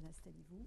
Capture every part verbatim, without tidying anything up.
Installez-vous.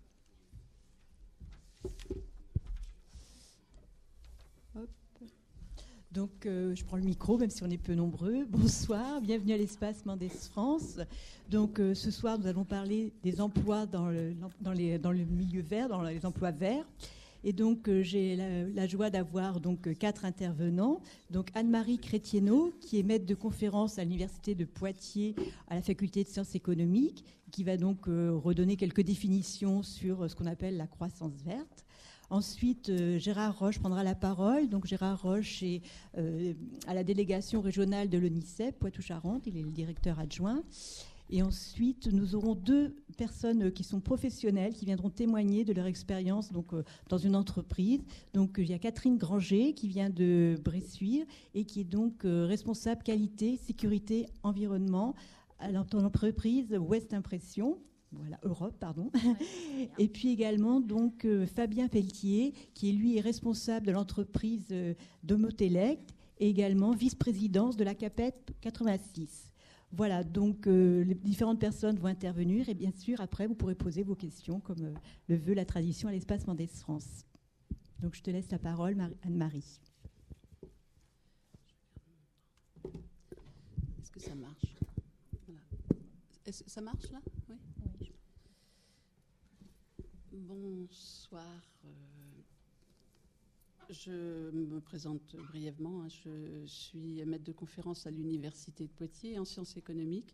Hop. Donc, euh, je prends le micro, même si on est peu nombreux. Bonsoir, bienvenue à l'Espace Mendes France. Donc, euh, ce soir, nous allons parler des emplois dans le, dans les, dans le milieu vert, dans les emplois verts. Et donc, euh, j'ai la, la joie d'avoir donc quatre intervenants. Donc, Anne-Marie Chrétienneau, qui est maître de conférence à l'Université de Poitiers, à la Faculté de sciences économiques, qui va donc euh, redonner quelques définitions sur ce qu'on appelle la croissance verte. Ensuite, euh, Gérard Roche prendra la parole. Donc, Gérard Roche est euh, à la délégation régionale de l'ONICEP, Poitou-Charentes. Il est le directeur adjoint. Et ensuite, nous aurons deux personnes qui sont professionnelles, qui viendront témoigner de leur expérience donc, euh, dans une entreprise. Donc, il y a Catherine Granger, qui vient de Bressuire et qui est donc euh, responsable qualité, sécurité, environnement à l'entreprise West Impression. Voilà, Europe, pardon. Ouais, et puis également donc euh, Fabien Pelletier, qui est lui est responsable de l'entreprise euh, Domotelect et également vice-présidence de la CAPET quatre-vingt-six. Voilà, donc euh, les différentes personnes vont intervenir et bien sûr après vous pourrez poser vos questions comme euh, le veut la tradition à l'Espace Mendes France. Donc je te laisse la parole, Mar- Anne-Marie. Est-ce que ça marche ? Voilà. Est-ce, ça marche là ? Oui. Bonsoir. Euh, je me présente brièvement. Hein. Je suis maître de conférence à l'Université de Poitiers en sciences économiques.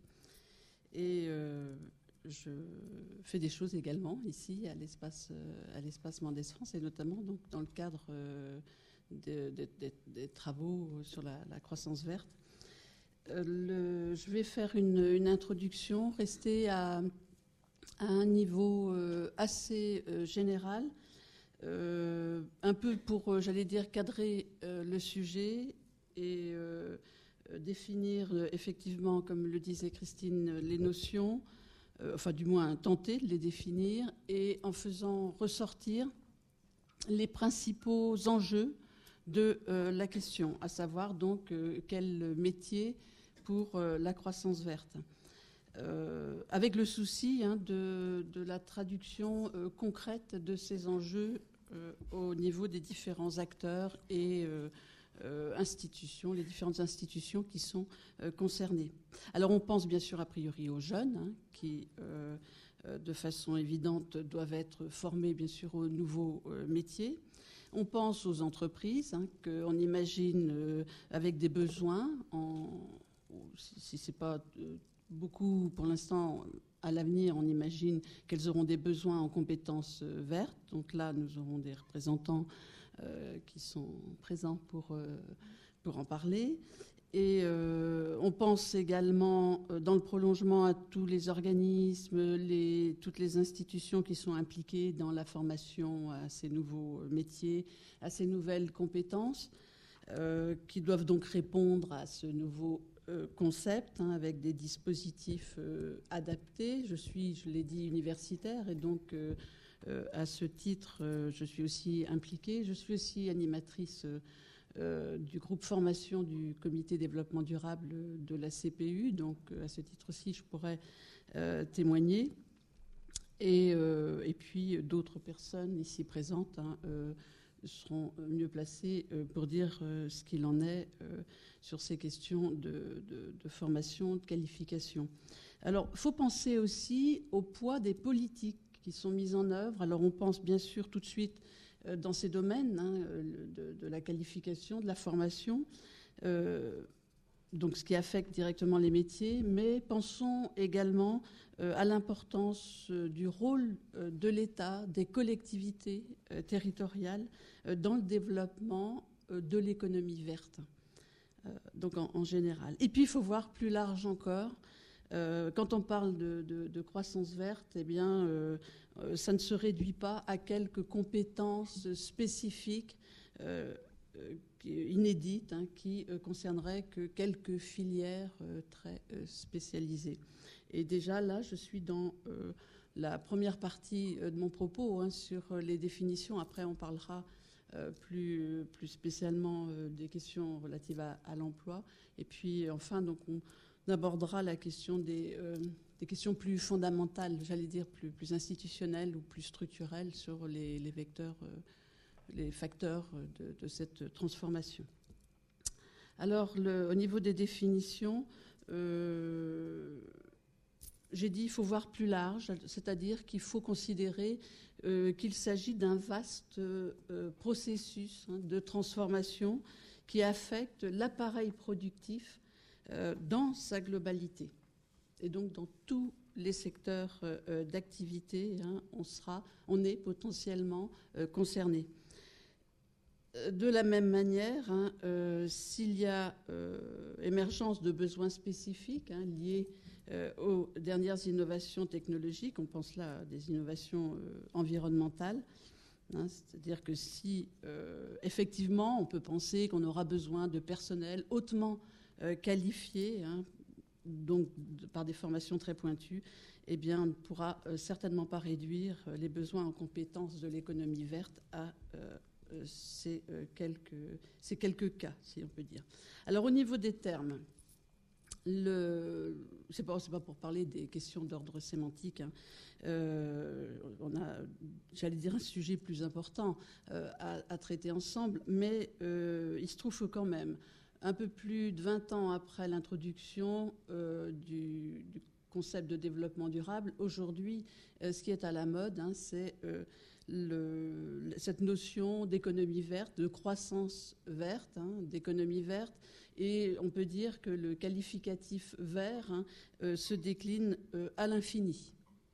Et euh, je fais des choses également ici à l'espace, à l'espace Mendes France, et notamment donc, dans le cadre euh, de, de, de, des travaux sur la, la croissance verte. Euh, le, je vais faire une, une introduction, rester à... à un niveau euh, assez euh, général, euh, un peu pour, euh, j'allais dire, cadrer euh, le sujet et euh, définir euh, effectivement, comme le disait Christine, les notions, euh, enfin du moins tenter de les définir, et en faisant ressortir les principaux enjeux de euh, la question, à savoir donc euh, quel métier pour euh, la croissance verte. Euh, avec le souci hein, de, de la traduction euh, concrète de ces enjeux euh, au niveau des différents acteurs et euh, euh, institutions, les différentes institutions qui sont euh, concernées. Alors on pense bien sûr a priori aux jeunes hein, qui, euh, euh, de façon évidente, doivent être formés bien sûr aux nouveaux euh, métiers. On pense aux entreprises hein, qu'on imagine euh, avec des besoins, en, si c'est pas euh, beaucoup, pour l'instant, à l'avenir, on imagine qu'elles auront des besoins en compétences euh, vertes. Donc là, nous aurons des représentants euh, qui sont présents pour, euh, pour en parler. Et euh, on pense également, euh, dans le prolongement, à tous les organismes, les, toutes les institutions qui sont impliquées dans la formation à ces nouveaux métiers, à ces nouvelles compétences, euh, qui doivent donc répondre à ce nouveau concept hein, avec des dispositifs euh, adaptés. Je suis, je l'ai dit, universitaire et donc euh, euh, à ce titre, euh, je suis aussi impliquée. Je suis aussi animatrice euh, du groupe formation du Comité développement durable de la C P U. Donc euh, à ce titre aussi, je pourrais euh, témoigner. Et, euh, et puis d'autres personnes ici présentes hein, euh, seront mieux placés pour dire ce qu'il en est sur ces questions de, de, de formation, de qualification. Alors, il faut penser aussi au poids des politiques qui sont mises en œuvre. Alors, on pense bien sûr tout de suite dans ces domaines hein, de, de la qualification, de la formation, euh, donc ce qui affecte directement les métiers, mais pensons également euh, à l'importance euh, du rôle euh, de l'État, des collectivités euh, territoriales euh, dans le développement euh, de l'économie verte, euh, donc en, en général. Et puis il faut voir plus large encore. Euh, quand on parle de, de, de croissance verte, eh bien, euh, euh, ça ne se réduit pas à quelques compétences spécifiques euh, euh, inédites hein, qui euh, concerneraient que quelques filières euh, très euh, spécialisées. Et déjà là, je suis dans euh, la première partie de mon propos hein, sur les définitions. Après, on parlera euh, plus, plus spécialement euh, des questions relatives à, à l'emploi. Et puis enfin, donc on abordera la question des, euh, des questions plus fondamentales, j'allais dire plus, plus institutionnelles ou plus structurelles sur les, les vecteurs, euh, les facteurs de, de cette transformation. Alors, le, au niveau des définitions, euh, j'ai dit qu'il faut voir plus large, c'est-à-dire qu'il faut considérer euh, qu'il s'agit d'un vaste euh, processus hein, de transformation qui affecte l'appareil productif euh, dans sa globalité. Et donc, dans tous les secteurs euh, d'activité, hein, on, sera, on est potentiellement euh, concerné. De la même manière, hein, euh, s'il y a euh, émergence de besoins spécifiques hein, liés euh, aux dernières innovations technologiques, on pense là à des innovations euh, environnementales, hein, c'est-à-dire que si euh, effectivement on peut penser qu'on aura besoin de personnel hautement euh, qualifié, hein, donc de, par des formations très pointues, eh bien, on ne pourra euh, certainement pas réduire euh, les besoins en compétences de l'économie verte à euh, Ces quelques, ces quelques cas, si on peut dire. Alors, au niveau des termes, le, c'est pas, c'est pas pour parler des questions d'ordre sémantique. Hein. Euh, on a, j'allais dire, un sujet plus important euh, à, à traiter ensemble, mais euh, il se trouve quand même, un peu plus de vingt ans après l'introduction euh, du, du concept de développement durable, aujourd'hui, euh, ce qui est à la mode, hein, c'est euh, Le, cette notion d'économie verte, de croissance verte, hein, d'économie verte, et on peut dire que le qualificatif vert hein, euh, se décline euh, à l'infini.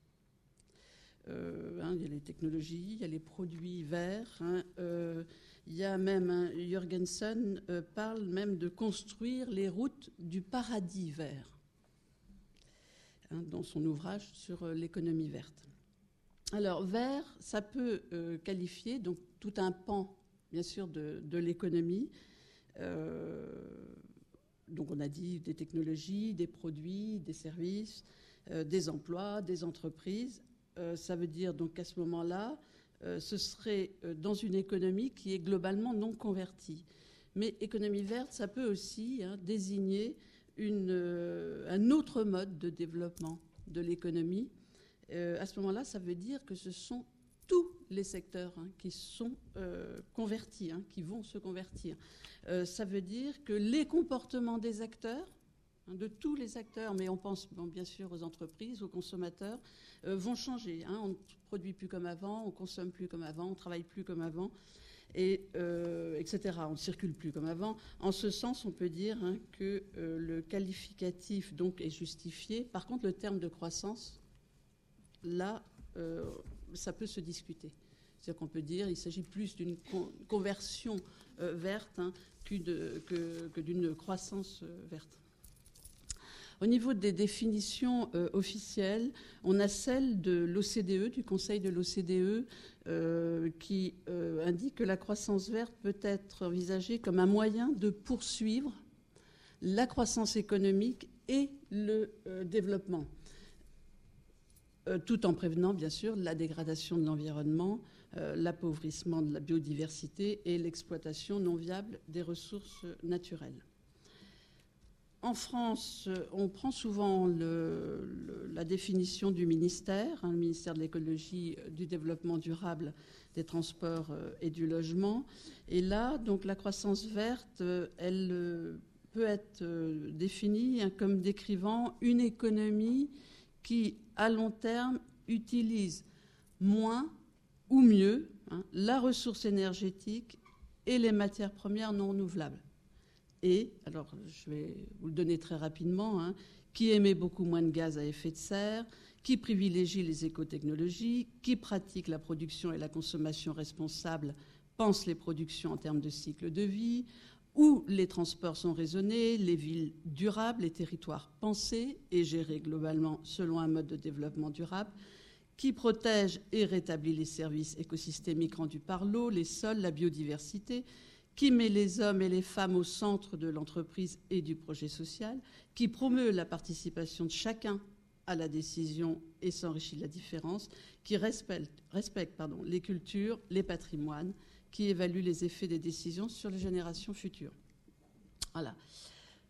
Euh, hein, il y a les technologies, il y a les produits verts, hein, euh, il y a même, hein, Jürgensen euh, parle même de construire les routes du paradis vert, hein, dans son ouvrage sur euh, l'économie verte. Alors, vert, ça peut euh, qualifier donc, tout un pan, bien sûr, de, de l'économie. Euh, donc, on a dit des technologies, des produits, des services, euh, des emplois, des entreprises. Euh, ça veut dire donc qu'à ce moment-là, euh, ce serait euh, dans une économie qui est globalement non convertie. Mais économie verte, ça peut aussi hein, désigner une, euh, un autre mode de développement de l'économie. Euh, à ce moment-là, ça veut dire que ce sont tous les secteurs hein, qui sont euh, convertis, hein, qui vont se convertir. Euh, ça veut dire que les comportements des acteurs, hein, de tous les acteurs, mais on pense bon, bien sûr aux entreprises, aux consommateurs, euh, vont changer. Hein. On ne produit plus comme avant, on ne consomme plus comme avant, on ne travaille plus comme avant, et, euh, et cetera. On ne circule plus comme avant. En ce sens, on peut dire hein, que euh, le qualificatif donc, est justifié. Par contre, le terme de croissance, là, euh, ça peut se discuter. C'est-à-dire qu'on peut dire qu'il s'agit plus d'une con- conversion euh, verte hein, que, que, que d'une croissance euh, verte. Au niveau des définitions euh, officielles, on a celle de l'O C D E, du Conseil de l'O C D E, euh, qui euh, indique que la croissance verte peut être envisagée comme un moyen de poursuivre la croissance économique et le euh, développement. Euh, tout en prévenant, bien sûr, la dégradation de l'environnement, euh, l'appauvrissement de la biodiversité et l'exploitation non viable des ressources naturelles. En France, on prend souvent le, le, la définition du ministère, hein, le ministère de l'écologie, du développement durable, des transports euh, et du logement. Et là, donc, la croissance verte, euh, elle euh, peut être euh, définie hein, comme décrivant une économie qui, à long terme, utilise moins ou mieux hein, la ressource énergétique et les matières premières non renouvelables. Et, alors je vais vous le donner très rapidement, hein, qui émet beaucoup moins de gaz à effet de serre, qui privilégie les écotechnologies, qui pratique la production et la consommation responsable, pense les productions en termes de cycle de vie, où les transports sont raisonnés, les villes durables, les territoires pensés et gérés globalement selon un mode de développement durable, qui protège et rétablit les services écosystémiques rendus par l'eau, les sols, la biodiversité, qui met les hommes et les femmes au centre de l'entreprise et du projet social, qui promeut la participation de chacun à la décision et s'enrichit de la différence, qui respecte, respecte pardon, les cultures, les patrimoines, qui évalue les effets des décisions sur les générations futures. Voilà.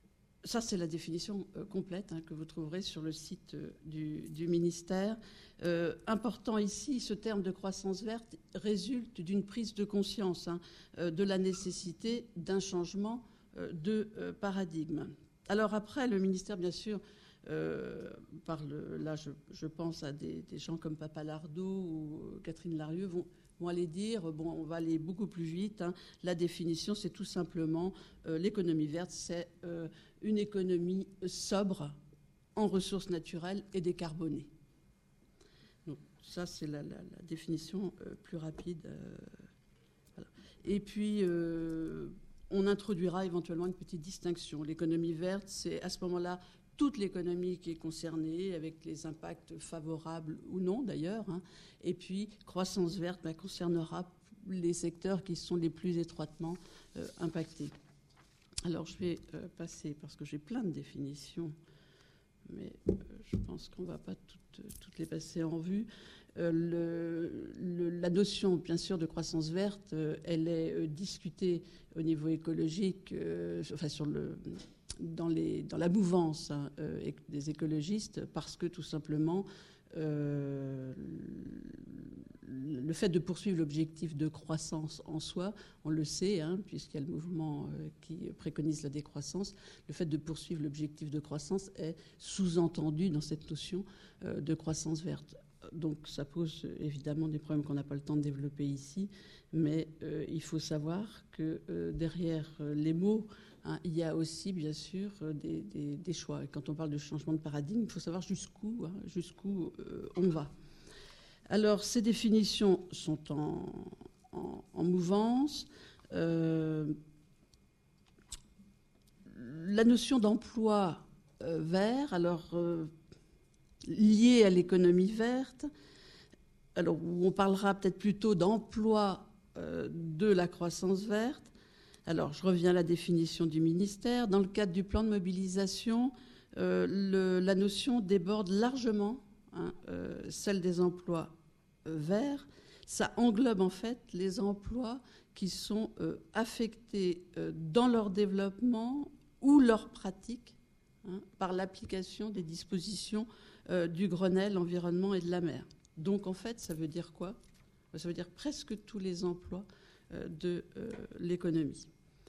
ça, c'est la définition euh, complète hein, que vous trouverez sur le site euh, du, du ministère. Euh, important ici, ce terme de croissance verte résulte d'une prise de conscience hein, euh, de la nécessité d'un changement euh, de euh, paradigme. Alors après, le ministère, bien sûr, euh, parle, là je, je pense à des, des gens comme Papa Lardot ou Catherine Larieux, vont, vont aller dire, bon, on va aller beaucoup plus vite. Hein. La définition, c'est tout simplement euh, l'économie verte, c'est euh, une économie sobre en ressources naturelles et décarbonée. Donc, ça, c'est la, la, la définition euh, plus rapide. Euh, voilà. Et puis, euh, on introduira éventuellement une petite distinction. L'économie verte, c'est à ce moment-là toute l'économie qui est concernée, avec les impacts favorables ou non d'ailleurs. Hein. Et puis, croissance verte ben, concernera les secteurs qui sont les plus étroitement euh, impactés. Alors, je vais euh, passer, parce que j'ai plein de définitions, mais euh, je pense qu'on ne va pas toutes, toutes les passer en vue. Euh, le, le, la notion, bien sûr, de croissance verte, euh, elle est euh, discutée au niveau écologique, euh, enfin, sur le... Dans, les, dans la mouvance hein, euh, des écologistes, parce que tout simplement, euh, le fait de poursuivre l'objectif de croissance en soi, on le sait, hein, puisqu'il y a le mouvement euh, qui préconise la décroissance, le fait de poursuivre l'objectif de croissance est sous-entendu dans cette notion euh, de croissance verte. Donc ça pose évidemment des problèmes qu'on n'a pas le temps de développer ici, mais euh, il faut savoir que euh, derrière euh, les mots, hein, il y a aussi, bien sûr, des, des, des choix. Et quand on parle de changement de paradigme, il faut savoir jusqu'où, hein, jusqu'où euh, on va. Alors, ces définitions sont en, en, en mouvance. Euh, la notion d'emploi euh, vert, alors euh, liée à l'économie verte, alors où on parlera peut-être plutôt d'emploi euh, de la croissance verte. Alors, je reviens à la définition du ministère. Dans le cadre du plan de mobilisation, euh, le, la notion déborde largement hein, euh, celle des emplois euh, verts. Ça englobe en fait les emplois qui sont euh, affectés euh, dans leur développement ou leur pratique hein, par l'application des dispositions euh, du Grenelle environnement et de la mer. Donc, en fait, ça veut dire quoi ? Ça veut dire presque tous les emplois euh, de euh, l'économie.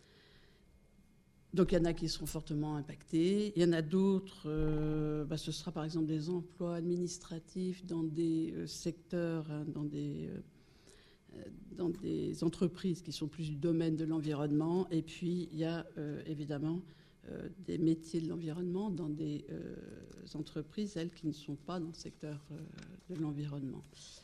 Donc il y en a qui seront fortement impactés. Il y en a d'autres, euh, bah, ce sera par exemple des emplois administratifs dans des euh, secteurs, hein, dans, des, euh, dans des entreprises qui sont plus du domaine de l'environnement. Et puis il y a euh, évidemment euh, des métiers de l'environnement dans des euh, entreprises, elles, qui ne sont pas dans le secteur euh, de l'environnement.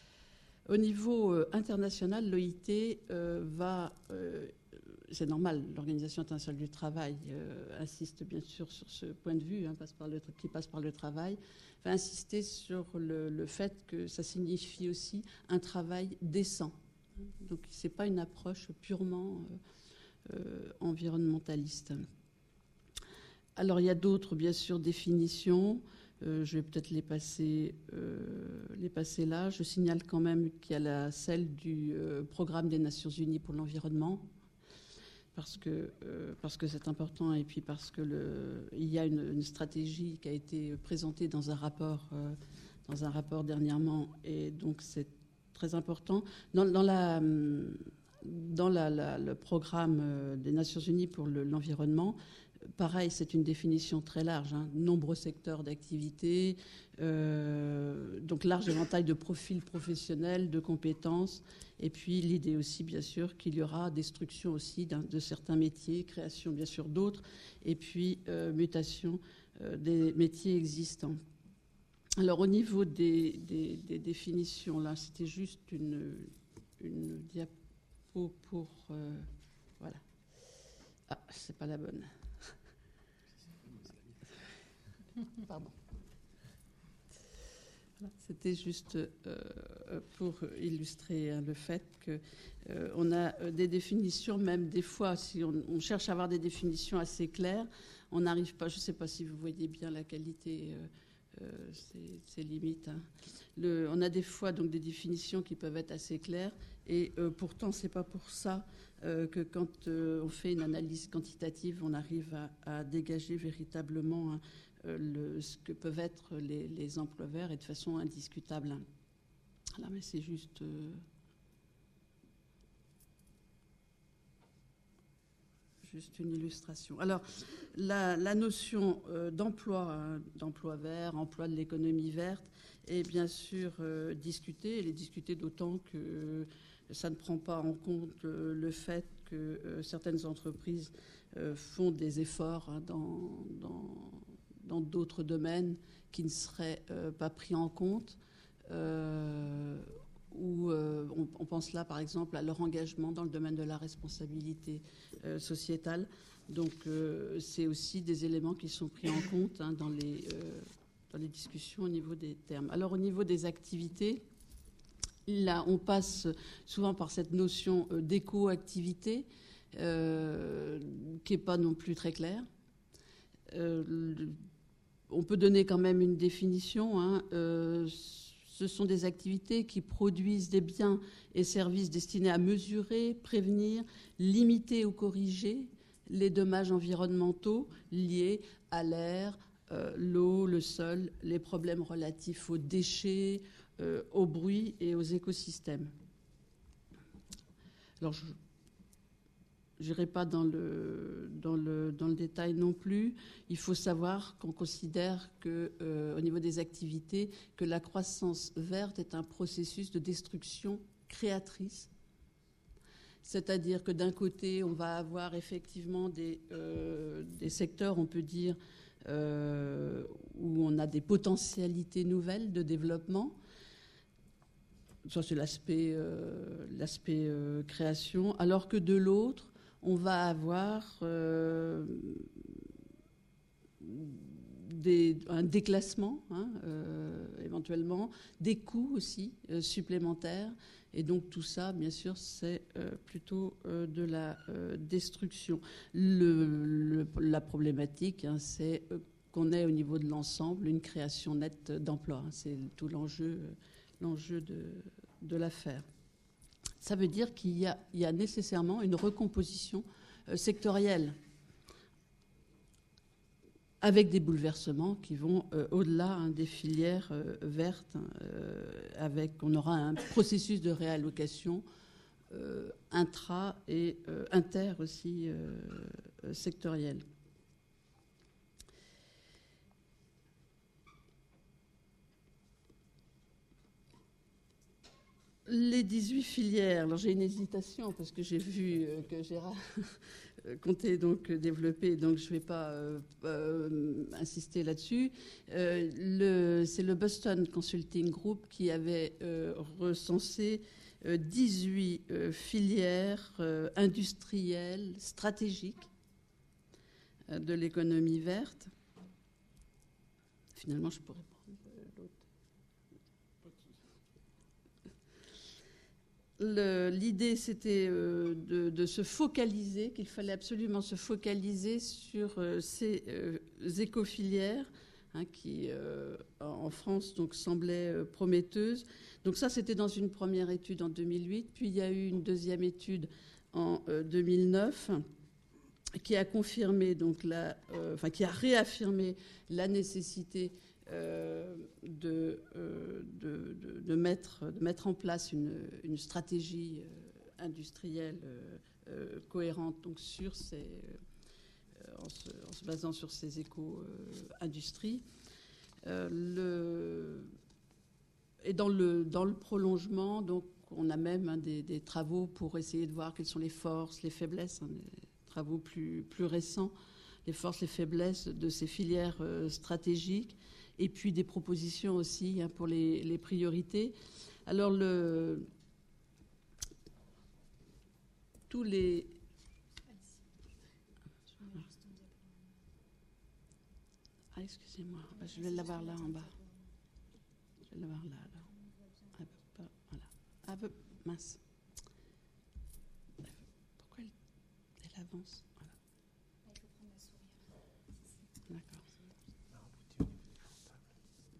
Au niveau euh, international, l'O I T euh, va... Euh, c'est normal, l'Organisation internationale du travail euh, insiste bien sûr sur ce point de vue, hein, passe par le, qui passe par le travail, va insister sur le, le fait que ça signifie aussi un travail décent. Donc ce n'est pas une approche purement euh, euh, environnementaliste. Alors il y a d'autres, bien sûr, définitions. Euh, je vais peut-être les passer, euh, les passer là. Je signale quand même qu'il y a la, celle du euh, Programme des Nations Unies pour l'environnement, parce que euh, parce que c'est important et puis parce que le, il y a une, une stratégie qui a été présentée dans un rapport euh, dans un rapport dernièrement et donc c'est très important dans, dans la dans la, la, le programme des Nations Unies pour le, l'environnement. Pareil, c'est une définition très large, hein, nombreux secteurs d'activité, euh, donc large éventail de profils professionnels, de compétences, et puis l'idée aussi, bien sûr, qu'il y aura destruction aussi de certains métiers, création, bien sûr, d'autres, et puis euh, mutation euh, des métiers existants. Alors, au niveau des, des, des définitions, là, c'était juste une, une diapo pour... Euh, voilà. Ah, c'est pas la bonne. Pardon. C'était juste euh, pour illustrer hein, le fait qu'on euh, a des définitions, même des fois, si on, on cherche à avoir des définitions assez claires, on n'arrive pas, je ne sais pas si vous voyez bien la qualité euh, ses, ses limites. Hein. Le, on a des fois donc des définitions qui peuvent être assez claires, et euh, pourtant c'est pas pour ça euh, que quand euh, on fait une analyse quantitative, on arrive à, à dégager véritablement hein, euh, le, ce que peuvent être les, les emplois verts et de façon indiscutable. Là, mais c'est juste. Euh, Juste une illustration. Alors, la, la notion euh, d'emploi, hein, d'emploi vert, emploi de l'économie verte, est bien sûr euh, discutée. Elle est discutée d'autant que euh, ça ne prend pas en compte euh, le fait que euh, certaines entreprises euh, font des efforts hein, dans, dans, dans d'autres domaines qui ne seraient euh, pas pris en compte. Euh, où euh, on, on pense là, par exemple, à leur engagement dans le domaine de la responsabilité euh, sociétale. Donc, euh, c'est aussi des éléments qui sont pris en compte hein, dans, les, euh, dans les discussions au niveau des termes. Alors, au niveau des activités, là, on passe souvent par cette notion euh, d'éco-activité, euh, qui n'est pas non plus très claire. Euh, on peut donner quand même une définition, hein, euh, ce sont des activités qui produisent des biens et services destinés à mesurer, prévenir, limiter ou corriger les dommages environnementaux liés à l'air, euh, l'eau, le sol, les problèmes relatifs aux déchets, euh, au bruit et aux écosystèmes. Alors, je n'irai pas dans le, dans, le, dans le détail non plus. Il faut savoir qu'on considère que, euh, au niveau des activités, que la croissance verte est un processus de destruction créatrice. C'est-à-dire que d'un côté, on va avoir effectivement des, euh, des secteurs, on peut dire, euh, où on a des potentialités nouvelles de développement. Ça, c'est l'aspect, euh, l'aspect euh, création. Alors que de l'autre, on va avoir euh, des, un déclassement, hein, euh, éventuellement, des coûts aussi euh, supplémentaires. Et donc tout ça, bien sûr, c'est euh, plutôt euh, de la euh, destruction. Le, le, la problématique, hein, c'est qu'on ait au niveau de l'ensemble une création nette d'emplois. Hein, c'est tout l'enjeu, l'enjeu de, de l'affaire. Ça veut dire qu'il y a, il y a nécessairement une recomposition euh, sectorielle avec des bouleversements qui vont euh, au-delà hein, des filières euh, vertes. Euh, avec, on aura un processus de réallocation euh, intra et euh, inter aussi euh, sectoriel. Les dix-huit filières, alors j'ai une hésitation parce que j'ai vu que Gérard comptait donc développer, donc je ne vais pas euh, euh, insister là-dessus. Euh, le, c'est le Boston Consulting Group qui avait euh, recensé euh, dix-huit euh, filières euh, industrielles stratégiques euh, de l'économie verte. Finalement, je pourrais prendre l'autre. Le, l'idée, c'était euh, de, de se focaliser, qu'il fallait absolument se focaliser sur euh, ces euh, écofilières hein, qui, euh, en France, donc, semblaient euh, prometteuses. Donc ça, c'était dans une première étude en deux mille huit. Puis il y a eu une deuxième étude en euh, deux mille neuf qui a confirmé, donc, la, euh, enfin, qui a réaffirmé la nécessité Euh, de, euh, de, de, de, mettre, de mettre en place une, une stratégie euh, industrielle euh, euh, cohérente donc sur ces, euh, en, se, en se basant sur ces éco-industries. Euh, le, et dans le, dans le prolongement, donc, on a même hein, des, des travaux pour essayer de voir quelles sont les forces, les faiblesses, hein, des travaux plus, plus récents, les forces, les faiblesses de ces filières euh, stratégiques. Et puis des propositions aussi hein, pour les, les priorités. Alors, le, tous les... Ah, excusez-moi, je vais l'avoir là en bas. Je vais l'avoir là, alors. Ah, pas, voilà. Ah, peu, mince. Pourquoi elle, elle avance voilà. D'accord.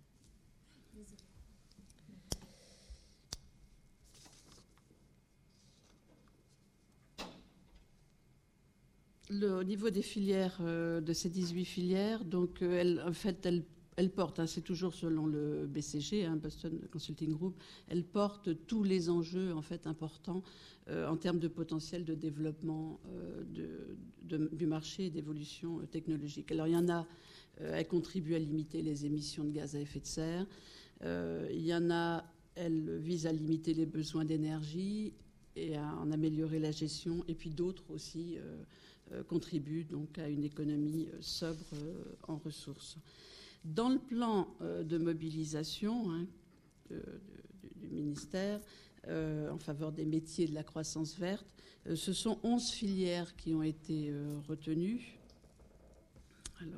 le, au niveau des filières, euh, de ces dix-huit filières, donc, euh, elles, en fait, elles, elles portent, hein, c'est toujours selon le B C G, hein, Boston Consulting Group, elles portent tous les enjeux en fait, importants euh, en termes de potentiel de développement euh, de, de, du marché et d'évolution euh, technologique. Alors, il y en a, euh, elles contribuent à limiter les émissions de gaz à effet de serre. Euh, il y en a, elles visent à limiter les besoins d'énergie et à en améliorer la gestion. Et puis d'autres aussi euh, euh, contribuent donc à une économie euh, sobre euh, en ressources. Dans le plan euh, de mobilisation hein, de, de, du ministère euh, en faveur des métiers de la croissance verte, euh, ce sont onze filières qui ont été euh, retenues. Alors,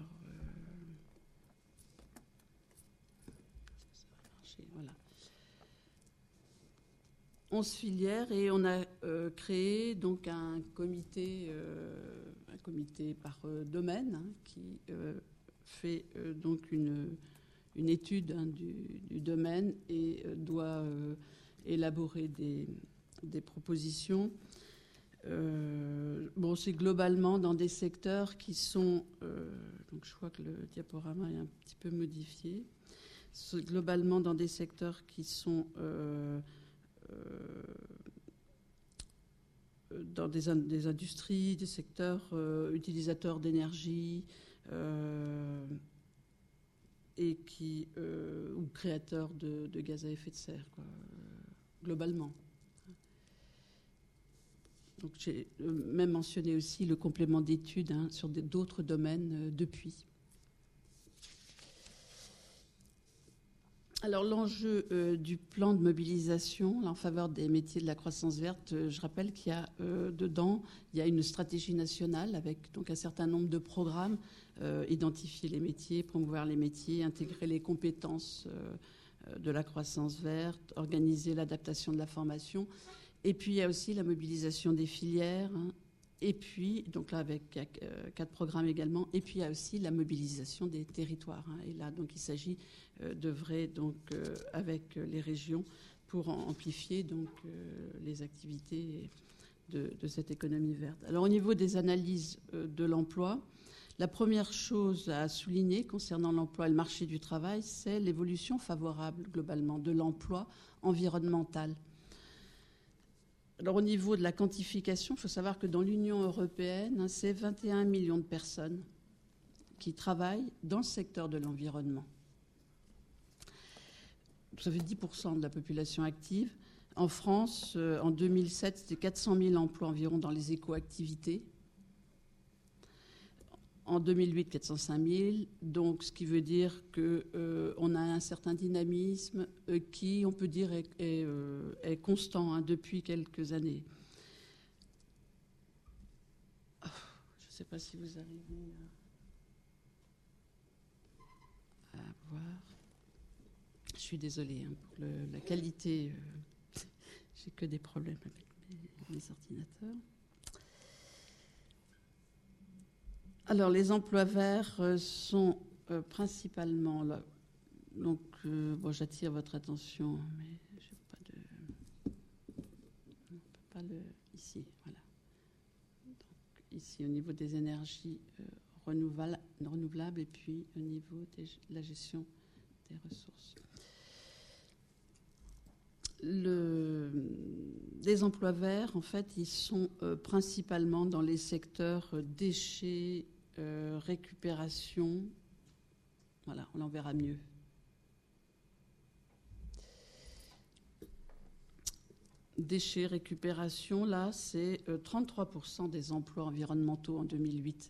voilà. onze filières et on a euh, créé donc un comité, euh, un comité par euh, domaine hein, qui euh, fait euh, donc une, une étude hein, du, du domaine et euh, doit euh, élaborer des, des propositions. Euh, bon, c'est globalement dans des secteurs qui sont, euh, donc je crois que le diaporama est un petit peu modifié. C'est globalement dans des secteurs qui sont euh, euh, dans des, in- des industries, des secteurs euh, utilisateurs d'énergie euh, et qui euh, ou créateurs de, de gaz à effet de serre, quoi, euh, globalement. Donc j'ai même mentionné aussi le complément d'études hein, sur des- d'autres domaines euh, depuis. Alors l'enjeu euh, du plan de mobilisation là, en faveur des métiers de la croissance verte, euh, je rappelle qu'il y a euh, dedans, il y a une stratégie nationale avec donc un certain nombre de programmes, euh, identifier les métiers, promouvoir les métiers, intégrer les compétences euh, de la croissance verte, organiser l'adaptation de la formation. Et puis il y a aussi la mobilisation des filières. Hein, et puis, donc là, avec euh, quatre programmes également, et puis il y a aussi la mobilisation des territoires. Hein, et là, donc, il s'agit euh, d'œuvrer donc, euh, avec les régions pour amplifier donc, euh, les activités de, de cette économie verte. Alors, au niveau des analyses euh, de l'emploi, la première chose à souligner concernant l'emploi et le marché du travail, c'est l'évolution favorable, globalement, de l'emploi environnemental. Alors, au niveau de la quantification, il faut savoir que dans l'Union européenne, hein, c'est vingt et un millions de personnes qui travaillent dans le secteur de l'environnement. Ça fait dix pour cent de la population active. En France, euh, en deux mille sept, c'était quatre cent mille emplois environ dans les éco-activités. En deux mille huit, quatre cent cinq mille, donc ce qui veut dire qu'on euh, a un certain dynamisme euh, qui, on peut dire, est, est, euh, est constant hein, depuis quelques années. Oh, je ne sais pas si vous arrivez à, à voir. Je suis désolée hein, pour le, la qualité. Euh, j'ai que des problèmes avec mes, mes ordinateurs. Alors, les emplois verts euh, sont euh, principalement là. Donc, euh, bon, j'attire votre attention, mais je n'ai pas de. On ne peut pas le. Ici, voilà. Donc, ici, au niveau des énergies euh, renouvelables, renouvelables et puis au niveau de la gestion des ressources. Le, les emplois verts, en fait, ils sont euh, principalement dans les secteurs euh, déchets, euh, récupération. Voilà, on en verra mieux. Déchets, récupération, là, c'est euh, trente-trois pour cent des emplois environnementaux en deux mille huit.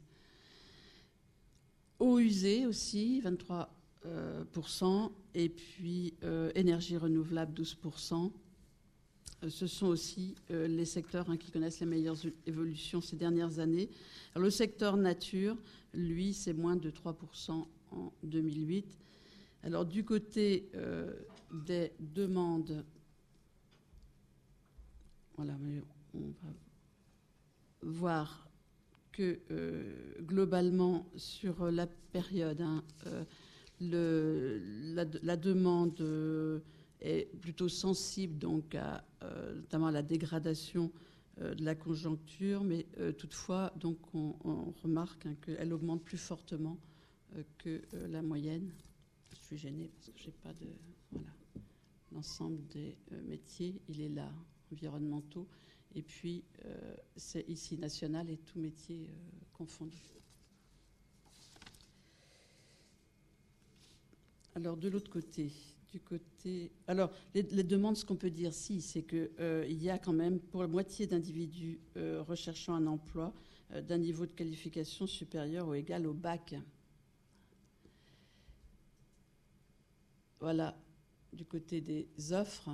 Eau usée aussi, vingt-trois pour cent. Euh, pour cent, et puis euh, énergie renouvelable douze pour cent. Euh, ce sont aussi euh, les secteurs hein, qui connaissent les meilleures évolutions ces dernières années. Alors, le secteur nature, lui, c'est moins de trois pour cent en deux mille huit. Alors du côté euh, des demandes, voilà, on va voir que euh, globalement sur la période, hein, euh, Le, la, la demande euh, est plutôt sensible donc à, euh, notamment à la dégradation euh, de la conjoncture, mais euh, toutefois, donc, on, on remarque hein, qu'elle augmente plus fortement euh, que euh, la moyenne. Je suis gênée parce que je n'ai pas de... Voilà. L'ensemble des euh, métiers, il est là, environnementaux. Et puis, euh, c'est ici national et tous métiers euh, confondus. Alors, de l'autre côté, du côté... Alors, les, les demandes, ce qu'on peut dire, si, c'est qu'il euh, y a quand même, pour la moitié d'individus euh, recherchant un emploi, euh, d'un niveau de qualification supérieur ou égal au bac. Voilà, du côté des offres.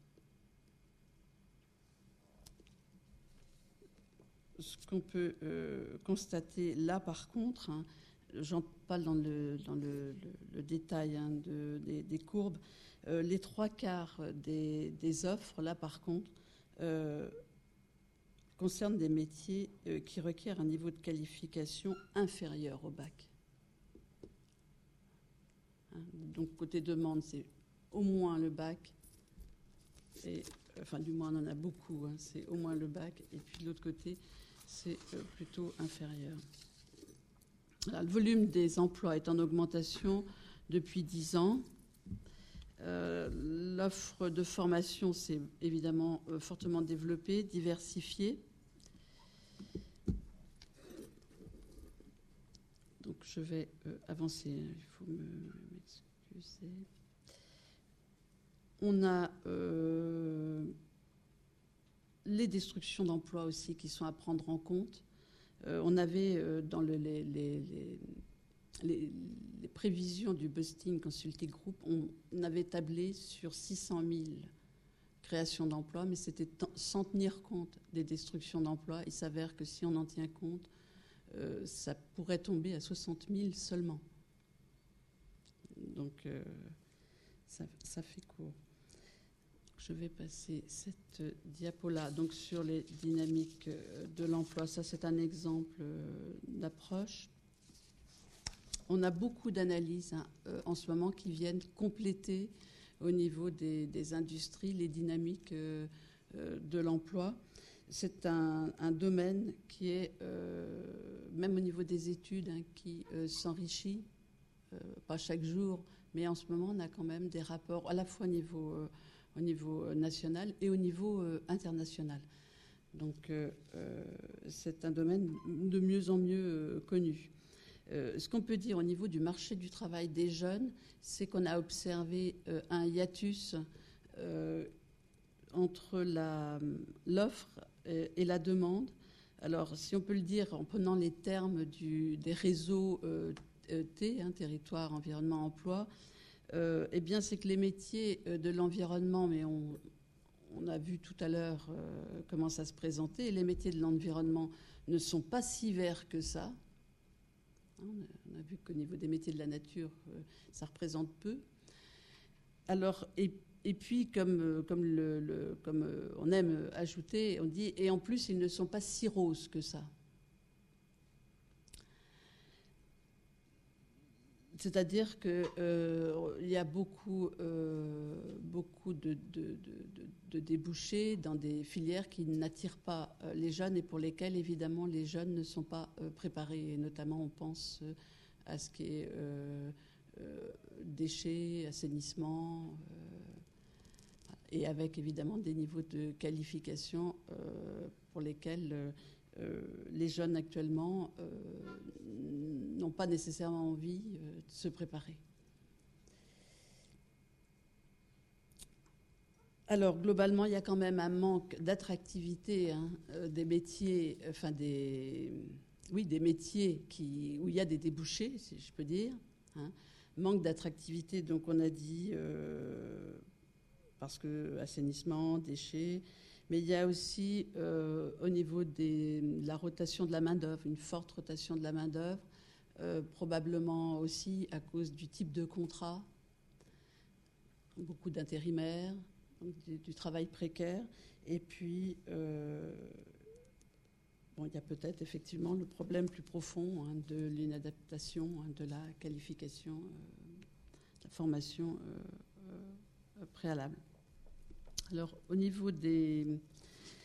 Ce qu'on peut euh, constater là, par contre, hein, j'en parle dans le, dans le, le, le détail hein, de, des, des courbes, euh, les trois quarts des, des offres, là, par contre, euh, concernent des métiers euh, qui requièrent un niveau de qualification inférieur au bac. Hein, donc, côté demande, c'est au moins le bac, et, enfin, du moins, on en a beaucoup, hein, c'est au moins le bac, et puis de l'autre côté, c'est plutôt inférieur. Alors, le volume des emplois est en augmentation depuis dix ans. Euh, l'offre de formation s'est évidemment euh, fortement développée, diversifiée. Donc je vais euh, avancer, il faut m'excuser. On a euh, les destructions d'emplois aussi qui sont à prendre en compte. Euh, on avait euh, dans le, les, les, les, les, les prévisions du Boston Consulting Group, on, on avait tablé sur six cent mille créations d'emplois, mais c'était sans tenir compte des destructions d'emplois. Il s'avère que si on en tient compte, euh, ça pourrait tomber à soixante mille seulement. Donc euh, ça, ça fait court. Je vais passer cette diapo-là, donc sur les dynamiques de l'emploi. Ça, c'est un exemple d'approche. On a beaucoup d'analyses hein, en ce moment qui viennent compléter au niveau des, des industries les dynamiques euh, de l'emploi. C'est un, un domaine qui est, euh, même au niveau des études, hein, qui euh, s'enrichit, euh, pas chaque jour, mais en ce moment, on a quand même des rapports à la fois au niveau... Euh, au niveau national et au niveau euh, international. Donc euh, euh, c'est un domaine de mieux en mieux euh, connu. Euh, ce qu'on peut dire au niveau du marché du travail des jeunes, c'est qu'on a observé euh, un hiatus euh, entre la, l'offre et, et la demande. Alors si on peut le dire en prenant les termes du, des réseaux euh, T, hein, territoire, environnement, emploi, Euh, eh bien, c'est que les métiers de l'environnement, mais on, on a vu tout à l'heure euh, comment ça se présentait, et les métiers de l'environnement ne sont pas si verts que ça. On a, on a vu qu'au niveau des métiers de la nature, euh, ça représente peu. Alors, et, et puis, comme, comme, le, le, comme on aime ajouter, on dit, et en plus, ils ne sont pas si roses que ça. C'est-à-dire qu'il euh, y a beaucoup, euh, beaucoup de, de, de, de débouchés dans des filières qui n'attirent pas euh, les jeunes et pour lesquelles, évidemment, les jeunes ne sont pas euh, préparés. Et notamment, on pense euh, à ce qui est euh, euh, déchets, assainissement, euh, et avec, évidemment, des niveaux de qualification euh, pour lesquels... Euh, Euh, les jeunes actuellement euh, n'ont pas nécessairement envie euh, de se préparer. Alors, globalement, il y a quand même un manque d'attractivité hein, euh, des métiers, enfin des, oui, des métiers qui, où il y a des débouchés, si je peux dire. Hein. Manque d'attractivité, donc on a dit, euh, parce que assainissement, déchets. Mais il y a aussi, euh, au niveau des, de la rotation de la main-d'œuvre, une forte rotation de la main-d'œuvre, euh, probablement aussi à cause du type de contrat, beaucoup d'intérimaires, du, du travail précaire. Et puis, euh, bon, il y a peut-être effectivement le problème plus profond hein, de l'inadaptation, hein, de la qualification, euh, de la formation euh, euh, préalable. Alors, au niveau des,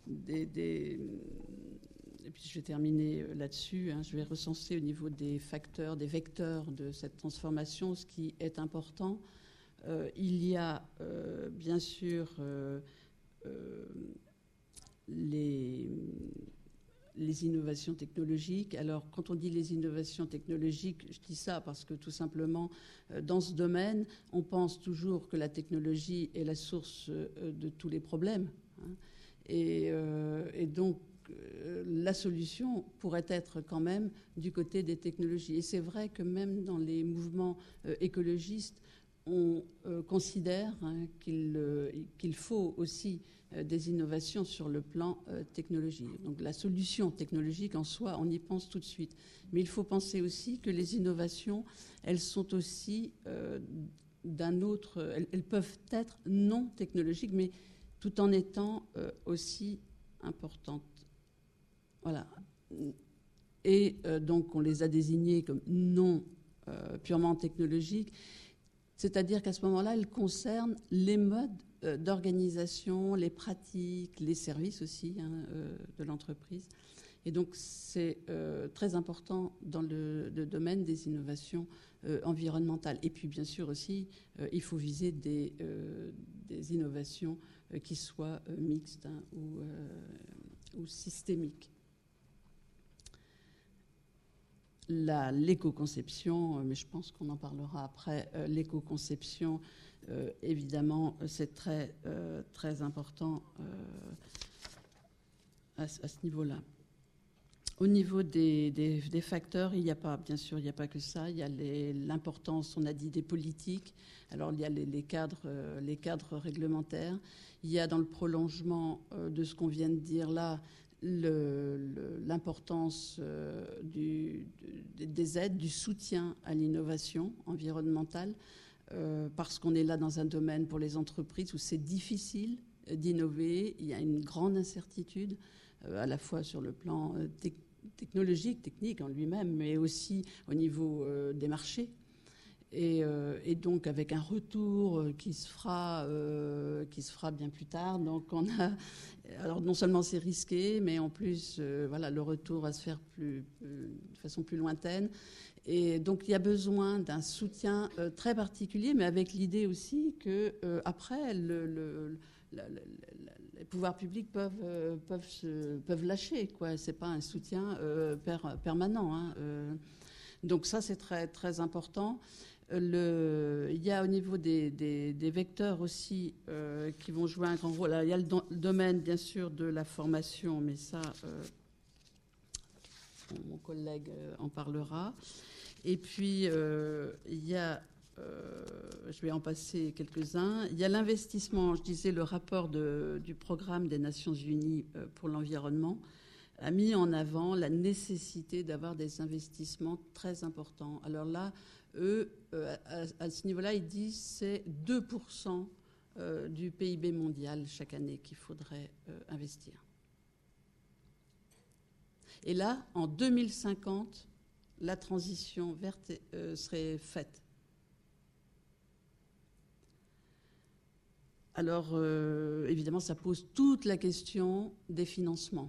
des, des et puis je vais terminer là-dessus, hein, je vais recenser au niveau des facteurs, des vecteurs de cette transformation, ce qui est important. Euh, il y a euh, bien sûr euh, euh, les, les innovations technologiques. Alors quand on dit les innovations technologiques, je dis ça parce que tout simplement euh, dans ce domaine, on pense toujours que la technologie est la source euh, de tous les problèmes. Hein, et, euh, et donc la solution pourrait être quand même du côté des technologies. Et c'est vrai que même dans les mouvements euh, écologistes, on euh, considère hein, qu'il, euh, qu'il faut aussi euh, des innovations sur le plan euh, technologique. Donc la solution technologique en soi, on y pense tout de suite. Mais il faut penser aussi que les innovations, elles sont aussi euh, d'un autre... Elles, elles peuvent être non technologiques, mais tout en étant euh, aussi importantes. Voilà. Et euh, donc, on les a désignées comme non euh, purement technologiques, c'est-à-dire qu'à ce moment-là, elles concernent les modes euh, d'organisation, les pratiques, les services aussi hein, euh, de l'entreprise. Et donc, c'est euh, très important dans le, le domaine des innovations euh, environnementales. Et puis, bien sûr aussi, euh, il faut viser des, euh, des innovations euh, qui soient euh, mixtes hein, ou, euh, ou systémiques. La, l'éco-conception, mais je pense qu'on en parlera après, euh, l'éco-conception, euh, évidemment, c'est très, euh, très important euh, à, à ce niveau-là. Au niveau des, des, des facteurs, il n'y a pas, bien sûr, il n'y a pas que ça. Il y a les, l'importance, on a dit, des politiques. Alors, il y a les, les, cadres, euh, les cadres réglementaires. Il y a dans le prolongement euh, de ce qu'on vient de dire là, Le, le, l'importance euh, du, du, des aides, du soutien à l'innovation environnementale, euh, parce qu'on est là dans un domaine pour les entreprises où c'est difficile d'innover. Il y a une grande incertitude, euh, à la fois sur le plan euh, te- technologique, technique en lui-même, mais aussi au niveau euh, des marchés. Et, euh, et donc avec un retour qui se fera, euh, qui se fera bien plus tard. Donc on a, alors non seulement c'est risqué, mais en plus euh, voilà, le retour va se faire plus, plus, de façon plus lointaine. Et donc il y a besoin d'un soutien euh, très particulier, mais avec l'idée aussi que euh, après le, le, la, la, la, les pouvoirs publics peuvent euh, peuvent se, peuvent lâcher quoi. C'est pas un soutien euh, per, permanent. Hein, euh. Donc ça c'est très très important. Le, il y a au niveau des, des, des vecteurs aussi euh, qui vont jouer un grand rôle. Alors, il y a le, do, le domaine, bien sûr, de la formation, mais ça, euh, mon collègue euh, en parlera. Et puis, euh, il y a, euh, je vais en passer quelques-uns, il y a l'investissement, je disais, le rapport de, du programme des Nations Unies pour l'environnement a mis en avant la nécessité d'avoir des investissements très importants. Alors là, eux, euh, à, à ce niveau-là, ils disent que c'est deux pour cent euh, du P I B mondial chaque année qu'il faudrait euh, investir. Et là, en deux mille cinquante, la transition verte euh, serait faite. Alors, euh, évidemment, ça pose toute la question des financements.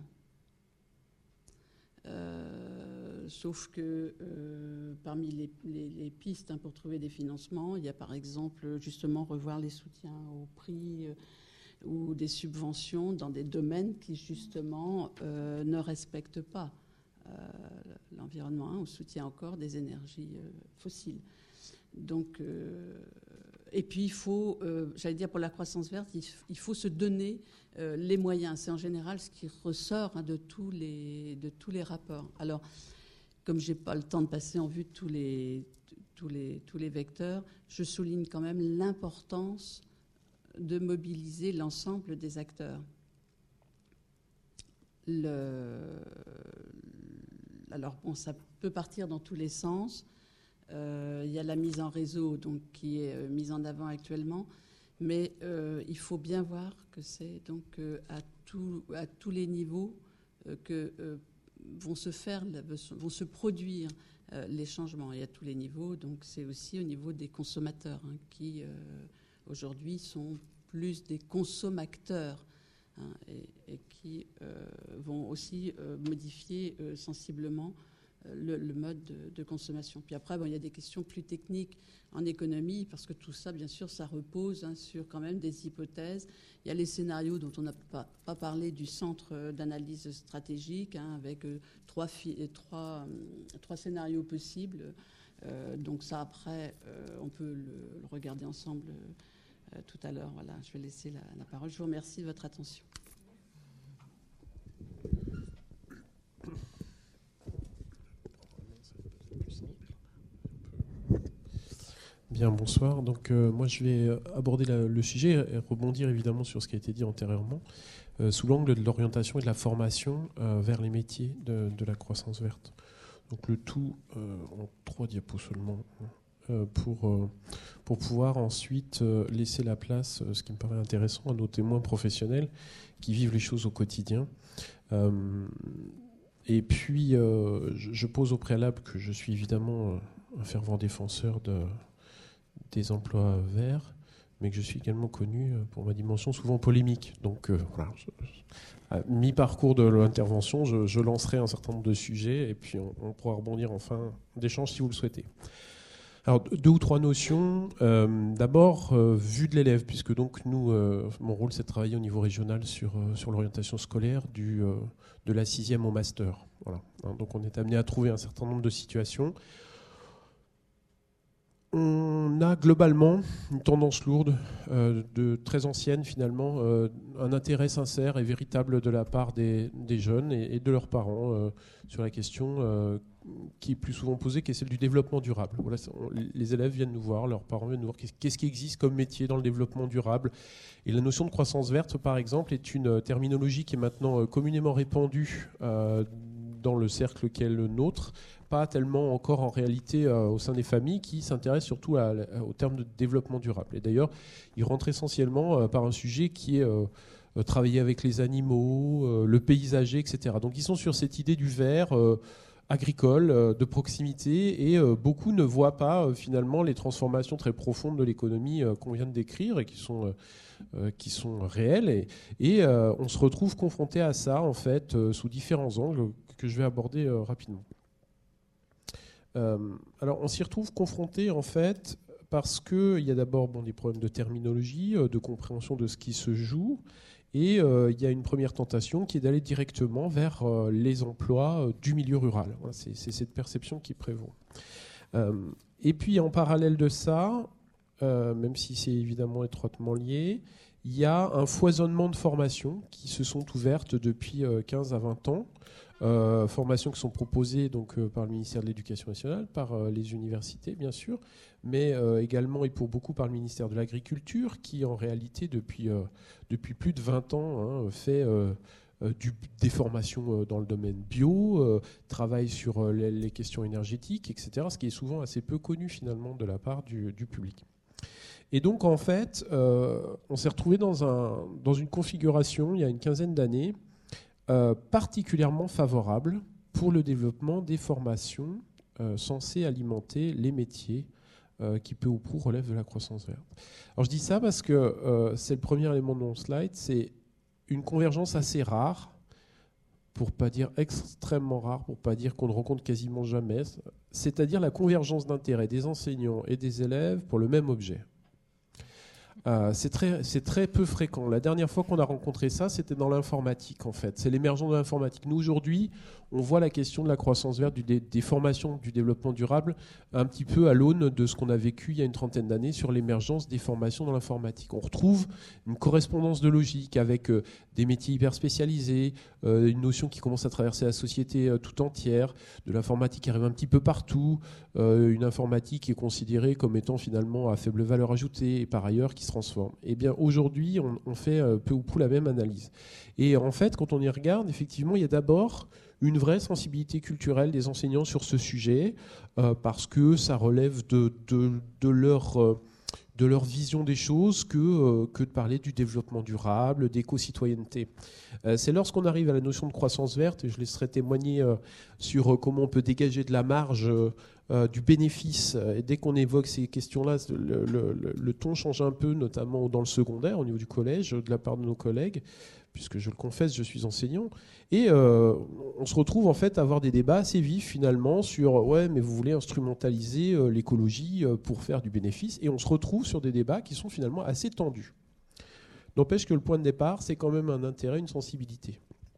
Euh, sauf que euh, parmi les, les, les pistes hein, pour trouver des financements, il y a par exemple justement revoir les soutiens au prix euh, ou des subventions dans des domaines qui justement euh, ne respectent pas euh, l'environnement. Hein, on soutient encore des énergies euh, fossiles. Donc, euh, et puis il faut, euh, j'allais dire pour la croissance verte, il, il faut se donner euh, les moyens. C'est en général ce qui ressort hein, de, tous les, de tous les rapports. Alors, comme je n'ai pas le temps de passer en vue de tous les, tous les, tous les vecteurs, je souligne quand même l'importance de mobiliser l'ensemble des acteurs. Le, alors, bon, ça peut partir dans tous les sens. Euh, il y a la mise en réseau donc, qui est euh, mise en avant actuellement, mais euh, il faut bien voir que c'est donc euh, à, tout, à tous les niveaux euh, que euh, vont se faire, vont se produire euh, les changements. Et à tous les niveaux, donc c'est aussi au niveau des consommateurs hein, qui euh, aujourd'hui sont plus des consommateurs hein, et, et qui euh, vont aussi euh, modifier euh, sensiblement Le, le mode de, de consommation. Puis après, bon, il y a des questions plus techniques en économie, parce que tout ça, bien sûr, ça repose hein, sur quand même des hypothèses. Il y a les scénarios dont on n'a pas, pas parlé du centre d'analyse stratégique, hein, avec euh, trois, fi- trois, euh, trois scénarios possibles. Euh, donc ça, après, euh, on peut le, le regarder ensemble euh, tout à l'heure. Voilà, je vais laisser la, la parole. Je vous remercie de votre attention. Bien, bonsoir. Donc, euh, moi, je vais aborder la, le sujet et rebondir évidemment sur ce qui a été dit antérieurement, euh, sous l'angle de l'orientation et de la formation euh, vers les métiers de, de la croissance verte. Donc, le tout euh, en trois diapos seulement, euh, pour, euh, pour pouvoir ensuite euh, laisser la place, euh, ce qui me paraît intéressant, à nos témoins professionnels qui vivent les choses au quotidien. Euh, et puis, euh, je, je pose au préalable que je suis évidemment un fervent défenseur de des emplois verts, mais que je suis également connu pour ma dimension souvent polémique. Donc euh, voilà, je, je, à mi-parcours de l'intervention, je, je lancerai un certain nombre de sujets et puis on, on pourra rebondir en fin d'échange si vous le souhaitez. Alors deux ou trois notions. Euh, d'abord, euh, vue de l'élève, puisque donc nous, euh, mon rôle c'est de travailler au niveau régional sur, euh, sur l'orientation scolaire du, euh, de la sixième au master. Voilà. Hein, donc on est amené à trouver un certain nombre de situations. On a globalement une tendance lourde, euh, de, très ancienne finalement, euh, un intérêt sincère et véritable de la part des, des jeunes et, et de leurs parents euh, sur la question euh, qui est plus souvent posée, qui est celle du développement durable. Voilà, on, les élèves viennent nous voir, leurs parents viennent nous voir, qu'est-ce qui existe comme métier dans le développement durable. Et la notion de croissance verte, par exemple, est une terminologie qui est maintenant communément répandue euh, dans le cercle qui est le nôtre, pas tellement encore en réalité euh, au sein des familles qui s'intéressent surtout à, à, au terme de développement durable. Et d'ailleurs, ils rentrent essentiellement euh, par un sujet qui est euh, euh, travailler avec les animaux, euh, le paysager, et cetera. Donc ils sont sur cette idée du vert euh, agricole, euh, de proximité, et euh, beaucoup ne voient pas euh, finalement les transformations très profondes de l'économie euh, qu'on vient de décrire et qui sont... Euh, Euh, qui sont réels et, et euh, on se retrouve confronté à ça en fait euh, sous différents angles que je vais aborder euh, rapidement. Euh, alors on s'y retrouve confronté en fait parce qu'il y a d'abord bon, des problèmes de terminologie, euh, de compréhension de ce qui se joue, et euh, il y a une première tentation qui est d'aller directement vers euh, les emplois euh, du milieu rural. Voilà, c'est, c'est cette perception qui prévaut. Euh, et puis en parallèle de ça, Euh, même si c'est évidemment étroitement lié, il y a un foisonnement de formations qui se sont ouvertes depuis euh, quinze à vingt ans, euh, formations qui sont proposées donc, euh, par le ministère de l'Éducation nationale, par euh, les universités bien sûr, mais euh, également et pour beaucoup par le ministère de l'Agriculture, qui en réalité depuis, euh, depuis plus de vingt ans hein, fait... Euh, Du, des formations dans le domaine bio, euh, travaille sur euh, les, les questions énergétiques, et cetera, ce qui est souvent assez peu connu finalement de la part du, du public. Et donc en fait, euh, on s'est retrouvé dans, un, dans une configuration, il y a une quinzaine d'années, euh, particulièrement favorable pour le développement des formations euh, censées alimenter les métiers euh, qui peu ou prou relèvent de la croissance verte. Alors je dis ça parce que euh, c'est le premier élément de mon slide, c'est une convergence assez rare, pour pas dire extrêmement rare, pour pas dire qu'on ne rencontre quasiment jamais, c'est-à-dire la convergence d'intérêts des enseignants et des élèves pour le même objet. Euh, c'est très, c'est très peu fréquent. La dernière fois qu'on a rencontré ça, c'était dans l'informatique en fait. C'est l'émergence de l'informatique. Nous aujourd'hui, on voit la question de la croissance verte, du dé, des formations, du développement durable, un petit peu à l'aune de ce qu'on a vécu il y a une trentaine d'années sur l'émergence des formations dans l'informatique. On retrouve une correspondance de logique avec euh, des métiers hyper spécialisés, euh, une notion qui commence à traverser la société euh, tout entière, de l'informatique qui arrive un petit peu partout, euh, une informatique qui est considérée comme étant finalement à faible valeur ajoutée et par ailleurs qui se transforme. Eh bien aujourd'hui, on, on fait euh, peu ou prou la même analyse. Et en fait, quand on y regarde, effectivement, il y a d'abord une vraie sensibilité culturelle des enseignants sur ce sujet, euh, parce que ça relève de, de, de, leur, euh, de leur vision des choses que, euh, que de parler du développement durable, d'éco-citoyenneté. Euh, c'est lorsqu'on arrive à la notion de croissance verte, et je laisserai témoigner euh, sur euh, comment on peut dégager de la marge euh, du bénéfice. Et dès qu'on évoque ces questions-là, le, le, le, le ton change un peu, notamment dans le secondaire, au niveau du collège, de la part de nos collègues, puisque je le confesse, je suis enseignant. Et euh, on se retrouve en fait à avoir des débats assez vifs finalement sur « ouais, mais vous voulez instrumentaliser euh, l'écologie euh, pour faire du bénéfice ». Et on se retrouve sur des débats qui sont finalement assez tendus. N'empêche que le point de départ, c'est quand même un intérêt, une sensibilité.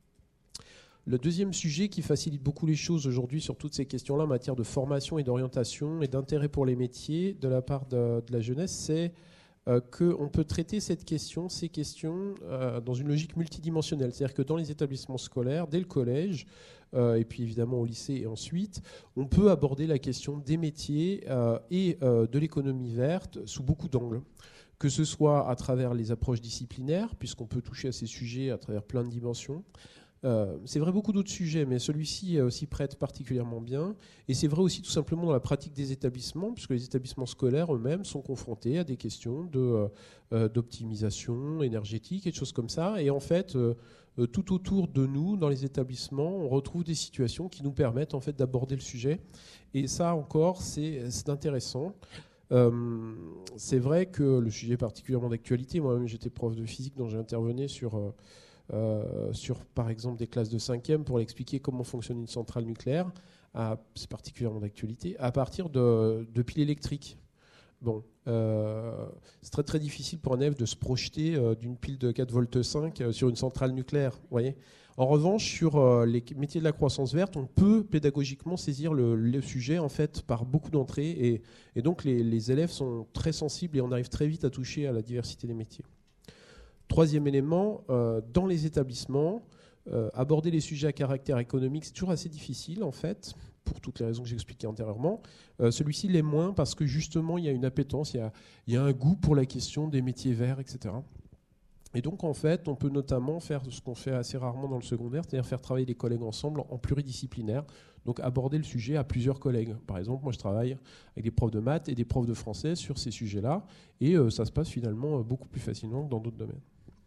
Le deuxième sujet qui facilite beaucoup les choses aujourd'hui sur toutes ces questions-là en matière de formation et d'orientation et d'intérêt pour les métiers de la part de, de la jeunesse, c'est euh, qu'on peut traiter cette question, ces questions euh, dans une logique multidimensionnelle. C'est-à-dire que dans les établissements scolaires, dès le collège, euh, et puis évidemment au lycée et ensuite, on peut aborder la question des métiers euh, et euh, de l'économie verte sous beaucoup d'angles. Que ce soit à travers les approches disciplinaires, puisqu'on peut toucher à ces sujets à travers plein de dimensions. Euh, c'est vrai beaucoup d'autres sujets, mais celui-ci euh, s'y prête particulièrement bien. Et c'est vrai aussi tout simplement dans la pratique des établissements, puisque les établissements scolaires eux-mêmes sont confrontés à des questions de, euh, d'optimisation énergétique et de choses comme ça. Et en fait, euh, euh, tout autour de nous, dans les établissements, on retrouve des situations qui nous permettent en fait d'aborder le sujet. Et ça encore, c'est, c'est intéressant. Euh, c'est vrai que le sujet est particulièrement d'actualité. Moi-même, j'étais prof de physique, dont j'ai intervenu sur, euh, euh, sur, par exemple, des classes de cinquième pour expliquer comment fonctionne une centrale nucléaire. À, c'est particulièrement d'actualité, à partir de, de piles électriques. Bon, euh, c'est très très difficile pour un élève de se projeter euh, d'une pile de quatre volts cinq euh, sur une centrale nucléaire. Vous voyez ? En revanche, sur euh, les métiers de la croissance verte, on peut pédagogiquement saisir le, le sujet en fait par beaucoup d'entrées et, et donc les, les élèves sont très sensibles et on arrive très vite à toucher à la diversité des métiers. Troisième élément, euh, dans les établissements, euh, aborder les sujets à caractère économique, c'est toujours assez difficile en fait, pour toutes les raisons que j'expliquais antérieurement. Euh, celui-ci l'est moins parce que justement il y a une appétence, il y a, il y a un goût pour la question des métiers verts, et cetera. Et donc, en fait, on peut notamment faire ce qu'on fait assez rarement dans le secondaire, c'est-à-dire faire travailler les collègues ensemble en pluridisciplinaire, donc aborder le sujet à plusieurs collègues. Par exemple, moi, je travaille avec des profs de maths et des profs de français sur ces sujets-là, et euh, ça se passe finalement beaucoup plus facilement que dans d'autres domaines.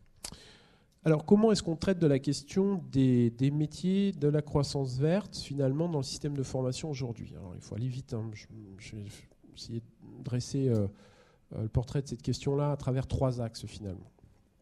Alors, comment est-ce qu'on traite de la question des, des métiers de la croissance verte, finalement, dans le système de formation aujourd'hui ? Alors, il faut aller vite, hein. je, je vais essayer de dresser euh, euh, le portrait de cette question-là à travers trois axes, finalement.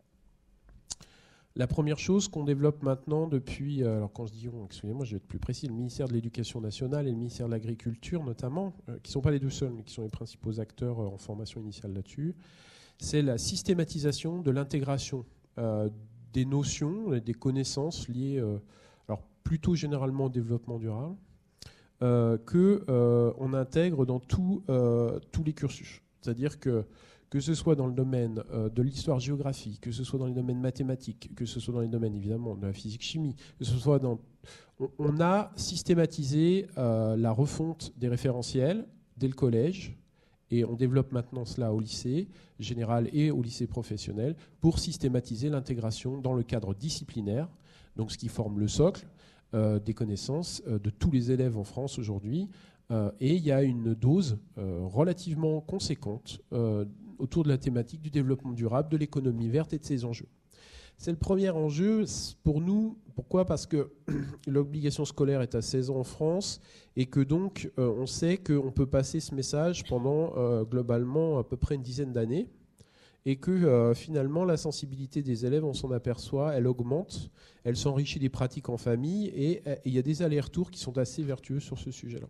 La première chose qu'on développe maintenant depuis, alors quand je dis on, excusez-moi, je vais être plus précis, le ministère de l'Éducation nationale et le ministère de l'Agriculture notamment, euh, qui ne sont pas les deux seuls, mais qui sont les principaux acteurs euh, en formation initiale là-dessus, c'est la systématisation de l'intégration euh, des notions, des connaissances liées, euh, alors plutôt généralement au développement durable, euh, qu'on euh, intègre dans tout, euh, tous les cursus. C'est-à-dire que que ce soit dans le domaine euh, de l'histoire-géographie, que ce soit dans les domaines mathématiques, que ce soit dans les domaines évidemment de la physique-chimie, que ce soit dans... On, on a systématisé euh, la refonte des référentiels dès le collège, et on développe maintenant cela au lycée général et au lycée professionnel, pour systématiser l'intégration dans le cadre disciplinaire, donc ce qui forme le socle euh, des connaissances euh, de tous les élèves en France aujourd'hui. Euh, et il y a une dose euh, relativement conséquente euh, autour de la thématique du développement durable, de l'économie verte et de ses enjeux. C'est le premier enjeu pour nous. Pourquoi ? Parce que l'obligation scolaire est à seize ans en France et que donc euh, on sait qu'on peut passer ce message pendant euh, globalement à peu près une dizaine d'années et que euh, finalement la sensibilité des élèves, on s'en aperçoit, elle augmente, elle s'enrichit des pratiques en famille et il y a des allers-retours qui sont assez vertueux sur ce sujet-là.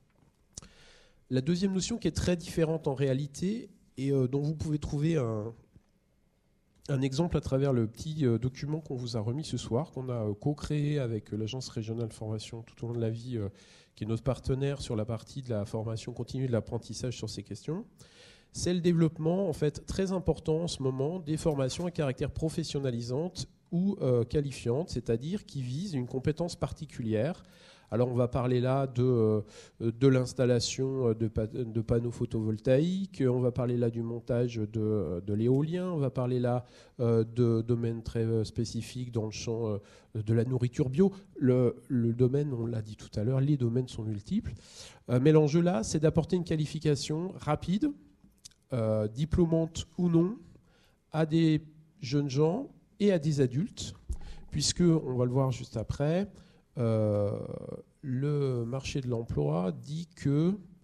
La deuxième notion qui est très différente en réalité et euh, dont vous pouvez trouver un, un exemple à travers le petit euh, document qu'on vous a remis ce soir, qu'on a euh, co-créé avec euh, l'Agence régionale de formation tout au long de la vie, euh, qui est notre partenaire sur la partie de la formation continue de l'apprentissage sur ces questions. C'est le développement en fait très important en ce moment des formations à caractère professionnalisante ou euh, qualifiante, c'est-à-dire qui visent une compétence particulière. Alors on va parler là de, de l'installation de, de panneaux photovoltaïques, on va parler là du montage de, de l'éolien, on va parler là de domaines très spécifiques dans le champ de la nourriture bio. Le, le domaine, on l'a dit tout à l'heure, les domaines sont multiples. Mais l'enjeu là, c'est d'apporter une qualification rapide, euh, diplômante ou non, à des jeunes gens et à des adultes, puisque, on va le voir juste après, Euh, le marché de l'emploi dit que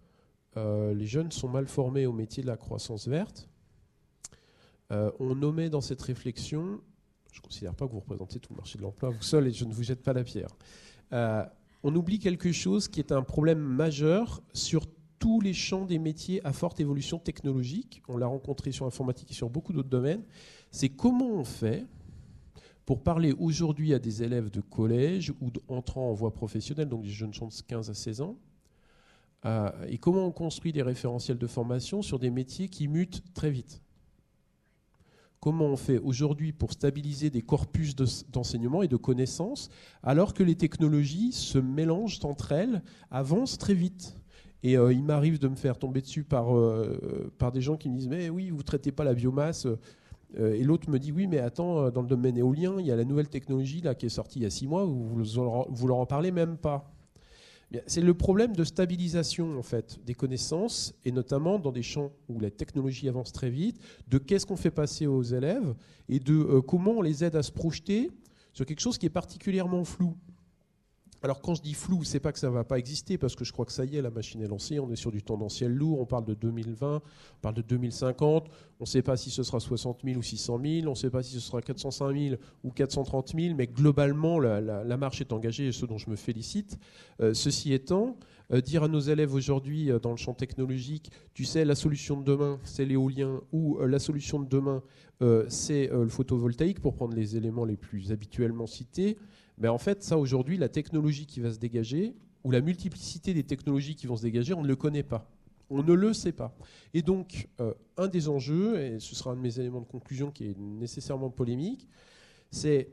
euh, les jeunes sont mal formés au métier de la croissance verte. Euh, on nommait dans cette réflexion, je ne considère pas que vous représentez tout le marché de l'emploi, vous seul, et je ne vous jette pas la pierre. Euh, on oublie quelque chose qui est un problème majeur sur tous les champs des métiers à forte évolution technologique. On l'a rencontré sur l'informatique et sur beaucoup d'autres domaines. C'est comment on fait pour parler aujourd'hui à des élèves de collège ou entrant en voie professionnelle, donc des jeunes gens de quinze à seize ans, euh, et comment on construit des référentiels de formation sur des métiers qui mutent très vite. Comment on fait aujourd'hui pour stabiliser des corpus de, d'enseignement et de connaissances alors que les technologies se mélangent entre elles, avancent très vite. Et euh, il m'arrive de me faire tomber dessus par, euh, par des gens qui me disent « Mais oui, vous ne traitez pas la biomasse euh, ». Et l'autre me dit « Oui, mais attends, dans le domaine éolien, il y a la nouvelle technologie là, qui est sortie il y a six mois, vous ne leur en parlez même pas ». C'est le problème de stabilisation en fait, des connaissances, et notamment dans des champs où la technologie avance très vite, de qu'est-ce qu'on fait passer aux élèves et de euh, comment on les aide à se projeter sur quelque chose qui est particulièrement flou. Alors quand je dis flou, c'est pas que ça ne va pas exister, parce que je crois que ça y est, la machine est lancée, on est sur du tendanciel lourd, on parle de deux mille vingt, on parle de deux mille cinquante, on ne sait pas si ce sera soixante mille ou six cent mille, on ne sait pas si ce sera quatre cent cinq mille ou quatre cent trente mille, mais globalement la, la, la marche est engagée, ce dont je me félicite. Euh, ceci étant, euh, dire à nos élèves aujourd'hui euh, dans le champ technologique, tu sais, la solution de demain, c'est l'éolien, ou euh, la solution de demain, euh, c'est euh, le photovoltaïque, pour prendre les éléments les plus habituellement cités. Mais en fait, ça aujourd'hui, la technologie qui va se dégager, ou la multiplicité des technologies qui vont se dégager, on ne le connaît pas. On ne le sait pas. Et donc, euh, un des enjeux, et ce sera un de mes éléments de conclusion qui est nécessairement polémique, c'est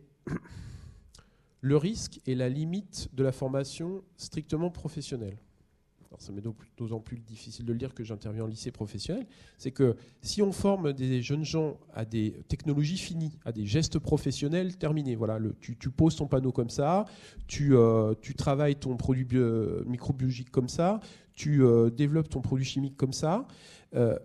le risque et la limite de la formation strictement professionnelle. Alors ça m'est d'autant plus difficile de le dire que j'interviens en lycée professionnel, c'est que si on forme des jeunes gens à des technologies finies, à des gestes professionnels terminés, voilà, le, tu, tu poses ton panneau comme ça, tu, euh, tu travailles ton produit bio, microbiologique comme ça, tu euh, développes ton produit chimique comme ça, euh,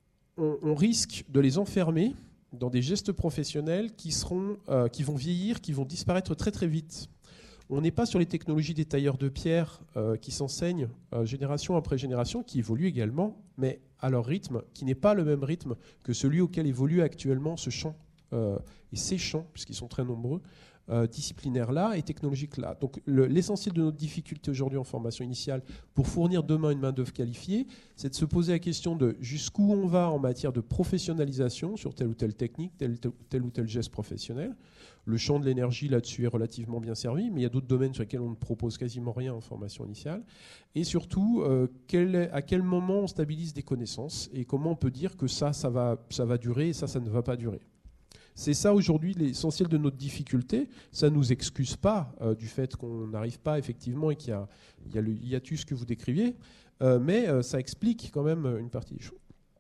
on, on risque de les enfermer dans des gestes professionnels qui, seront, euh, qui vont vieillir, qui vont disparaître très très vite. On n'est pas sur les technologies des tailleurs de pierre euh, qui s'enseignent euh, génération après génération, qui évoluent également, mais à leur rythme, qui n'est pas le même rythme que celui auquel évolue actuellement ce champ, euh, et ces champs, puisqu'ils sont très nombreux, euh, disciplinaires-là et technologiques-là. Donc le, l'essentiel de notre difficulté aujourd'hui en formation initiale pour fournir demain une main-d'œuvre qualifiée, c'est de se poser la question de jusqu'où on va en matière de professionnalisation sur telle ou telle technique, tel, tel, tel ou tel geste professionnel. Le champ de l'énergie là-dessus est relativement bien servi, mais il y a d'autres domaines sur lesquels on ne propose quasiment rien en formation initiale. Et surtout, euh, quel est, à quel moment on stabilise des connaissances et comment on peut dire que ça, ça va, ça va durer et ça, ça ne va pas durer. C'est ça aujourd'hui l'essentiel de notre difficulté. Ça ne nous excuse pas euh, du fait qu'on n'arrive pas effectivement et qu'il y a, il y a le hiatus que vous décriviez, euh, mais euh, ça explique quand même une partie des choses.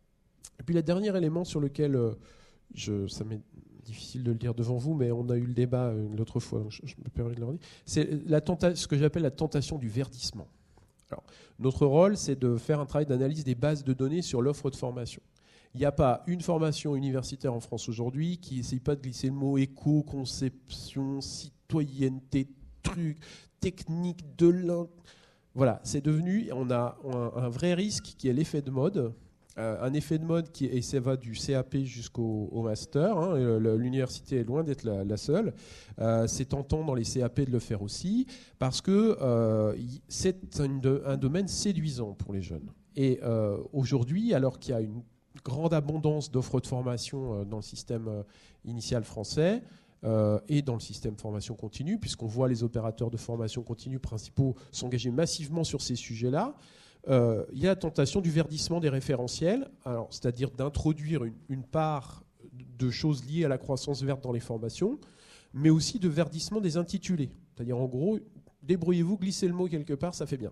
Et puis le dernier élément sur lequel euh, je, ça m'est difficile de le dire devant vous, mais on a eu le débat l'autre fois, donc je, je me permets de le redire, c'est la tenta- ce que j'appelle la tentation du verdissement. Alors, notre rôle, c'est de faire un travail d'analyse des bases de données sur l'offre de formation. Il n'y a pas une formation universitaire en France aujourd'hui qui n'essaye pas de glisser le mot éco, conception, citoyenneté, truc, technique, de l'in... Voilà, c'est devenu, on a un, un vrai risque qui est l'effet de mode. Euh, un effet de mode qui et ça va du C A P jusqu'au au master. Hein, le, l'université est loin d'être la, la seule. Euh, c'est tentant dans les C A P de le faire aussi parce que euh, c'est une, un domaine séduisant pour les jeunes. Et euh, aujourd'hui, alors qu'il y a une grande abondance d'offres de formation euh, dans le système euh, initial français euh, et dans le système formation continue, puisqu'on voit les opérateurs de formation continue principaux s'engager massivement sur ces sujets-là. Euh, il y a la tentation du verdissement des référentiels, alors, c'est-à-dire d'introduire une, une part de choses liées à la croissance verte dans les formations, mais aussi de verdissement des intitulés. C'est-à-dire, en gros, débrouillez-vous, glissez le mot quelque part, ça fait bien.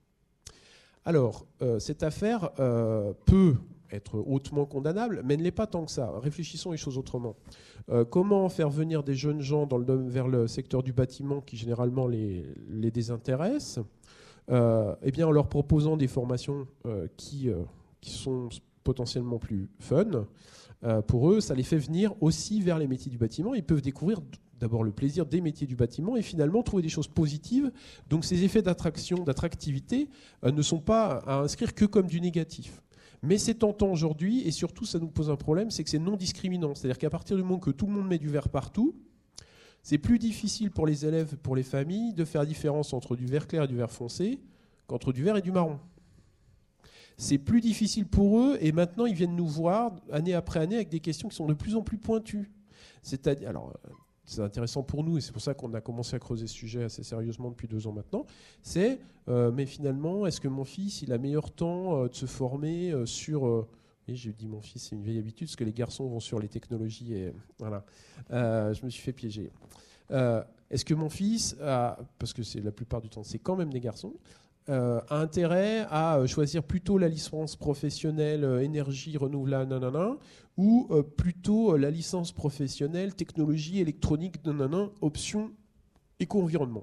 Alors, euh, cette affaire euh, peut être hautement condamnable, mais ne l'est pas tant que ça. Réfléchissons les choses autrement. Euh, comment faire venir des jeunes gens dans le, vers le secteur du bâtiment qui, généralement, les, les désintéresse ? Euh, eh bien, en leur proposant des formations euh, qui, euh, qui sont potentiellement plus fun, euh, pour eux, ça les fait venir aussi vers les métiers du bâtiment. Ils peuvent découvrir d'abord le plaisir des métiers du bâtiment et finalement trouver des choses positives. Donc ces effets d'attraction, d'attractivité euh, ne sont pas à inscrire que comme du négatif. Mais c'est tentant aujourd'hui et surtout ça nous pose un problème, c'est que c'est non discriminant. C'est-à-dire qu'à partir du moment que tout le monde met du vert partout, c'est plus difficile pour les élèves, pour les familles, de faire la différence entre du vert clair et du vert foncé qu'entre du vert et du marron. C'est plus difficile pour eux et maintenant ils viennent nous voir année après année avec des questions qui sont de plus en plus pointues. C'est-à-dire, alors, c'est intéressant pour nous et c'est pour ça qu'on a commencé à creuser ce sujet assez sérieusement depuis deux ans maintenant. C'est, euh, mais finalement, est-ce que mon fils, il a meilleur temps euh, de se former euh, sur... Euh, oui, j'ai dit mon fils, c'est une vieille habitude, parce que les garçons vont sur les technologies et voilà. Euh, je me suis fait piéger. Euh, est-ce que mon fils, a, parce que c'est la plupart du temps, c'est quand même des garçons, euh, a intérêt à choisir plutôt la licence professionnelle euh, énergie renouvelable, nanana, ou euh, plutôt euh, la licence professionnelle technologie électronique, nanana, option éco-environnement?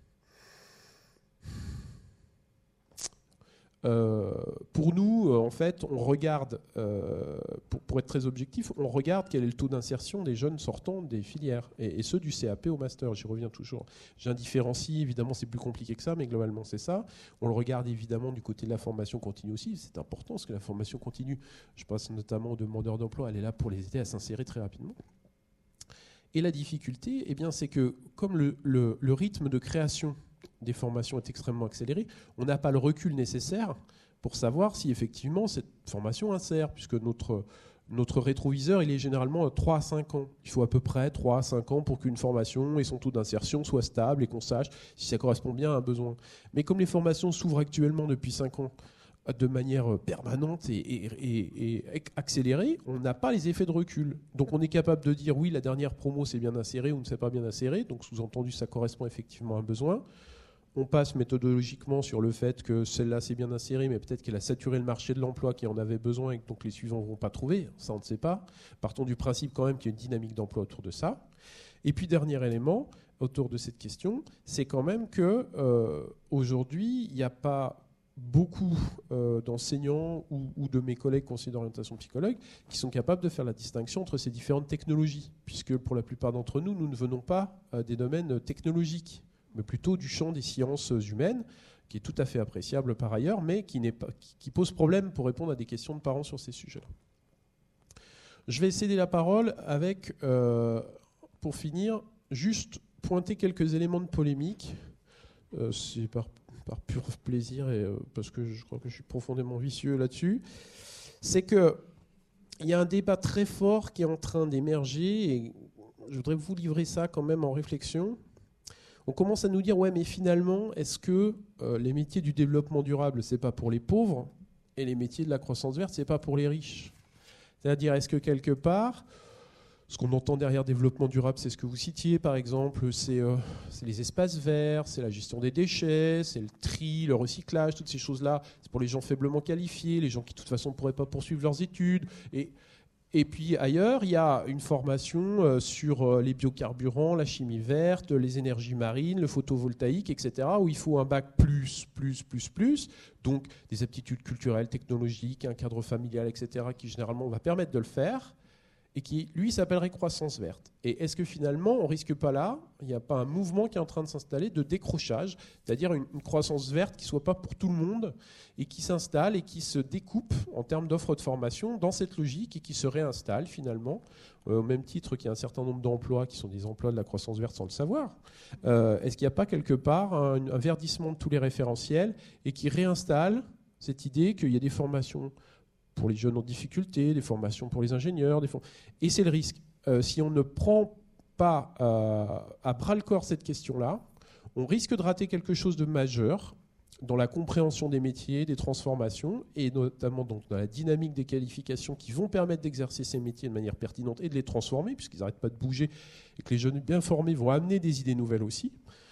Euh, pour nous, euh, en fait, on regarde, euh, pour, pour être très objectif, on regarde quel est le taux d'insertion des jeunes sortants des filières, et, et ceux du C A P au master, j'y reviens toujours. J'indifférencie, évidemment c'est plus compliqué que ça, mais globalement c'est ça. On le regarde évidemment du côté de la formation continue aussi, c'est important, parce que la formation continue, je pense notamment aux demandeurs d'emploi, elle est là pour les aider à s'insérer très rapidement. Et la difficulté, eh bien, c'est que comme le, le, le rythme de création des formations est extrêmement accéléré, on n'a pas le recul nécessaire pour savoir si effectivement cette formation insère, puisque notre, notre rétroviseur il est généralement trois à cinq ans. Il faut à peu près trois à cinq ans pour qu'une formation et son taux d'insertion soit stable et qu'on sache si ça correspond bien à un besoin. Mais comme les formations s'ouvrent actuellement depuis cinq ans de manière permanente et, et, et, et accélérée, on n'a pas les effets de recul. Donc on est capable de dire oui, la dernière promo s'est bien insérée ou ne s'est pas bien insérée, donc sous-entendu ça correspond effectivement à un besoin. On passe méthodologiquement sur le fait que celle-là s'est bien insérée, mais peut-être qu'elle a saturé le marché de l'emploi qui en avait besoin et que donc les suivants ne vont pas trouver. Ça, on ne sait pas. Partons du principe quand même qu'il y a une dynamique d'emploi autour de ça. Et puis, dernier élément autour de cette question, c'est quand même qu'aujourd'hui, euh, aujourd'hui, il n'y a pas beaucoup euh, d'enseignants ou, ou de mes collègues conseillers d'orientation psychologue qui sont capables de faire la distinction entre ces différentes technologies, puisque pour la plupart d'entre nous, nous ne venons pas euh, des domaines technologiques, mais plutôt du champ des sciences humaines, qui est tout à fait appréciable par ailleurs, mais qui, n'est pas, qui, qui pose problème pour répondre à des questions de parents sur ces sujets-là. Je vais céder la parole avec, euh, pour finir, juste pointer quelques éléments de polémique. Euh, c'est par, par pur plaisir, et, euh, parce que je crois que je suis profondément vicieux là-dessus. C'est qu'il y a un débat très fort qui est en train d'émerger, et je voudrais vous livrer ça quand même en réflexion. On commence à nous dire, ouais, mais finalement, est-ce que euh, les métiers du développement durable, c'est pas pour les pauvres, et les métiers de la croissance verte, c'est pas pour les riches? C'est-à-dire, est-ce que quelque part, ce qu'on entend derrière développement durable, c'est ce que vous citiez, par exemple, c'est, euh, c'est les espaces verts, c'est la gestion des déchets, c'est le tri, le recyclage, toutes ces choses-là. C'est pour les gens faiblement qualifiés, les gens qui, de toute façon, ne pourraient pas poursuivre leurs études. Et Et puis ailleurs, il y a une formation sur les biocarburants, la chimie verte, les énergies marines, le photovoltaïque, et cetera, où il faut un bac plus, plus, plus, plus, donc des aptitudes culturelles, technologiques, un cadre familial, et cetera, qui généralement va permettre de le faire, et qui, lui, s'appellerait croissance verte. Et est-ce que finalement, on ne risque pas là, il n'y a pas un mouvement qui est en train de s'installer de décrochage, c'est-à-dire une, une croissance verte qui ne soit pas pour tout le monde, et qui s'installe et qui se découpe en termes d'offres de formation dans cette logique et qui se réinstalle finalement, euh, au même titre qu'il y a un certain nombre d'emplois qui sont des emplois de la croissance verte sans le savoir. Euh, est-ce qu'il n'y a pas quelque part un, un verdissement de tous les référentiels et qui réinstalle cette idée qu'il y a des formations pour les jeunes en difficulté, des formations pour les ingénieurs, des form... et c'est le risque. Euh, si on ne prend pas euh, à bras-le-corps cette question-là, on risque de rater quelque chose de majeur dans la compréhension des métiers, des transformations, et notamment donc dans la dynamique des qualifications qui vont permettre d'exercer ces métiers de manière pertinente et de les transformer, puisqu'ils n'arrêtent pas de bouger, et que les jeunes bien formés vont amener des idées nouvelles aussi.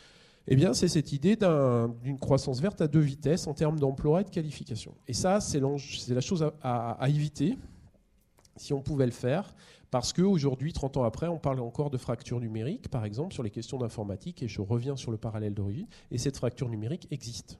Eh bien, c'est cette idée d'un, d'une croissance verte à deux vitesses en termes d'emploi et de qualification. Et ça, c'est, c'est la chose à, à, à éviter, si on pouvait le faire, parce qu'aujourd'hui, trente ans après, on parle encore de fracture numérique, par exemple, sur les questions d'informatique, et je reviens sur le parallèle d'origine, et cette fracture numérique existe.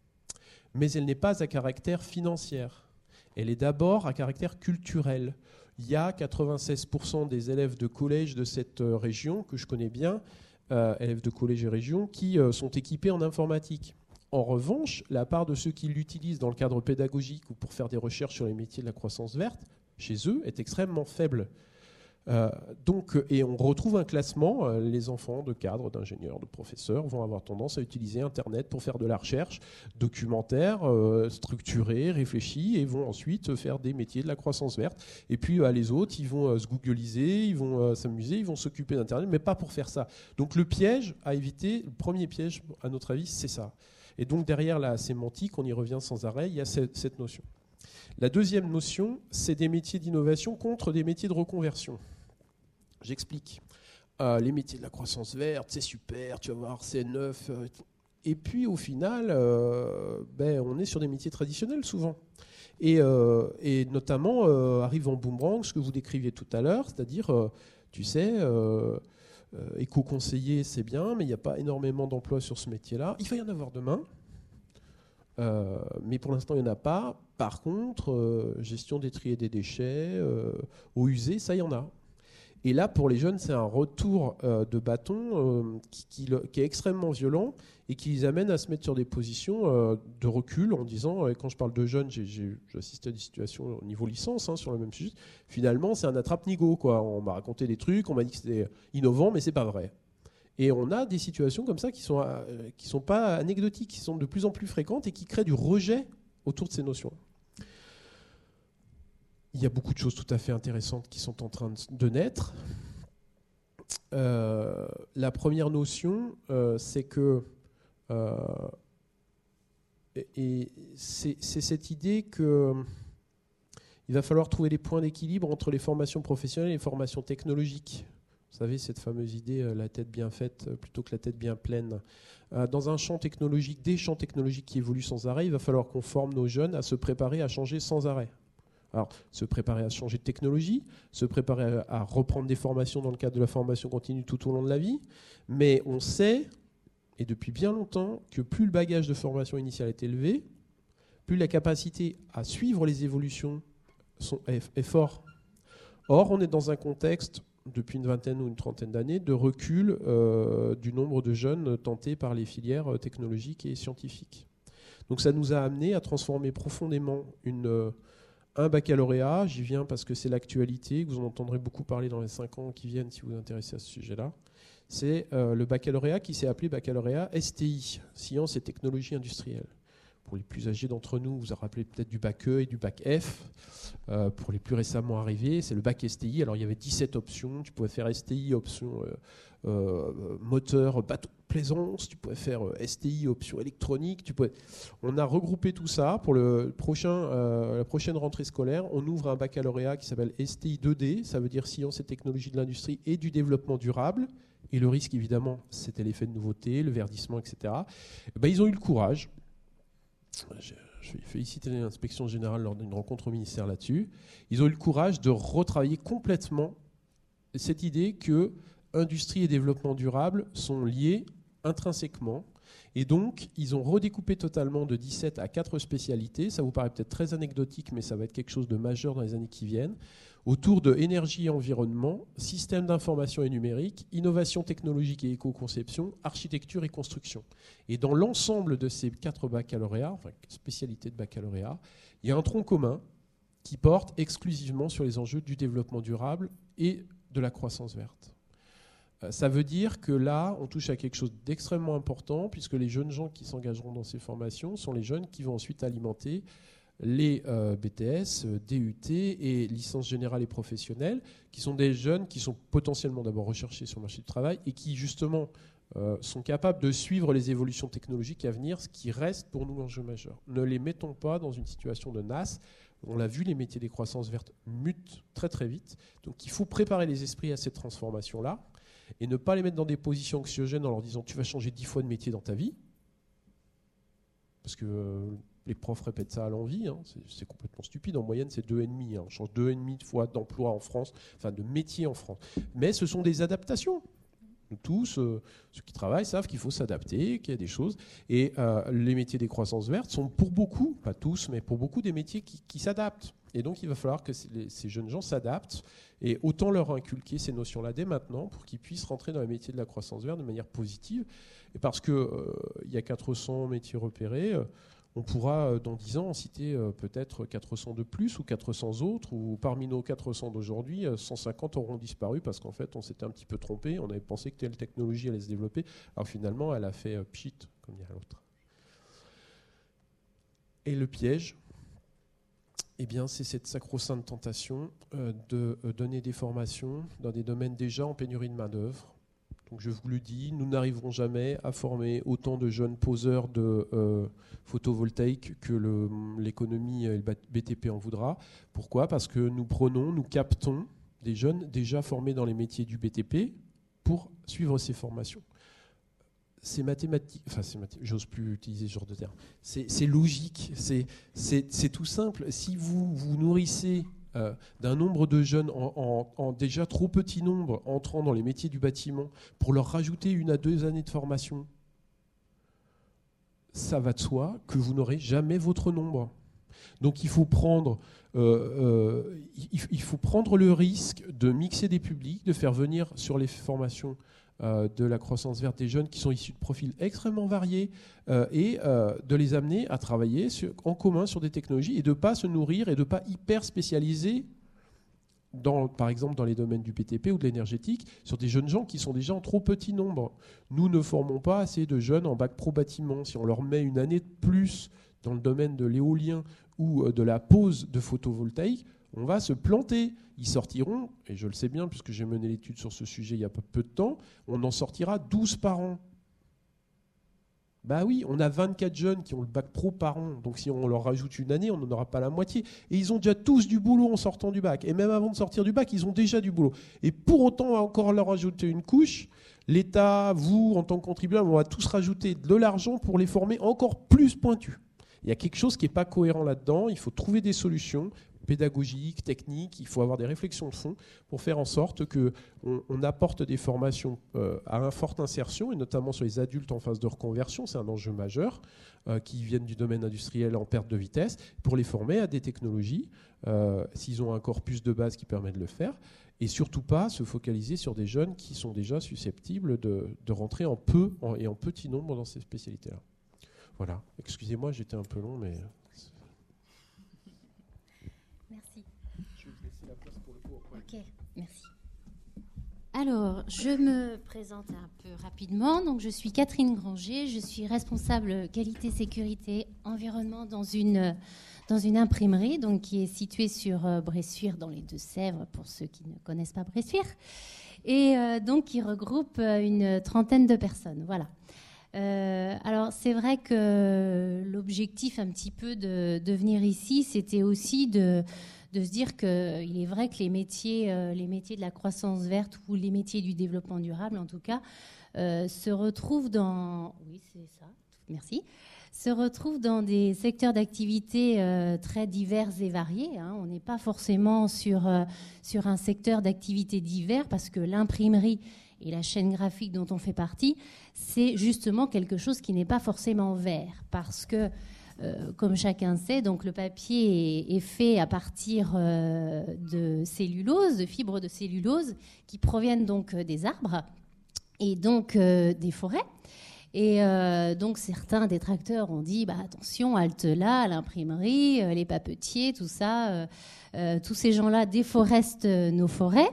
Mais elle n'est pas à caractère financier. Elle est d'abord à caractère culturel. il y a quatre-vingt-seize pour cent des élèves de collège de cette euh, région, que je connais bien, euh, élèves de collège et région, qui euh, sont équipés en informatique. En revanche, la part de ceux qui l'utilisent dans le cadre pédagogique ou pour faire des recherches sur les métiers de la croissance verte, chez eux, est extrêmement faible. Euh, donc, et on retrouve un classement, euh, les enfants de cadres, d'ingénieurs, de professeurs vont avoir tendance à utiliser Internet pour faire de la recherche documentaire, euh, structurée, réfléchie, et vont ensuite faire des métiers de la croissance verte. Et puis euh, les autres, ils vont euh, se googliser, ils vont euh, s'amuser, ils vont s'occuper d'Internet, mais pas pour faire ça. Donc le piège à éviter, le premier piège, à notre avis, c'est ça. Et donc derrière la sémantique, on y revient sans arrêt, il y a cette, cette notion. La deuxième notion, c'est des métiers d'innovation contre des métiers de reconversion. J'explique. Euh, les métiers de la croissance verte, c'est super, tu vas voir, c'est neuf. Euh, et puis au final, euh, ben, on est sur des métiers traditionnels souvent. Et, euh, et notamment, euh, arrive en boomerang ce que vous décriviez tout à l'heure, c'est-à-dire, euh, tu sais, euh, euh, éco-conseiller, c'est bien, mais il n'y a pas énormément d'emplois sur ce métier-là. Il va y en avoir demain. Euh, mais pour l'instant, il n'y en a pas. Par contre, euh, gestion des tri et des déchets, euh, eau usée, ça, il y en a. Et là, pour les jeunes, c'est un retour euh, de bâton euh, qui, qui, qui est extrêmement violent et qui les amène à se mettre sur des positions euh, de recul en disant, et quand je parle de jeunes, j'ai, j'ai, j'ai assisté à des situations au niveau licence hein, sur le même sujet, finalement, c'est un attrape-nigo, quoi. On m'a raconté des trucs, on m'a dit que c'était innovant, mais c'est pas vrai. Et on a des situations comme ça qui sont, euh, qui sont pas anecdotiques, qui sont de plus en plus fréquentes et qui créent du rejet autour de ces notions. Il y a beaucoup de choses tout à fait intéressantes qui sont en train de naître. Euh, la première notion, euh, c'est que euh, et, et c'est, c'est cette idée que il va falloir trouver des points d'équilibre entre les formations professionnelles et les formations technologiques. Vous savez, cette fameuse idée, euh, la tête bien faite euh, plutôt que la tête bien pleine. Euh, dans un champ technologique, des champs technologiques qui évoluent sans arrêt, il va falloir qu'on forme nos jeunes à se préparer à changer sans arrêt. Alors, se préparer à changer de technologie, se préparer à, à reprendre des formations dans le cadre de la formation continue tout au long de la vie, mais on sait, et depuis bien longtemps, que plus le bagage de formation initiale est élevé, plus la capacité à suivre les évolutions sont, est, est fort. Or, on est dans un contexte, depuis une vingtaine ou une trentaine d'années, de recul euh, du nombre de jeunes tentés par les filières technologiques et scientifiques. Donc ça nous a amené à transformer profondément une... Un baccalauréat, j'y viens parce que c'est l'actualité, que vous en entendrez beaucoup parler dans les cinq ans qui viennent si vous vous intéressez à ce sujet-là. C'est euh, le baccalauréat qui s'est appelé baccalauréat S T I, Sciences et Technologies Industrielles. Pour les plus âgés d'entre nous, vous vous rappelez peut-être du bac E et du bac F. Euh, pour les plus récemment arrivés, c'est le bac S T I. Alors il y avait dix-sept options. Tu pouvais faire S T I, option euh, euh, moteur, bateau de plaisance. Tu pouvais faire euh, S T I, option électronique. Tu pouvais... On a regroupé tout ça. Pour le prochain, euh, la prochaine rentrée scolaire, on ouvre un baccalauréat qui s'appelle S T I deux D. Ça veut dire Sciences et Technologies de l'Industrie et du Développement Durable. Et le risque, évidemment, c'était l'effet de nouveauté, le verdissement, et cetera. Et ben, ils ont eu le courage. Je vais féliciter l'inspection générale lors d'une rencontre au ministère là-dessus. Ils ont eu le courage de retravailler complètement cette idée que industrie et développement durable sont liés intrinsèquement. Et donc, ils ont redécoupé totalement de dix-sept à quatre spécialités. Ça vous paraît peut-être très anecdotique, mais ça va être quelque chose de majeur dans les années qui viennent. Autour de énergie et environnement, système d'information et numérique, innovation technologique et éco-conception, architecture et construction. Et dans l'ensemble de ces quatre baccalauréats, enfin spécialités de baccalauréat, il y a un tronc commun qui porte exclusivement sur les enjeux du développement durable et de la croissance verte. Ça veut dire que là, on touche à quelque chose d'extrêmement important, puisque les jeunes gens qui s'engageront dans ces formations sont les jeunes qui vont ensuite alimenter les euh, B T S, D U T et licences générales et professionnelles, qui sont des jeunes qui sont potentiellement d'abord recherchés sur le marché du travail et qui justement euh, sont capables de suivre les évolutions technologiques à venir, ce qui reste pour nous l'enjeu majeur. Ne les mettons pas dans une situation de nasse. On l'a vu, les métiers des croissances vertes mutent très très vite. Donc il faut préparer les esprits à cette transformation-là et ne pas les mettre dans des positions anxiogènes en leur disant tu vas changer dix fois de métier dans ta vie. Parce que euh, les profs répètent ça à l'envi, hein. c'est, c'est complètement stupide. En moyenne, c'est deux virgule cinq. Hein. On change deux virgule cinq fois d'emploi en France, enfin de métier en France. Mais ce sont des adaptations. Nous tous, euh, ceux qui travaillent, savent qu'il faut s'adapter, qu'il y a des choses. Et euh, les métiers des croissances vertes sont pour beaucoup, pas tous, mais pour beaucoup des métiers qui, qui s'adaptent. Et donc, il va falloir que ces jeunes gens s'adaptent et autant leur inculquer ces notions-là dès maintenant pour qu'ils puissent rentrer dans les métiers de la croissance verte de manière positive. Et parce qu'il euh, y a quatre cents métiers repérés, euh, on pourra, euh, dans dix ans, en citer euh, peut-être quatre cents de plus ou quatre cents autres, ou parmi nos quatre cents d'aujourd'hui, euh, cent cinquante auront disparu parce qu'en fait, on s'était un petit peu trompé. On avait pensé que telle technologie allait se développer. Alors finalement, elle a fait euh, pchit, comme dirait l'autre. Et le piège, eh bien, c'est cette sacro-sainte tentation euh, de euh, donner des formations dans des domaines déjà en pénurie de main-d'œuvre. Donc, je vous le dis, nous n'arriverons jamais à former autant de jeunes poseurs de euh, photovoltaïque que le, l'économie et le B T P en voudra. Pourquoi ? Parce que nous prenons, nous captons des jeunes déjà formés dans les métiers du B T P pour suivre ces formations. C'est mathématique, enfin, c'est mathé- j'ose plus utiliser ce genre de terme. C'est, c'est logique, c'est, c'est, c'est tout simple. Si vous vous nourrissez euh, d'un nombre de jeunes en, en, en déjà trop petit nombre entrant dans les métiers du bâtiment pour leur rajouter une à deux années de formation, ça va de soi que vous n'aurez jamais votre nombre. Donc il faut prendre, euh, euh, il, il faut prendre le risque de mixer des publics, de faire venir sur les formations Euh, de la croissance verte des jeunes qui sont issus de profils extrêmement variés euh, et euh, de les amener à travailler sur, en commun sur des technologies et de ne pas se nourrir et de ne pas hyper spécialiser, dans, par exemple dans les domaines du B T P ou de l'énergétique, sur des jeunes gens qui sont déjà en trop petit nombre. Nous ne formons pas assez de jeunes en bac pro bâtiment. Si on leur met une année de plus dans le domaine de l'éolien ou euh, de la pose de photovoltaïque, on va se planter. Ils sortiront, et je le sais bien puisque j'ai mené l'étude sur ce sujet il y a peu de temps, on en sortira douze par an. Bah oui, on a vingt-quatre jeunes qui ont le bac pro par an, donc si on leur rajoute une année, on n'en aura pas la moitié. Et ils ont déjà tous du boulot en sortant du bac. Et même avant de sortir du bac, ils ont déjà du boulot. Et pour autant, on va encore leur rajouter une couche. L'État, vous, en tant que contribuable, on va tous rajouter de l'argent pour les former encore plus pointus. Il y a quelque chose qui n'est pas cohérent là-dedans, il faut trouver des solutions pédagogiques, techniques, il faut avoir des réflexions de fond pour faire en sorte qu'on on apporte des formations euh, à une forte insertion, et notamment sur les adultes en phase de reconversion, c'est un enjeu majeur, euh, qui viennent du domaine industriel en perte de vitesse, pour les former à des technologies, euh, s'ils ont un corpus de base qui permet de le faire, et surtout pas se focaliser sur des jeunes qui sont déjà susceptibles de, de rentrer en peu en, et en petit nombre dans ces spécialités-là. Voilà, excusez-moi, j'étais un peu long, mais... Merci. Je vais vous laisser la place pour le PowerPoint. Ok, merci. Alors, je me présente un peu rapidement. Donc, je suis Catherine Granger, je suis responsable qualité, sécurité, environnement dans une, dans une imprimerie donc, qui est située sur euh, Bressuire, dans les Deux-Sèvres, pour ceux qui ne connaissent pas Bressuire, et euh, donc qui regroupe une trentaine de personnes. Voilà. Euh, alors c'est vrai que l'objectif un petit peu de, de venir ici, c'était aussi de, de se dire qu'il est vrai que les métiers, euh, les métiers de la croissance verte ou les métiers du développement durable en tout cas, euh, se retrouvent dans... Oui, c'est ça, merci. Se retrouvent dans des secteurs d'activité euh, très divers et variés. Hein. On n'est pas forcément sur, euh, sur un secteur d'activité divers parce que l'imprimerie et la chaîne graphique dont on fait partie, c'est justement quelque chose qui n'est pas forcément vert. Parce que, euh, comme chacun sait, donc le papier est, est fait à partir euh, de cellulose, de fibres de cellulose, qui proviennent donc des arbres et donc euh, des forêts. Et euh, donc certains détracteurs ont dit bah, attention, halte là, l'imprimerie, euh, les papetiers, tout ça, euh, euh, tous ces gens-là déforestent nos forêts.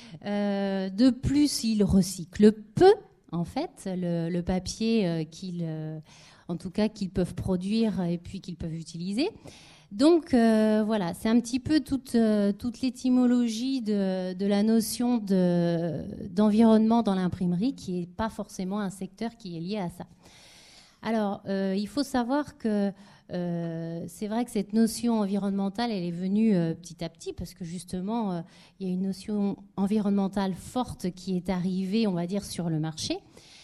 Euh, de plus, ils recyclent peu, en fait, le, le papier euh, qu'ils, euh, en tout cas, qu'ils peuvent produire et puis qu'ils peuvent utiliser. Donc euh, voilà, c'est un petit peu toute, euh, toute l'étymologie de, de la notion de, d'environnement dans l'imprimerie, qui n'est pas forcément un secteur qui est lié à ça. Alors, euh, il faut savoir que euh, c'est vrai que cette notion environnementale, elle est venue euh, petit à petit, parce que justement, euh, il y a une notion environnementale forte qui est arrivée, on va dire, sur le marché.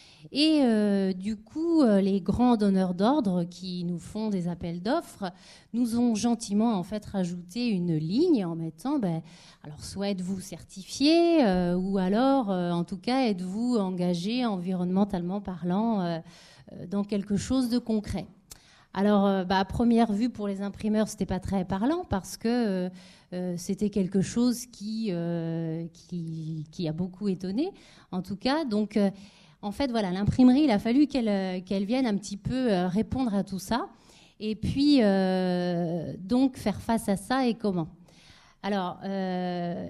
Et euh, du coup, euh, les grands donneurs d'ordre qui nous font des appels d'offres nous ont gentiment en fait rajouté une ligne en mettant, ben, alors soit êtes-vous certifié euh, ou alors, euh, en tout cas, êtes-vous engagé environnementalement parlant euh, dans quelque chose de concret. Alors, euh, bah, à première vue, pour les imprimeurs, c'était pas très parlant parce que euh, c'était quelque chose qui, euh, qui, qui a beaucoup étonné, en tout cas. Donc, euh, en fait, voilà, l'imprimerie, il a fallu qu'elle, qu'elle vienne un petit peu euh, répondre à tout ça. Et puis, euh, donc, faire face à ça et comment ? Alors, euh,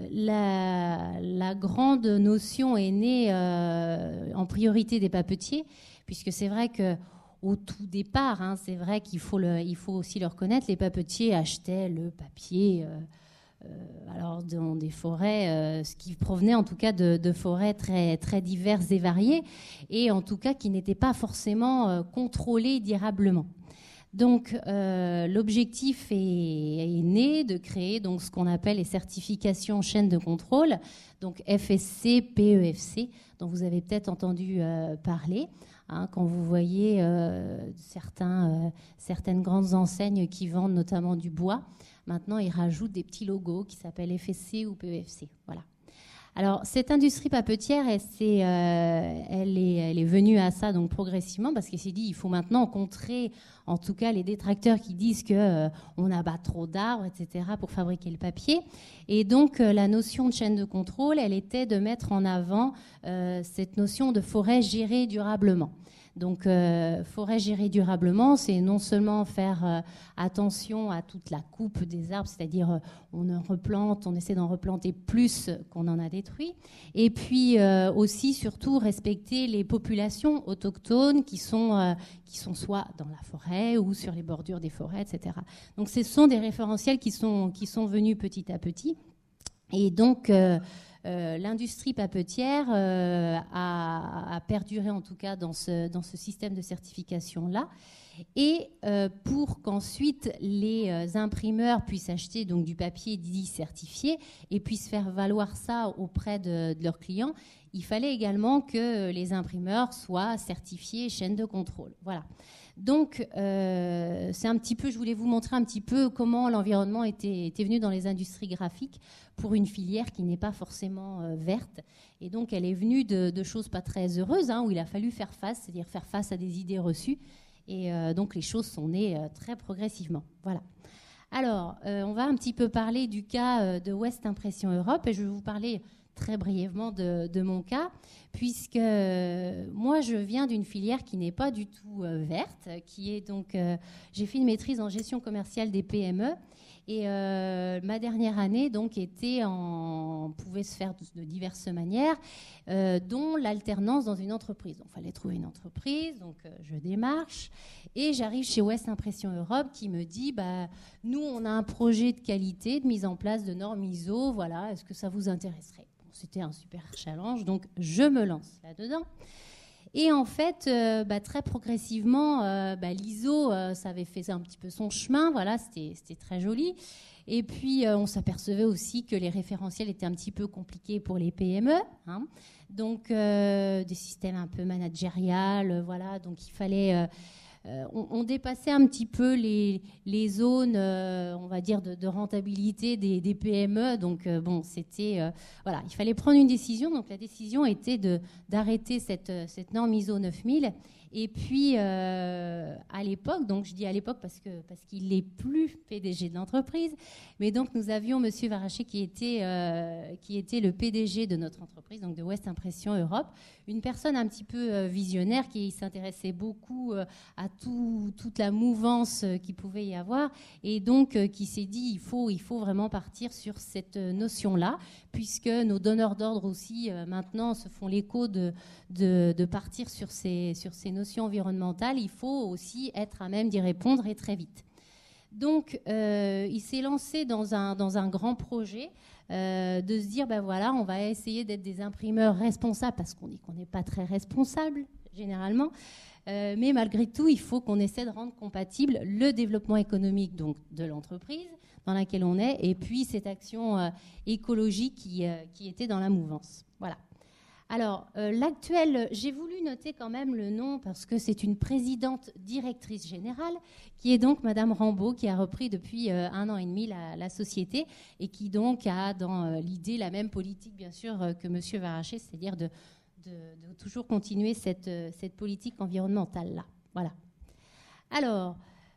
la, la grande notion est née euh, en priorité des papetiers, puisque c'est vrai que au tout départ, hein, c'est vrai qu'il faut, le, il faut aussi le reconnaître, les papetiers achetaient le papier euh, euh, alors dans des forêts, euh, ce qui provenait en tout cas de, de forêts très, très diverses et variées, et en tout cas qui n'étaient pas forcément euh, contrôlées durablement. Donc, euh, l'objectif est, est né de créer donc, ce qu'on appelle les certifications chaîne de contrôle, donc F S C, P E F C, dont vous avez peut-être entendu euh, parler. Hein, quand vous voyez euh, certains, euh, certaines grandes enseignes qui vendent notamment du bois, maintenant ils rajoutent des petits logos qui s'appellent F S C ou P E F C. Voilà. Alors, cette industrie papetière, elle, c'est, euh, elle, est, elle est venue à ça donc progressivement parce qu'elle s'est dit il faut maintenant contrer, en tout cas, les détracteurs qui disent qu'on euh, abat trop d'arbres, et cetera, pour fabriquer le papier. Et donc, euh, la notion de chaîne de contrôle, elle était de mettre en avant euh, cette notion de forêt gérée durablement. Donc, euh, forêt gérée durablement, c'est non seulement faire euh, attention à toute la coupe des arbres, c'est-à-dire euh, on en replante, on essaie d'en replanter plus qu'on en a détruit, et puis euh, aussi, surtout, respecter les populations autochtones qui sont, euh, qui sont soit dans la forêt ou sur les bordures des forêts, et cetera. Donc, ce sont des référentiels qui sont, qui sont venus petit à petit. Et donc, euh, Euh, l'industrie papetière euh, a, a perduré en tout cas dans ce, dans ce système de certification-là. Et euh, pour qu'ensuite les euh, imprimeurs puissent acheter donc, du papier dit certifié et puissent faire valoir ça auprès de, de leurs clients, il fallait également que les imprimeurs soient certifiés chaîne de contrôle. Voilà. Donc, euh, c'est un petit peu, je voulais vous montrer un petit peu comment l'environnement était, était venu dans les industries graphiques pour une filière qui n'est pas forcément euh, verte. Et donc, elle est venue de, de choses pas très heureuses, hein, où il a fallu faire face, c'est-à-dire faire face à des idées reçues. Et euh, donc, les choses sont nées euh, très progressivement. Voilà. Alors, euh, on va un petit peu parler du cas euh, de West Impression Europe, et je vais vous parler très brièvement de, de mon cas, puisque euh, moi, je viens d'une filière qui n'est pas du tout euh, verte, qui est donc... Euh, j'ai fait une maîtrise en gestion commerciale des P M E, et euh, ma dernière année, donc, était en, pouvait se faire de, de diverses manières, euh, dont l'alternance dans une entreprise. Donc, il fallait trouver une entreprise, donc euh, je démarche, et j'arrive chez West Impression Europe qui me dit, bah, nous, on a un projet de qualité, de mise en place de normes I S O, voilà, est-ce que ça vous intéresserait ? C'était un super challenge, donc je me lance là-dedans. Et en fait, euh, bah, très progressivement, euh, bah, l'I S O, euh, ça avait fait un petit peu son chemin, voilà, c'était, c'était très joli. Et puis, euh, on s'apercevait aussi que les référentiels étaient un petit peu compliqués pour les P M E, hein. Donc euh, des systèmes un peu managériels, euh, voilà, donc il fallait... Euh, Euh, on, on dépassait un petit peu les, les zones, euh, on va dire, de, de rentabilité des, des P M E. Donc, euh, bon, c'était... Euh, voilà, il fallait prendre une décision. Donc, la décision était de, d'arrêter cette, cette norme I S O neuf mille. Et puis, euh, à l'époque, donc je dis à l'époque parce, que, parce qu'il n'est plus P D G de l'entreprise, mais donc nous avions M. Varaché qui était, euh, qui était le P D G de notre entreprise, donc de West Impression Europe, une personne un petit peu euh, visionnaire qui s'intéressait beaucoup euh, à tout, toute la mouvance euh, qu'il pouvait y avoir, et donc euh, qui s'est dit il faut, il faut vraiment partir sur cette euh, notion-là, puisque nos donneurs d'ordre aussi euh, maintenant se font l'écho de, de, de partir sur ces, sur ces notions environnementales, il faut aussi être à même d'y répondre et très vite. Donc, euh, il s'est lancé dans un, dans un grand projet euh, de se dire, ben voilà, on va essayer d'être des imprimeurs responsables, parce qu'on dit qu'on n'est pas très responsable, généralement, euh, mais malgré tout, il faut qu'on essaie de rendre compatible le développement économique donc, de l'entreprise dans laquelle on est, et puis cette action euh, écologique qui, euh, qui était dans la mouvance. Voilà. Alors, euh, l'actuelle, j'ai voulu noter quand même le nom parce que c'est une présidente directrice générale qui est donc Madame Rambaud, qui a repris depuis euh, un an et demi la, la société et qui donc a dans euh, l'idée la même politique, bien sûr, euh, que Monsieur Varaché, c'est-à-dire de, de, de toujours continuer cette, euh, cette politique environnementale-là. Voilà. Alors,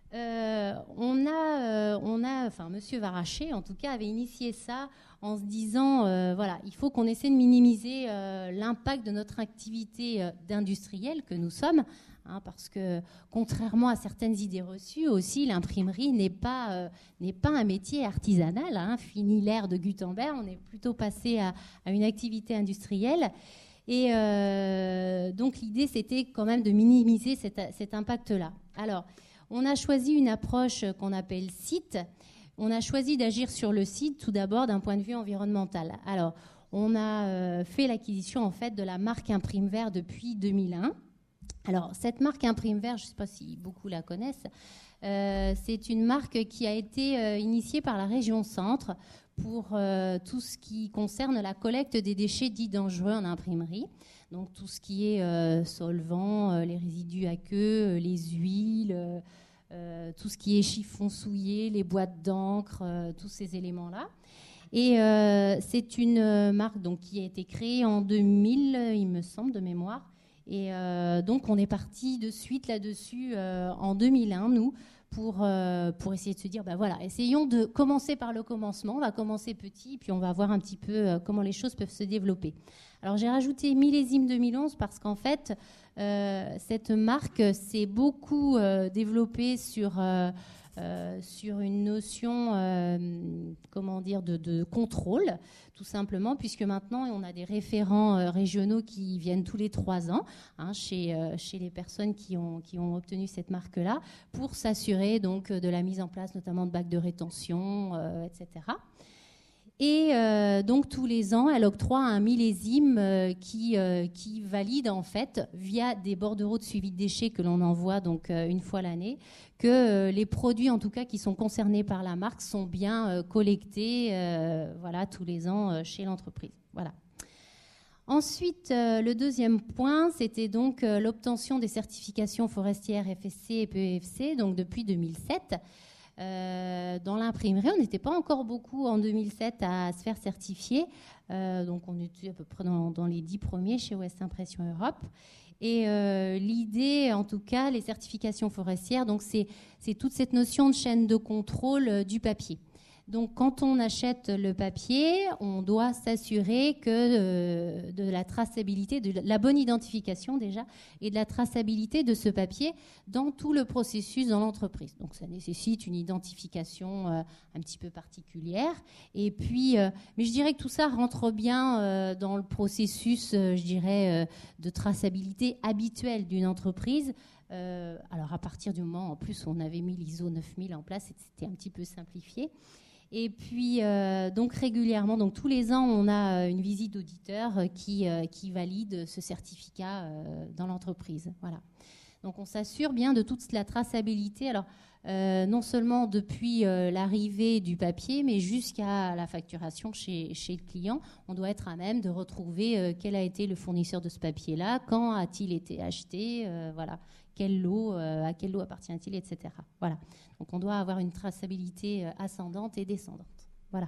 euh, on a, euh, on a, enfin, Monsieur Varaché, en tout cas, avait initié ça en se disant, euh, voilà, il faut qu'on essaie de minimiser euh, l'impact de notre activité euh, d'industriel que nous sommes, hein, parce que contrairement à certaines idées reçues aussi, l'imprimerie n'est pas, euh, n'est pas un métier artisanal. Hein, fini l'ère de Gutenberg, on est plutôt passé à, à une activité industrielle. Et euh, donc l'idée, c'était quand même de minimiser cet, cet impact-là. Alors, on a choisi une approche qu'on appelle site. On a choisi d'agir sur le site tout d'abord d'un point de vue environnemental. Alors, on a euh, fait l'acquisition en fait de la marque Imprimevert depuis deux mille un. Alors, cette marque Imprimevert, je ne sais pas si beaucoup la connaissent, euh, c'est une marque qui a été euh, initiée par la région Centre pour euh, tout ce qui concerne la collecte des déchets dits dangereux en imprimerie. Donc, tout ce qui est euh, solvant, euh, les résidus aqueux, euh, les huiles, euh, euh, tout ce qui est chiffon souillé, les boîtes d'encre, euh, tous ces éléments-là. Et euh, c'est une marque donc, qui a été créée en deux mille, il me semble, de mémoire. Et euh, donc, on est parti de suite là-dessus euh, en deux mille un, nous, pour, euh, pour essayer de se dire, ben voilà, essayons de commencer par le commencement. On va commencer petit, puis on va voir un petit peu euh, comment les choses peuvent se développer. Alors, j'ai rajouté millésime deux mille onze parce qu'en fait, euh, cette marque s'est beaucoup euh, développée sur... Euh, Euh, sur une notion euh, comment dire, de, de contrôle, tout simplement, puisque maintenant, on a des référents euh, régionaux qui viennent tous les trois ans hein, chez, euh, chez les personnes qui ont, qui ont obtenu cette marque-là, pour s'assurer donc, de la mise en place notamment de bacs de rétention, euh, et cetera. Et euh, donc, tous les ans, elle octroie un millésime euh, qui, euh, qui valide, en fait, via des bordereaux de suivi de déchets que l'on envoie donc, euh, une fois l'année, que euh, les produits, en tout cas, qui sont concernés par la marque sont bien euh, collectés euh, voilà, tous les ans euh, chez l'entreprise. Voilà. Ensuite, euh, le deuxième point, c'était donc euh, l'obtention des certifications forestières F S C et P E F C, donc depuis deux mille sept. Euh, dans l'imprimerie, on n'était pas encore beaucoup en deux mille sept à se faire certifier. Euh, donc, on était à peu près dans, dans les dix premiers chez West Impression Europe. Et euh, l'idée, en tout cas, les certifications forestières, donc c'est, c'est toute cette notion de chaîne de contrôle euh, du papier. Donc, quand on achète le papier, on doit s'assurer que euh, de la traçabilité, de la bonne identification déjà, et de la traçabilité de ce papier dans tout le processus dans l'entreprise. Donc, ça nécessite une identification euh, un petit peu particulière. Et puis, euh, mais je dirais que tout ça rentre bien euh, dans le processus, euh, je dirais, euh, de traçabilité habituel d'une entreprise. Euh, alors, à partir du moment, en plus, où on avait mis l'I S O neuf mille en place, c'était un petit peu simplifié. Et puis, euh, donc régulièrement, donc tous les ans, on a une visite d'auditeur qui, euh, qui valide ce certificat euh, dans l'entreprise. Voilà. Donc, on s'assure bien de toute la traçabilité. Alors, euh, non seulement depuis euh, l'arrivée du papier, mais jusqu'à la facturation chez, chez le client, on doit être à même de retrouver euh, quel a été le fournisseur de ce papier-là, quand a-t-il été acheté, euh, voilà, quel lot, euh, à quel lot appartient-il, et cetera. Voilà. Donc, on doit avoir une traçabilité ascendante et descendante. Voilà.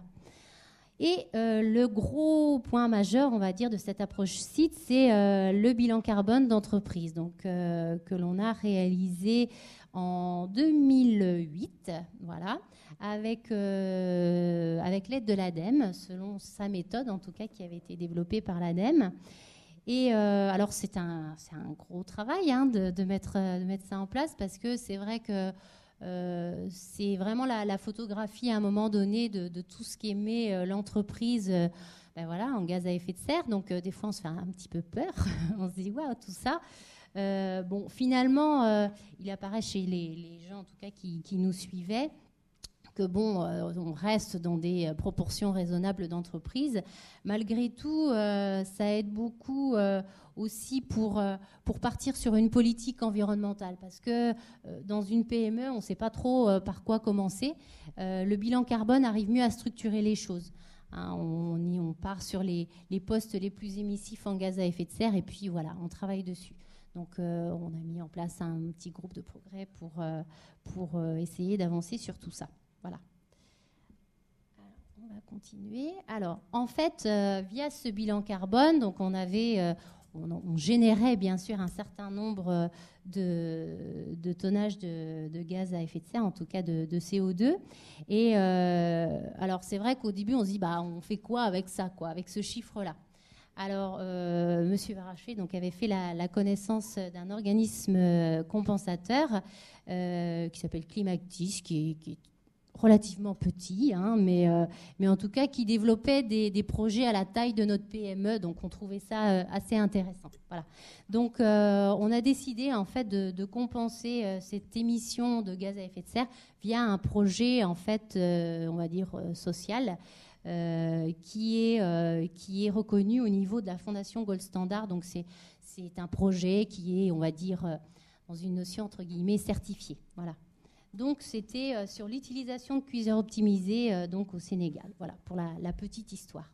Et euh, le gros point majeur, on va dire, de cette approche site, c'est euh, le bilan carbone d'entreprise, donc euh, que l'on a réalisé en deux mille huit, voilà, avec euh, avec l'aide de l'ADEME, selon sa méthode, en tout cas, qui avait été développée par l'ADEME. Et euh, alors, c'est un c'est un gros travail hein, de, de mettre de mettre ça en place, parce que c'est vrai que Euh, c'est vraiment la, la photographie à un moment donné de, de tout ce qu'émet euh, l'entreprise euh, ben voilà, en gaz à effet de serre. Donc euh, des fois on se fait un, un petit peu peur, on se dit waouh, tout ça. Euh, bon, finalement, euh, il apparaît chez les, les gens en tout cas qui, qui nous suivaient que bon, euh, on reste dans des proportions raisonnables d'entreprise. Malgré tout, euh, ça aide beaucoup euh, aussi pour, euh, pour partir sur une politique environnementale. Parce que euh, dans une P M E, on ne sait pas trop euh, par quoi commencer. Euh, le bilan carbone arrive mieux à structurer les choses. Hein, on, y, on part sur les, les postes les plus émissifs en gaz à effet de serre et puis voilà, on travaille dessus. Donc, euh, on a mis en place un petit groupe de progrès pour, euh, pour euh, essayer d'avancer sur tout ça. Voilà. Alors, on va continuer. Alors, en fait, euh, via ce bilan carbone, donc on avait, euh, on, on générait bien sûr un certain nombre de, de tonnages de, de gaz à effet de serre, en tout cas de, de C O deux. Et euh, alors c'est vrai qu'au début on se dit bah on fait quoi avec ça, quoi, avec ce chiffre-là. Alors euh, Monsieur Varaché donc avait fait la, la connaissance d'un organisme compensateur euh, qui s'appelle Climactis, qui est, qui est relativement petit, hein, mais, euh, mais en tout cas qui développait des, des projets à la taille de notre P M E, donc on trouvait ça euh, assez intéressant. Voilà. Donc euh, on a décidé en fait de, de compenser euh, cette émission de gaz à effet de serre via un projet en fait, euh, on va dire euh, social, euh, qui est euh, qui est reconnu au niveau de la Fondation Gold Standard. Donc c'est c'est un projet qui est, on va dire, euh, dans une notion entre guillemets certifiée. Voilà. Donc, c'était euh, sur l'utilisation de cuiseurs optimisés euh, donc au Sénégal. Voilà, pour la, la petite histoire.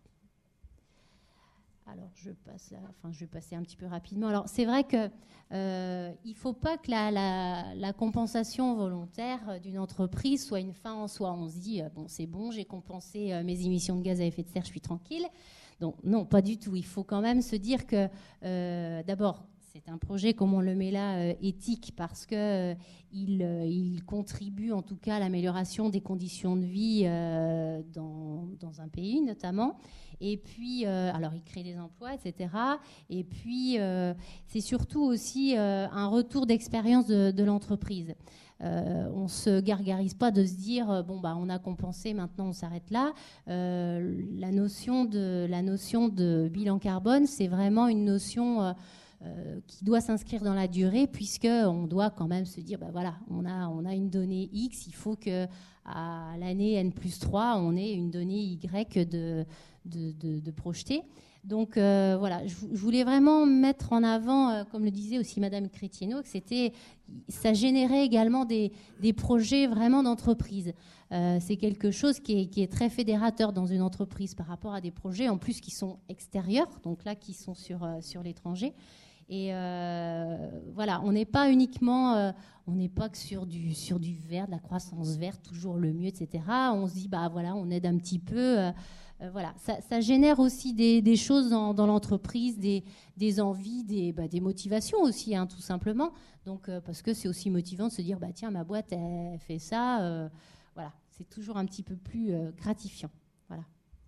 Alors, je, passe là, enfin, je vais passer un petit peu rapidement. Alors, c'est vrai qu'il euh, ne faut pas que la, la, la compensation volontaire d'une entreprise soit une fin en soi. On se dit, euh, bon, c'est bon, j'ai compensé euh, mes émissions de gaz à effet de serre, je suis tranquille. Donc, non, pas du tout. Il faut quand même se dire que, euh, d'abord, c'est un projet, comme on le met là, euh, éthique, parce qu'il euh, euh, il contribue en tout cas à l'amélioration des conditions de vie euh, dans, dans un pays notamment. Et puis, euh, alors il crée des emplois, et cetera. Et puis, euh, c'est surtout aussi euh, un retour d'expérience de, de l'entreprise. Euh, on ne se gargarise pas de se dire euh, bon bah on a compensé, maintenant on s'arrête là. Euh, la notion de la notion de bilan carbone, c'est vraiment une notion euh, Euh, qui doit s'inscrire dans la durée, puisqu'on doit quand même se dire, ben voilà, on a, on a une donnée X, il faut qu'à l'année N plus trois, on ait une donnée Y de, de, de, de projetée. Donc euh, voilà, je, je voulais vraiment mettre en avant, euh, comme le disait aussi Madame Crétienneau, que c'était, ça générait également des, des projets vraiment d'entreprise. Euh, c'est quelque chose qui est, qui est très fédérateur dans une entreprise par rapport à des projets, en plus qui sont extérieurs, donc là qui sont sur, euh, sur l'étranger. Et euh, voilà, on n'est pas uniquement, euh, on n'est pas que sur du, sur du vert, de la croissance verte, toujours le mieux, et cetera. On se dit, bah voilà, on aide un petit peu. Euh, euh, voilà, ça, ça génère aussi des, des choses dans, dans l'entreprise, des, des envies, des, bah, des motivations aussi, hein, tout simplement. Donc, euh, parce que c'est aussi motivant de se dire, bah tiens, ma boîte, elle fait ça. Euh, voilà, c'est toujours un petit peu plus euh, gratifiant. Voilà.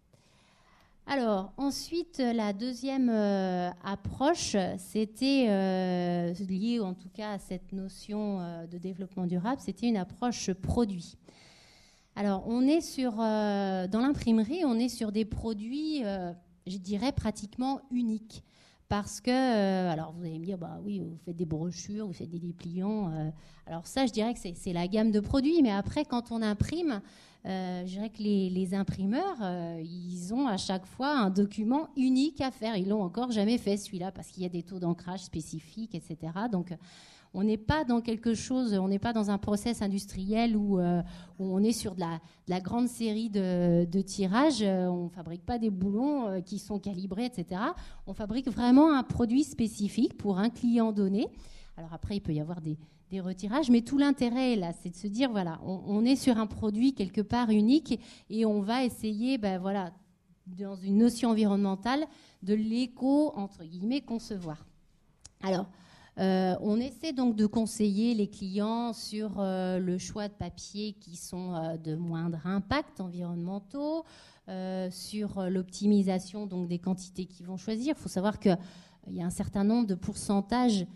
Alors, ensuite, la deuxième euh, approche, c'était euh, lié en tout cas à cette notion euh, de développement durable, c'était une approche produit. Alors, on est sur, euh, dans l'imprimerie, on est sur des produits, euh, je dirais, pratiquement uniques. Parce que, euh, alors vous allez me dire, bah oui, vous faites des brochures, vous faites des dépliants. Euh, alors ça, je dirais que c'est, c'est la gamme de produits. Mais après, quand on imprime, euh, je dirais que les, les imprimeurs, euh, ils ont à chaque fois un document unique à faire. Ils l'ont encore jamais fait, celui-là, parce qu'il y a des taux d'ancrage spécifiques, et cetera. Donc, on n'est pas dans quelque chose, on n'est pas dans un process industriel où, euh, où on est sur de la, de la grande série de, de tirages. On ne fabrique pas des boulons euh, qui sont calibrés, et cetera. On fabrique vraiment un produit spécifique pour un client donné. Alors après, il peut y avoir des, des retirages, mais tout l'intérêt là, c'est de se dire, voilà, on, on est sur un produit quelque part unique et on va essayer, ben voilà, dans une notion environnementale, de l'éco, entre guillemets, concevoir. Alors, Euh, on essaie donc de conseiller les clients sur euh, le choix de papiers qui sont euh, de moindre impact environnementaux, euh, sur euh, l'optimisation donc des quantités qu'ils vont choisir. Il faut savoir qu'il euh, y a un certain nombre de pourcentages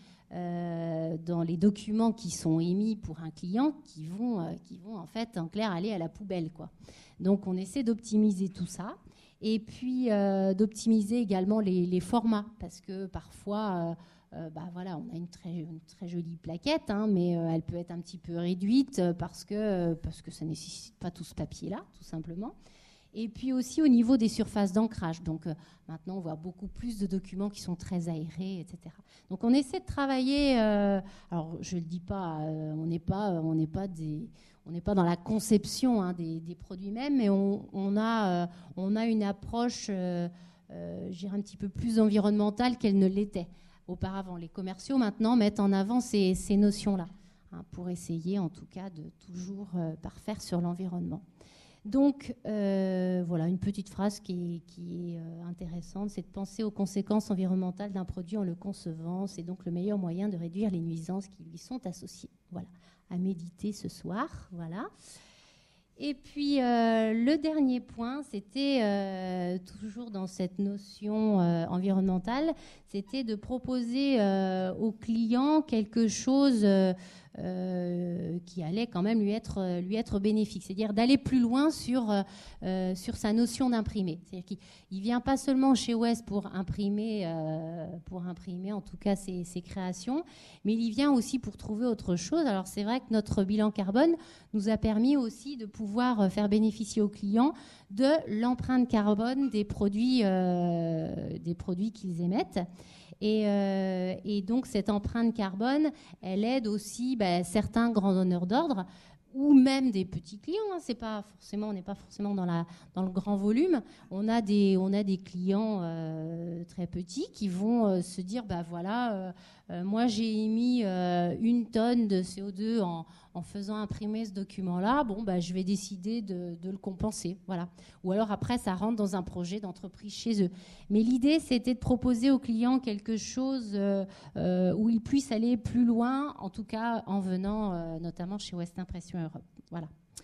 euh, dans les documents qui sont émis pour un client qui vont, euh, qui vont en fait en clair aller à la poubelle, quoi. Donc on essaie d'optimiser tout ça. Et puis euh, d'optimiser également les, les formats, parce que parfois... Euh, Euh, bah voilà, on a une très, une très jolie plaquette, hein, mais euh, elle peut être un petit peu réduite parce que, parce que ça ne nécessite pas tout ce papier-là, tout simplement. Et puis aussi au niveau des surfaces d'ancrage. Donc euh, maintenant, on voit beaucoup plus de documents qui sont très aérés, et cetera. Donc on essaie de travailler. Euh, alors je ne le dis pas, euh, on n'est pas, on n'est pas des, on n'est pas dans la conception hein, des, des produits mêmes, mais on, on a, euh, on a une approche, euh, euh, je dirais un petit peu plus environnementale qu'elle ne l'était auparavant. Les commerciaux, maintenant, mettent en avant ces, ces notions-là, hein, pour essayer, en tout cas, de toujours euh, parfaire sur l'environnement. Donc, euh, voilà, une petite phrase qui est, qui est euh, intéressante, c'est de penser aux conséquences environnementales d'un produit en le concevant. C'est donc le meilleur moyen de réduire les nuisances qui lui sont associées. Voilà, à méditer ce soir. Voilà. Et puis, euh, le dernier point, c'était euh, toujours dans cette notion euh, environnementale, c'était de proposer euh, au client quelque chose euh, euh, qui allait quand même lui être, lui être bénéfique. C'est-à-dire d'aller plus loin sur, euh, sur sa notion d'imprimer. C'est-à-dire qu'il ne vient pas seulement chez West pour imprimer, euh, pour imprimer en tout cas ses, ses créations, mais il y vient aussi pour trouver autre chose. Alors c'est vrai que notre bilan carbone nous a permis aussi de pouvoir faire bénéficier aux clients de l'empreinte carbone des produits, euh, des produits qu'ils émettent. Et, euh, et donc cette empreinte carbone, elle aide aussi bah, certains grands donneurs d'ordre ou même des petits clients. Hein. C'est pas forcément, on n'est pas forcément dans, la, dans le grand volume. On a des, on a des clients euh, très petits qui vont euh, se dire, bah voilà, euh, euh, moi j'ai émis euh, une tonne de C O deux en, en faisant imprimer ce document-là. Bon, bah je vais décider de, de le compenser, voilà. Ou alors après, ça rentre dans un projet d'entreprise chez eux. Mais l'idée, c'était de proposer aux clients quelque chose euh, euh, où ils puissent aller plus loin, en tout cas en venant euh, notamment chez West Impression Europe. Voilà.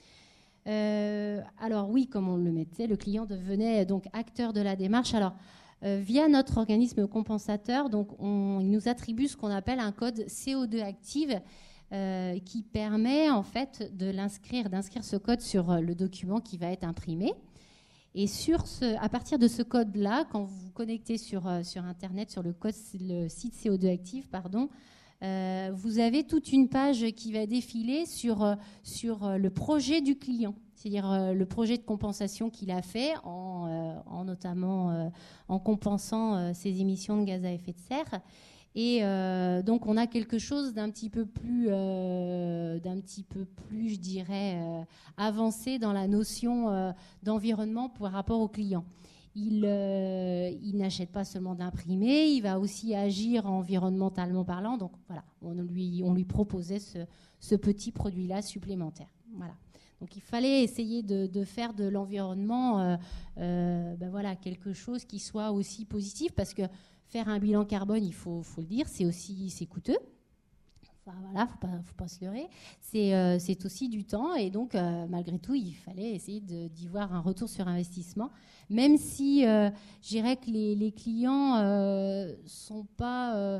Euh, alors oui, comme on le mettait, le client devenait donc acteur de la démarche. Alors, euh, via notre organisme compensateur, donc on, il nous attribue ce qu'on appelle un code C O deux active euh, qui permet en fait de l'inscrire, d'inscrire ce code sur le document qui va être imprimé. Et sur ce, à partir de ce code-là, quand vous vous connectez sur, euh, sur Internet, sur le, code, le site C O deux active, pardon, Euh, vous avez toute une page qui va défiler sur, euh, sur euh, le projet du client, c'est-à-dire euh, le projet de compensation qu'il a fait en, euh, en notamment euh, en compensant euh, ses émissions de gaz à effet de serre. Et euh, donc on a quelque chose d'un petit peu plus, euh, d'un petit peu plus, je dirais, euh, avancé dans la notion euh, d'environnement par rapport au client. Il, euh, il n'achète pas seulement d'imprimer, il va aussi agir environnementalement parlant. Donc voilà, on lui, on lui proposait ce, ce petit produit-là supplémentaire. Voilà. Donc il fallait essayer de, de faire de l'environnement euh, euh, ben voilà, quelque chose qui soit aussi positif, parce que faire un bilan carbone, il faut, faut le dire, c'est aussi c'est coûteux. Enfin, voilà, faut pas, faut pas se leurrer. C'est, euh, c'est aussi du temps, et donc euh, malgré tout, il fallait essayer de, d'y voir un retour sur investissement, même si euh, je dirais que les, les clients euh, sont pas. Euh,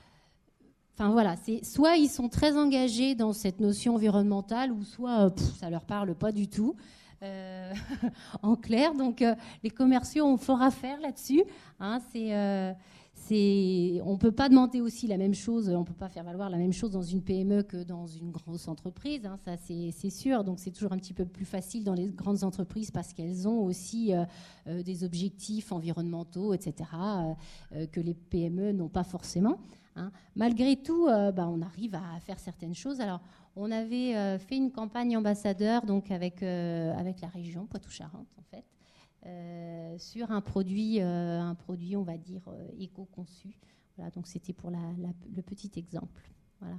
Enfin voilà, c'est soit ils sont très engagés dans cette notion environnementale, ou soit euh, pff, ça leur parle pas du tout. Euh, en clair, donc euh, les commerciaux ont fort à faire là-dessus. Hein, c'est euh, C'est, on ne peut pas demander aussi la même chose, on ne peut pas faire valoir la même chose dans une P M E que dans une grosse entreprise, hein, ça c'est, c'est sûr. Donc c'est toujours un petit peu plus facile dans les grandes entreprises parce qu'elles ont aussi euh, euh, des objectifs environnementaux, et cetera, euh, euh, que les P M E n'ont pas forcément. Hein. Malgré tout, euh, bah, on arrive à faire certaines choses. Alors, on avait euh, fait une campagne ambassadeur donc avec, euh, avec la région Poitou-Charentes, en fait. Euh, sur un produit, euh, un produit, on va dire, euh, éco-conçu. Voilà, donc c'était pour la, la, le petit exemple. Voilà.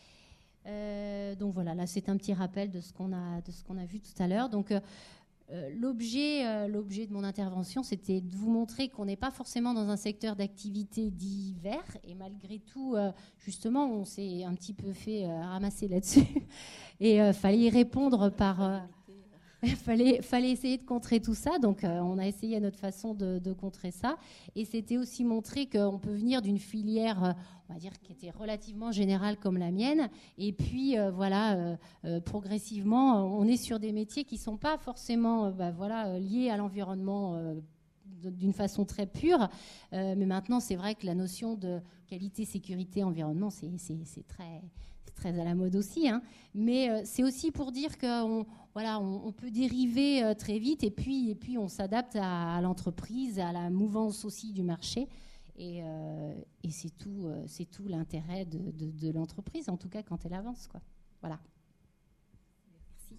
Euh, donc voilà, là c'est un petit rappel de ce qu'on a, de ce qu'on a vu tout à l'heure. Donc euh, euh, l'objet, euh, l'objet de mon intervention, c'était de vous montrer qu'on n'est pas forcément dans un secteur d'activité dit vert, et malgré tout, euh, justement, on s'est un petit peu fait euh, ramasser là-dessus, et euh, fallait y répondre par euh, Il fallait, fallait essayer de contrer tout ça, donc euh, on a essayé à notre façon de, de contrer ça, et c'était aussi montrer qu'on peut venir d'une filière, euh, on va dire, qui était relativement générale comme la mienne, et puis euh, voilà, euh, euh, progressivement, on est sur des métiers qui ne sont pas forcément euh, bah, voilà, liés à l'environnement euh, d'une façon très pure, euh, mais maintenant c'est vrai que la notion de qualité, sécurité, environnement, c'est, c'est, c'est très... très à la mode aussi, hein. Mais euh, c'est aussi pour dire qu'on voilà, on, on peut dériver euh, très vite, et puis, et puis on s'adapte à, à l'entreprise, à la mouvance aussi du marché, et, euh, et c'est, tout, euh, c'est tout l'intérêt de, de, de l'entreprise, en tout cas quand elle avance, quoi. Voilà. Merci.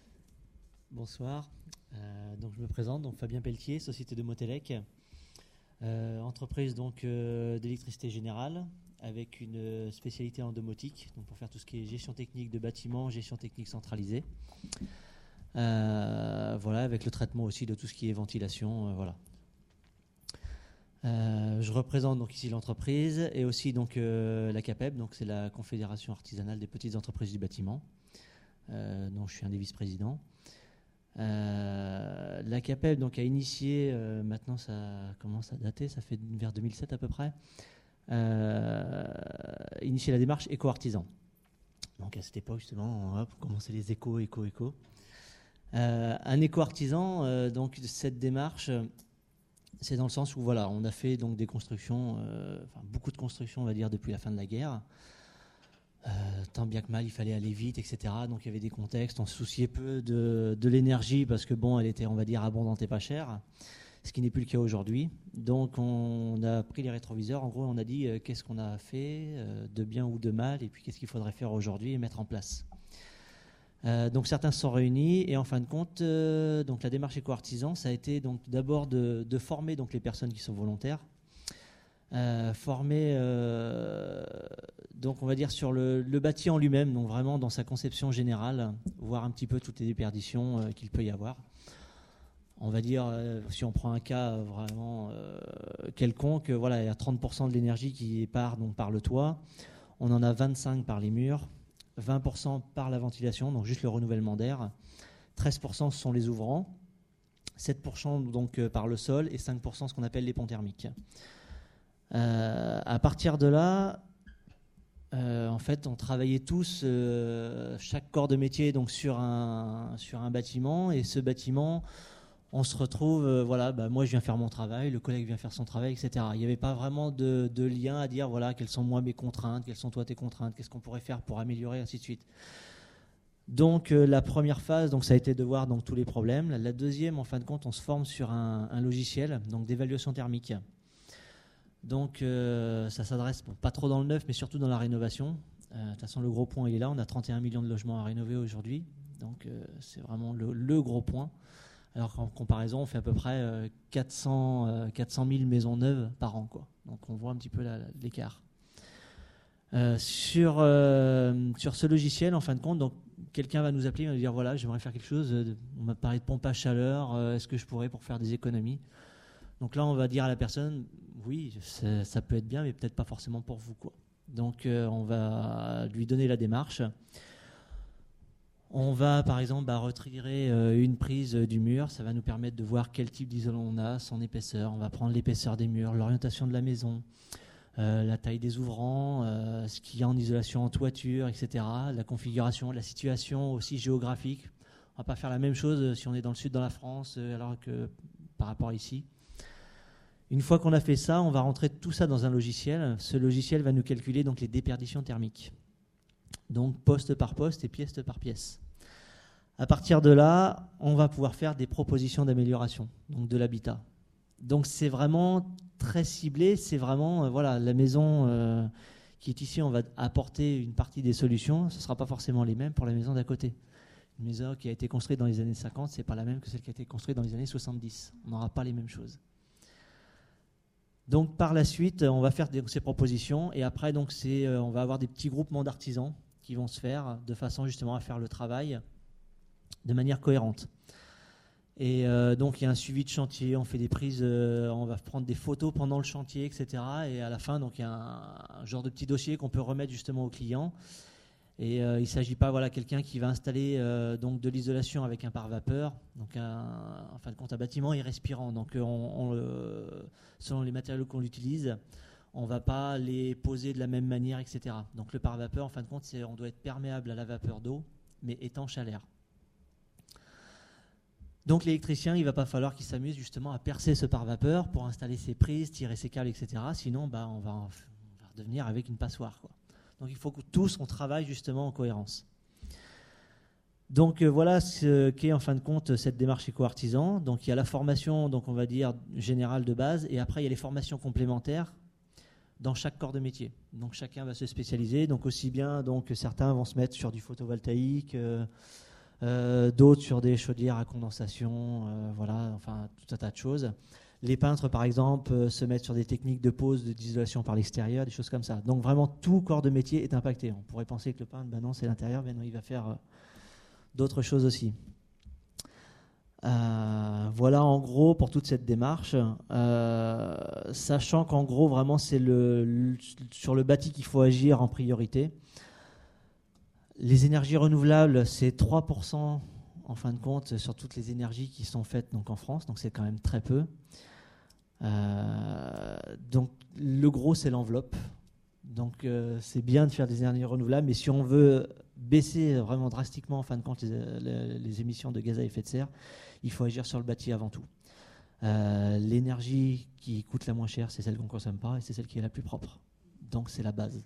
Bonsoir, euh, donc je me présente, donc Fabien Pelletier, Société de Motelec. Euh, entreprise donc euh, d'électricité générale avec une spécialité en domotique, donc pour faire tout ce qui est gestion technique de bâtiments, gestion technique centralisée. Euh, voilà, avec le traitement aussi de tout ce qui est ventilation, euh, voilà. Euh, je représente donc ici l'entreprise et aussi donc euh, la CAPEB, donc c'est la Confédération artisanale des petites entreprises du bâtiment, euh, dont je suis un des vice-présidents. Euh, la CAPEB donc a initié, euh, maintenant ça commence à dater, ça fait vers deux mille sept à peu près, euh, initié la démarche éco-artisan. Donc à cette époque justement, hop, on commençait les éco, éco, éco. Euh, un éco-artisan, euh, donc cette démarche, c'est dans le sens où voilà, on a fait donc des constructions, euh, enfin, beaucoup de constructions on va dire depuis la fin de la guerre. Euh, tant bien que mal, il fallait aller vite, et cetera. Donc il y avait des contextes, on se souciait peu de, de l'énergie parce que bon, elle était, on va dire, abondante et pas chère, ce qui n'est plus le cas aujourd'hui. Donc on a pris les rétroviseurs, en gros on a dit euh, qu'est-ce qu'on a fait euh, de bien ou de mal, et puis qu'est-ce qu'il faudrait faire aujourd'hui et mettre en place. Euh, donc certains se sont réunis et en fin de compte, euh, donc la démarche éco-artisan, ça a été donc d'abord de, de former donc les personnes qui sont volontaires. Euh, formé euh, donc on va dire sur le, le bâti en lui-même, donc vraiment dans sa conception générale, voir un petit peu toutes les déperditions euh, qu'il peut y avoir. On va dire, euh, si on prend un cas vraiment euh, quelconque, voilà, il y a trente pour cent de l'énergie qui part donc par le toit, on en a vingt-cinq pour cent par les murs, vingt pour cent par la ventilation, donc juste le renouvellement d'air, treize pour cent ce sont les ouvrants, sept pour cent donc euh, par le sol et cinq pour cent ce qu'on appelle les ponts thermiques. Euh, à partir de là, euh, en fait, on travaillait tous, euh, chaque corps de métier, donc sur un sur un bâtiment, et ce bâtiment, on se retrouve, euh, voilà, bah, moi je viens faire mon travail, le collègue vient faire son travail, et cetera. Il n'y avait pas vraiment de, de lien à dire, voilà, quelles sont moi mes contraintes, quelles sont toi tes contraintes, qu'est-ce qu'on pourrait faire pour améliorer, ainsi de suite. Donc euh, la première phase, donc ça a été de voir donc tous les problèmes. La, la deuxième, en fin de compte, on se forme sur un, un logiciel, donc d'évaluation thermique. Donc euh, ça s'adresse, bon, pas trop dans le neuf, mais surtout dans la rénovation. Euh, de toute façon, le gros point, il est là. On a trente et un millions de logements à rénover aujourd'hui. Donc euh, c'est vraiment le, le gros point. Alors qu'en comparaison, on fait à peu près euh, quatre cents, euh, quatre cent mille maisons neuves par an, quoi. Donc on voit un petit peu la, la, l'écart. Euh, sur, euh, sur ce logiciel, en fin de compte, donc, quelqu'un va nous appeler, il va nous dire, voilà, j'aimerais faire quelque chose. De, on m'a parlé de pompe à chaleur. Euh, est-ce que je pourrais pour faire des économies ? Donc là, on va dire à la personne, oui, ça peut être bien, mais peut-être pas forcément pour vous, quoi. Donc, euh, on va lui donner la démarche. On va, par exemple, bah, retirer euh, une prise du mur. Ça va nous permettre de voir quel type d'isolant on a, son épaisseur. On va prendre l'épaisseur des murs, l'orientation de la maison, euh, la taille des ouvrants, euh, ce qu'il y a en isolation en toiture, et cetera. La configuration, la situation aussi géographique. On ne va pas faire la même chose si on est dans le sud de la France, euh, alors que par rapport à ici. Une fois qu'on a fait ça, on va rentrer tout ça dans un logiciel. Ce logiciel va nous calculer donc les déperditions thermiques. Donc poste par poste et pièce par pièce. À partir de là, on va pouvoir faire des propositions d'amélioration donc de l'habitat. Donc c'est vraiment très ciblé. C'est vraiment, euh, voilà, la maison euh, qui est ici, on va apporter une partie des solutions. Ce ne sera pas forcément les mêmes pour la maison d'à côté. Une maison qui a été construite dans les années cinquante, ce n'est pas la même que celle qui a été construite dans les années soixante-dix. On n'aura pas les mêmes choses. Donc par la suite, on va faire des, ces propositions et après donc c'est, euh, on va avoir des petits groupements d'artisans qui vont se faire de façon justement à faire le travail de manière cohérente. Et euh, donc il y a un suivi de chantier, on fait des prises, euh, on va prendre des photos pendant le chantier, et cetera. Et à la fin, donc il y a un, un genre de petit dossier qu'on peut remettre justement au client. Et euh, il ne s'agit pas, voilà, quelqu'un qui va installer euh, donc de l'isolation avec un pare-vapeur, donc un, en fin de compte un bâtiment irrespirant. Donc on, on, euh, selon les matériaux qu'on utilise, on ne va pas les poser de la même manière, et cetera. Donc le pare-vapeur, en fin de compte, c'est, on doit être perméable à la vapeur d'eau, mais étanche à l'air. Donc l'électricien, il ne va pas falloir qu'il s'amuse justement à percer ce pare-vapeur pour installer ses prises, tirer ses câbles, et cetera. Sinon, bah, on, va, on va redevenir avec une passoire, quoi. Donc il faut que tous on travaille justement en cohérence. Donc euh, voilà ce qu'est en fin de compte cette démarche éco-artisan. Donc il y a la formation, donc on va dire générale de base, et après il y a les formations complémentaires dans chaque corps de métier. Donc chacun va se spécialiser. Donc aussi bien donc certains vont se mettre sur du photovoltaïque, euh, euh, d'autres sur des chaudières à condensation, euh, voilà, enfin tout un tas de choses. Les peintres, par exemple, euh, se mettent sur des techniques de pose, d'isolation par l'extérieur, des choses comme ça. Donc vraiment, tout corps de métier est impacté. On pourrait penser que le peintre, ben non, c'est l'intérieur, ben non, il va faire euh, d'autres choses aussi. Euh, voilà en gros pour toute cette démarche, euh, sachant qu'en gros, vraiment, c'est le, le, sur le bâti qu'il faut agir en priorité. Les énergies renouvelables, c'est trois pour cent en fin de compte sur toutes les énergies qui sont faites donc, en France, donc c'est quand même très peu. Euh, donc le gros c'est l'enveloppe, donc euh, c'est bien de faire des énergies renouvelables, mais si on veut baisser vraiment drastiquement en fin de compte les, les, les émissions de gaz à effet de serre, il faut agir sur le bâti avant tout. Euh, l'énergie qui coûte la moins chère, c'est celle qu'on ne consomme pas et c'est celle qui est la plus propre, donc c'est la base.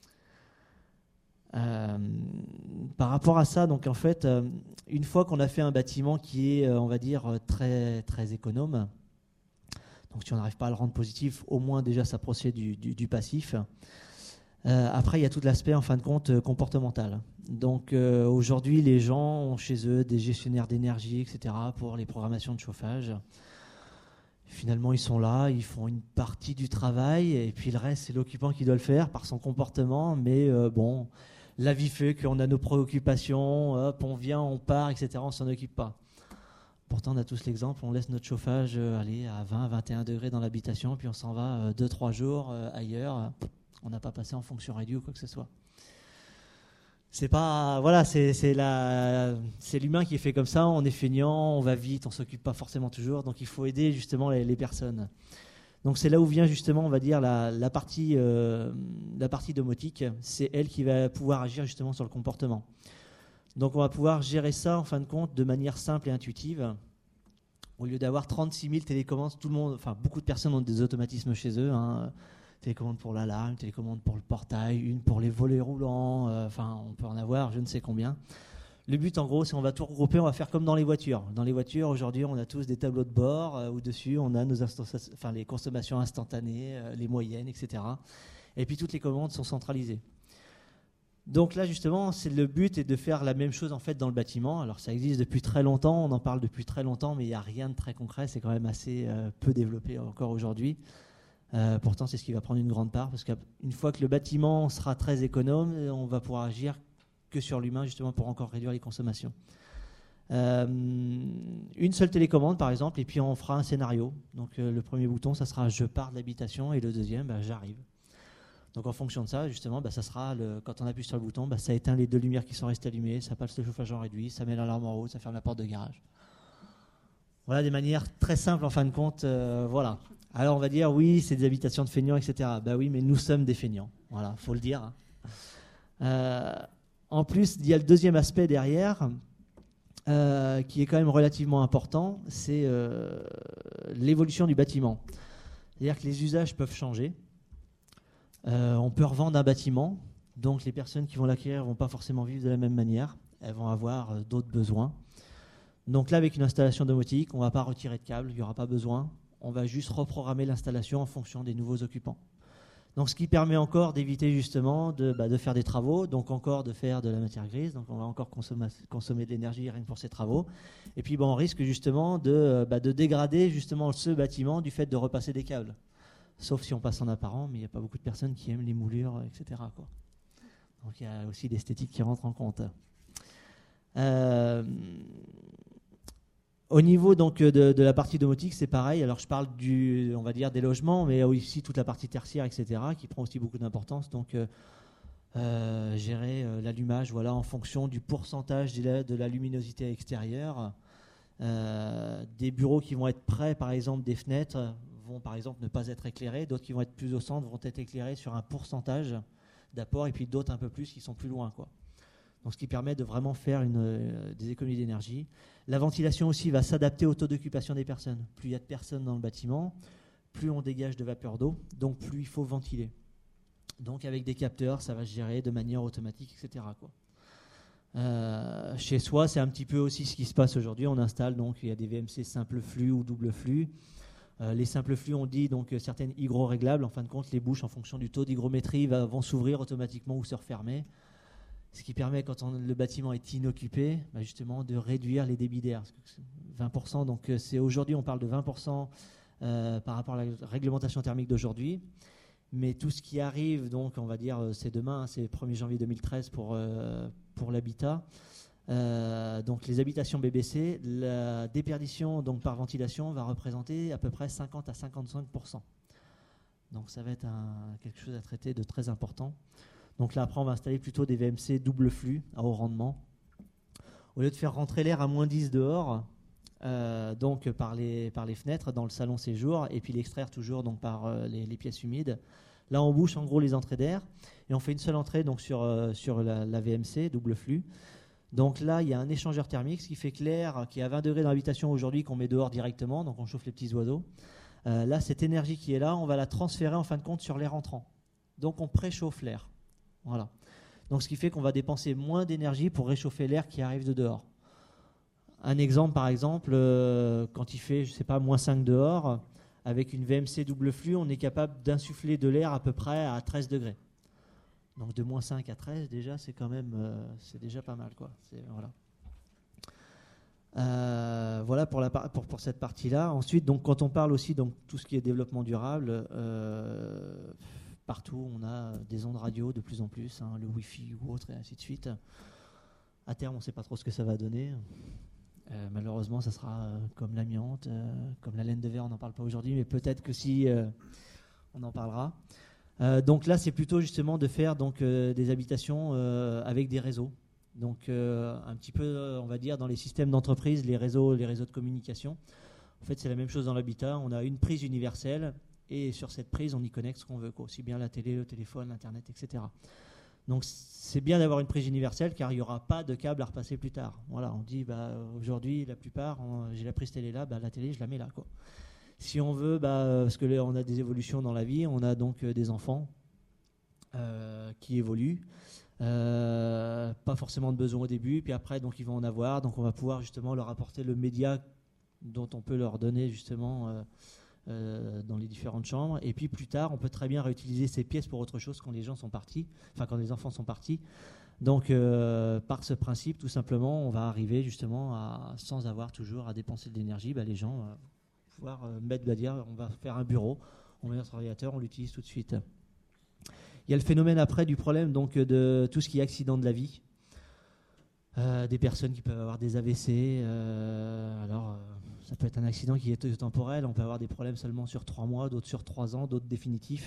Euh, par rapport à ça, donc en fait, euh, une fois qu'on a fait un bâtiment qui est, euh, on va dire, très, très économe, donc si on n'arrive pas à le rendre positif, au moins déjà s'approcher du, du, du passif. Euh, après, il y a tout l'aspect, en fin de compte, euh, comportemental. Donc euh, aujourd'hui, les gens ont chez eux des gestionnaires d'énergie, et cetera, pour les programmations de chauffage. Finalement, ils sont là, ils font une partie du travail, et puis le reste, c'est l'occupant qui doit le faire par son comportement. Mais euh, bon, la vie fait qu'on a nos préoccupations, hop, on vient, on part, et cetera, on ne s'en occupe pas. Pourtant, on a tous l'exemple, on laisse notre chauffage euh, aller à vingt à vingt et un degrés dans l'habitation, puis on s'en va deux trois jours euh, ailleurs. On n'a pas passé en fonction réduite ou quoi que ce soit. C'est pas, voilà, c'est, c'est, la, c'est l'humain qui est fait comme ça. On est feignant, on va vite, on ne s'occupe pas forcément toujours. Donc, il faut aider justement les, les personnes. Donc, c'est là où vient justement, on va dire, la, la, partie, euh, la partie domotique. C'est elle qui va pouvoir agir justement sur le comportement. Donc on va pouvoir gérer ça en fin de compte de manière simple et intuitive. Au lieu d'avoir trente-six mille télécommandes, tout le monde, enfin beaucoup de personnes ont des automatismes chez eux. Hein. Télécommande pour l'alarme, télécommande pour le portail, une pour les volets roulants. Euh, enfin, on peut en avoir je ne sais combien. Le but en gros, c'est qu'on va tout regrouper, on va faire comme dans les voitures. Dans les voitures, aujourd'hui, on a tous des tableaux de bord euh, où dessus on a nos insta- enfin, les consommations instantanées, euh, les moyennes, et cetera. Et puis toutes les commandes sont centralisées. Donc là, justement, c'est le but est de faire la même chose en fait dans le bâtiment. Alors ça existe depuis très longtemps, on en parle depuis très longtemps, mais il n'y a rien de très concret. C'est quand même assez euh, peu développé encore aujourd'hui. Euh, pourtant, c'est ce qui va prendre une grande part, parce qu'une fois que le bâtiment sera très économe, on va pouvoir agir que sur l'humain, justement, pour encore réduire les consommations. Euh, une seule télécommande, par exemple, et puis on fera un scénario. Donc euh, le premier bouton, ça sera « Je pars de l'habitation » et le deuxième, bah, « J'arrive ». Donc en fonction de ça, justement, bah, ça sera le, quand on appuie sur le bouton, bah, ça éteint les deux lumières qui sont restées allumées, ça passe le chauffage en réduit, ça met l'alarme en haut, ça ferme la porte de garage. Voilà des manières très simples en fin de compte. Euh, voilà. Alors on va dire oui, c'est des habitations de feignants, et cetera. Bah oui, mais nous sommes des feignants. Voilà, faut le dire. Hein. Euh, en plus, il y a le deuxième aspect derrière, euh, qui est quand même relativement important, c'est euh, l'évolution du bâtiment. C'est-à-dire que les usages peuvent changer. Euh, on peut revendre un bâtiment, donc les personnes qui vont l'acquérir ne vont pas forcément vivre de la même manière, elles vont avoir euh, d'autres besoins. Donc là, avec une installation domotique, on ne va pas retirer de câble, il n'y aura pas besoin, on va juste reprogrammer l'installation en fonction des nouveaux occupants. Donc ce qui permet encore d'éviter justement de, bah, de faire des travaux, donc encore de faire de la matière grise, donc on va encore consommer, consommer de l'énergie rien que pour ces travaux. Et puis bah, on risque justement de, bah, de dégrader justement ce bâtiment du fait de repasser des câbles. Sauf si on passe en apparent, mais il n'y a pas beaucoup de personnes qui aiment les moulures, et cetera, quoi. Donc il y a aussi l'esthétique qui rentre en compte. Euh, au niveau donc de, de la partie domotique, c'est pareil. Alors je parle du, on va dire des logements, mais aussi toute la partie tertiaire, et cetera, qui prend aussi beaucoup d'importance. Donc euh, euh, gérer euh, l'allumage, voilà, en fonction du pourcentage de la, de la luminosité extérieure. Euh, des bureaux qui vont être près, par exemple, des fenêtres vont par exemple ne pas être éclairés, d'autres qui vont être plus au centre vont être éclairés sur un pourcentage d'apport, et puis d'autres un peu plus qui sont plus loin, quoi. Donc ce qui permet de vraiment faire une, euh, des économies d'énergie. La ventilation aussi va s'adapter au taux d'occupation des personnes. Plus il y a de personnes dans le bâtiment, plus on dégage de vapeur d'eau, donc plus il faut ventiler. Donc avec des capteurs, ça va se gérer de manière automatique, et cetera, quoi. Euh, chez soi, c'est un petit peu aussi ce qui se passe aujourd'hui. On installe donc, il y a des V M C simple flux ou double flux. Euh, les simples flux, on dit donc euh, certaines hygro-réglables. En fin de compte, les bouches, en fonction du taux d'hygrométrie, va, vont s'ouvrir automatiquement ou se refermer. Ce qui permet, quand on, le bâtiment est inoccupé, bah justement de réduire les débits d'air. vingt pour cent, donc euh, c'est, aujourd'hui, on parle de vingt pour cent euh, par rapport à la réglementation thermique d'aujourd'hui. Mais tout ce qui arrive, donc on va dire c'est demain, hein, c'est le premier janvier deux mille treize pour, euh, pour l'habitat. Euh, donc les habitations B B C, la déperdition donc, par ventilation va représenter à peu près cinquante à cinquante-cinq pour cent. Donc ça va être un, quelque chose à traiter de très important. Donc là après on va installer plutôt des V M C double flux à haut rendement. Au lieu de faire rentrer l'air à moins dix dehors, euh, donc par les, par les fenêtres dans le salon séjour, et puis l'extraire toujours donc, par euh, les, les pièces humides, là on bouche en gros les entrées d'air et on fait une seule entrée donc, sur, euh, sur la, la V M C double flux. Donc là, il y a un échangeur thermique, ce qui fait que l'air qui est à vingt degrés dans l'habitation aujourd'hui, qu'on met dehors directement, donc on chauffe les petits oiseaux, euh, là, cette énergie qui est là, on va la transférer en fin de compte sur l'air entrant. Donc on préchauffe l'air. Voilà. Donc ce qui fait qu'on va dépenser moins d'énergie pour réchauffer l'air qui arrive de dehors. Un exemple, par exemple, euh, quand il fait, je ne sais pas, moins cinq dehors, avec une V M C double flux, on est capable d'insuffler de l'air à peu près à treize degrés. Donc de moins cinq à treize, déjà, c'est quand même euh, c'est déjà pas mal. Quoi. C'est, voilà euh, voilà pour, la, pour, pour cette partie-là. Ensuite, donc, quand on parle aussi de tout ce qui est développement durable, euh, partout, on a des ondes radio de plus en plus, hein, le Wi-Fi ou autre, et ainsi de suite. À terme, on ne sait pas trop ce que ça va donner. Euh, malheureusement, ça sera euh, comme l'amiante, euh, comme la laine de verre, on n'en parle pas aujourd'hui, mais peut-être que si, euh, on en parlera. Euh, donc là, c'est plutôt justement de faire donc, euh, des habitations euh, avec des réseaux. Donc euh, un petit peu, euh, on va dire, dans les systèmes d'entreprise, les réseaux, les réseaux de communication. En fait, c'est la même chose dans l'habitat. On a une prise universelle et sur cette prise, on y connecte ce qu'on veut, quoi. Aussi bien la télé, le téléphone, l'Internet, et cetera. Donc c'est bien d'avoir une prise universelle car il n'y aura pas de câble à repasser plus tard. Voilà, on dit bah, aujourd'hui, la plupart, on, j'ai la prise télé là, bah, la télé, je la mets là, quoi. Si on veut, bah, parce que là, on a des évolutions dans la vie, on a donc euh, des enfants euh, qui évoluent, euh, pas forcément de besoin au début, puis après donc ils vont en avoir, donc on va pouvoir justement leur apporter le média dont on peut leur donner justement euh, euh, dans les différentes chambres, et puis plus tard on peut très bien réutiliser ces pièces pour autre chose quand les gens sont partis, enfin quand les enfants sont partis. Donc euh, par ce principe, tout simplement, on va arriver justement à, sans avoir toujours à dépenser de l'énergie, bah, les gens euh, pouvoir euh, mettre, bah, dire, on va faire un bureau, on met notre ordinateur, on l'utilise tout de suite. Il y a le phénomène après du problème donc, de tout ce qui est accident de la vie. Euh, des personnes qui peuvent avoir des A V C. Euh, alors, euh, ça peut être un accident qui est temporel. On peut avoir des problèmes seulement sur trois mois, d'autres sur trois ans, d'autres définitifs.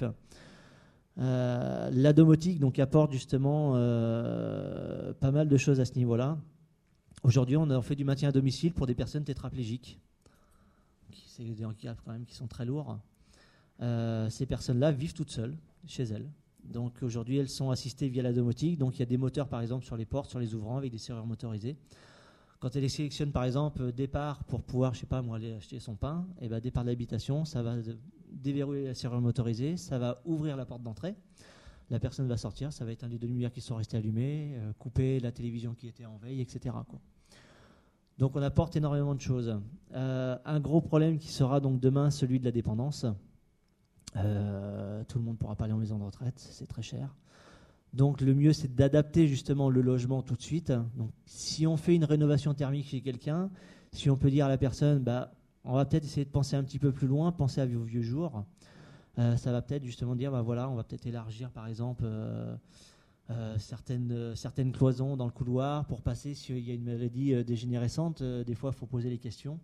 Euh, la domotique donc, apporte justement euh, pas mal de choses à ce niveau-là. Aujourd'hui, on a fait du maintien à domicile pour des personnes tétraplégiques. C'est des handicaps quand même qui sont très lourds. Euh, ces personnes-là vivent toutes seules chez elles. Donc aujourd'hui, elles sont assistées via la domotique. Donc il y a des moteurs par exemple sur les portes, sur les ouvrants avec des serrures motorisées. Quand elle sélectionne par exemple départ pour pouvoir, je sais pas moi, aller acheter son pain, et ben départ de l'habitation, ça va déverrouiller la serrure motorisée, ça va ouvrir la porte d'entrée. La personne va sortir, ça va éteindre les deux lumières qui sont restées allumées, euh, couper la télévision qui était en veille, et cetera quoi. Donc on apporte énormément de choses. Euh, un gros problème qui sera donc demain celui de la dépendance. Euh, tout le monde ne pourra pas aller en maison de retraite, c'est très cher. Donc le mieux c'est d'adapter justement le logement tout de suite. Donc si on fait une rénovation thermique chez quelqu'un, si on peut dire à la personne, bah, on va peut-être essayer de penser un petit peu plus loin, penser à vos vieux jours. Euh, ça va peut-être justement dire, bah, voilà, on va peut-être élargir par exemple euh, Euh, certaines, euh, certaines cloisons dans le couloir pour passer s'il y a une maladie euh, dégénérescente. Euh, des fois, il faut poser les questions.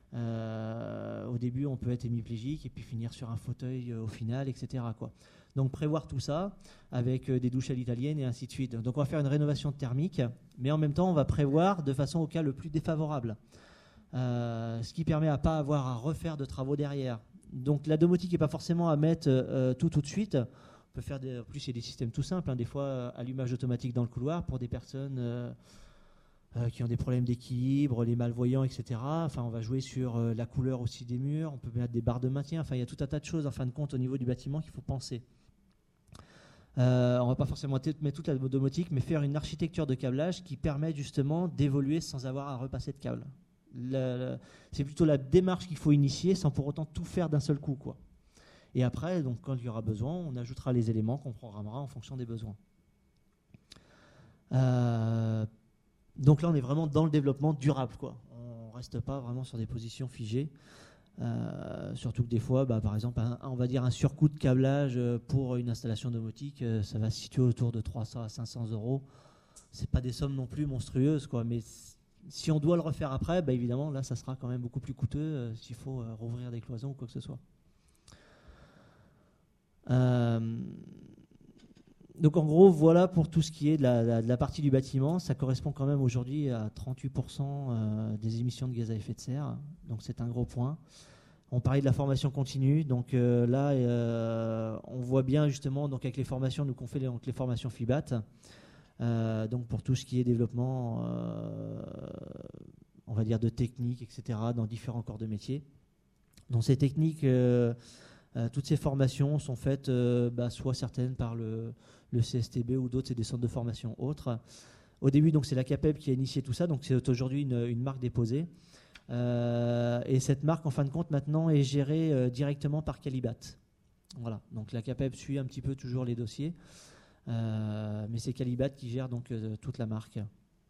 Euh, au début, on peut être hémiplégique et puis finir sur un fauteuil euh, au final, et cetera quoi. Donc, prévoir tout ça avec euh, des douches à l'italienne et ainsi de suite. Donc, on va faire une rénovation thermique, mais en même temps, on va prévoir de façon au cas le plus défavorable. Euh, ce qui permet à ne pas avoir à refaire de travaux derrière. Donc, la domotique n'est pas forcément à mettre euh, tout tout de suite. On peut faire des, en plus, il y a des systèmes tout simples, hein, des fois euh, allumage automatique dans le couloir pour des personnes euh, euh, qui ont des problèmes d'équilibre, les malvoyants, et cetera. Enfin, on va jouer sur euh, la couleur aussi des murs, on peut mettre des barres de maintien. Enfin, il y a tout un tas de choses en fin de compte au niveau du bâtiment qu'il faut penser. Euh, on ne va pas forcément mettre toute la domotique, mais faire une architecture de câblage qui permet justement d'évoluer sans avoir à repasser de câble. Le, le, c'est plutôt la démarche qu'il faut initier sans pour autant tout faire d'un seul coup, quoi. Et après, donc, quand il y aura besoin, on ajoutera les éléments qu'on programmera en fonction des besoins. Euh, donc là, on est vraiment dans le développement durable, quoi. On ne reste pas vraiment sur des positions figées. Euh, surtout que des fois, bah, par exemple, un, on va dire un surcoût de câblage pour une installation domotique, euh, ça va se situer autour de trois cents à cinq cents euros. C'est pas des sommes non plus monstrueuses, quoi. Mais si on doit le refaire après, bah, évidemment, là, ça sera quand même beaucoup plus coûteux euh, s'il faut euh, rouvrir des cloisons ou quoi que ce soit. Euh, donc en gros, voilà pour tout ce qui est de la, la, de la partie du bâtiment. Ça correspond quand même aujourd'hui à trente-huit pour cent euh, des émissions de gaz à effet de serre. Donc c'est un gros point. On parlait de la formation continue. Donc euh, là, euh, on voit bien justement donc avec les formations, nous qu'on fait les, donc les formations FIBAT. Euh, donc pour tout ce qui est développement, euh, on va dire de techniques, et cetera, dans différents corps de métier. Donc ces techniques, euh, euh, toutes ces formations sont faites, euh, bah, soit certaines par le, le C S T B ou d'autres, c'est des centres de formation autres. Au début, donc c'est la CAPEB qui a initié tout ça, donc c'est aujourd'hui une, une marque déposée. Euh, et cette marque, en fin de compte, maintenant est gérée euh, directement par Calibat. Voilà. Donc la CAPEB suit un petit peu toujours les dossiers. Euh, mais c'est Calibat qui gère donc euh, toute la marque.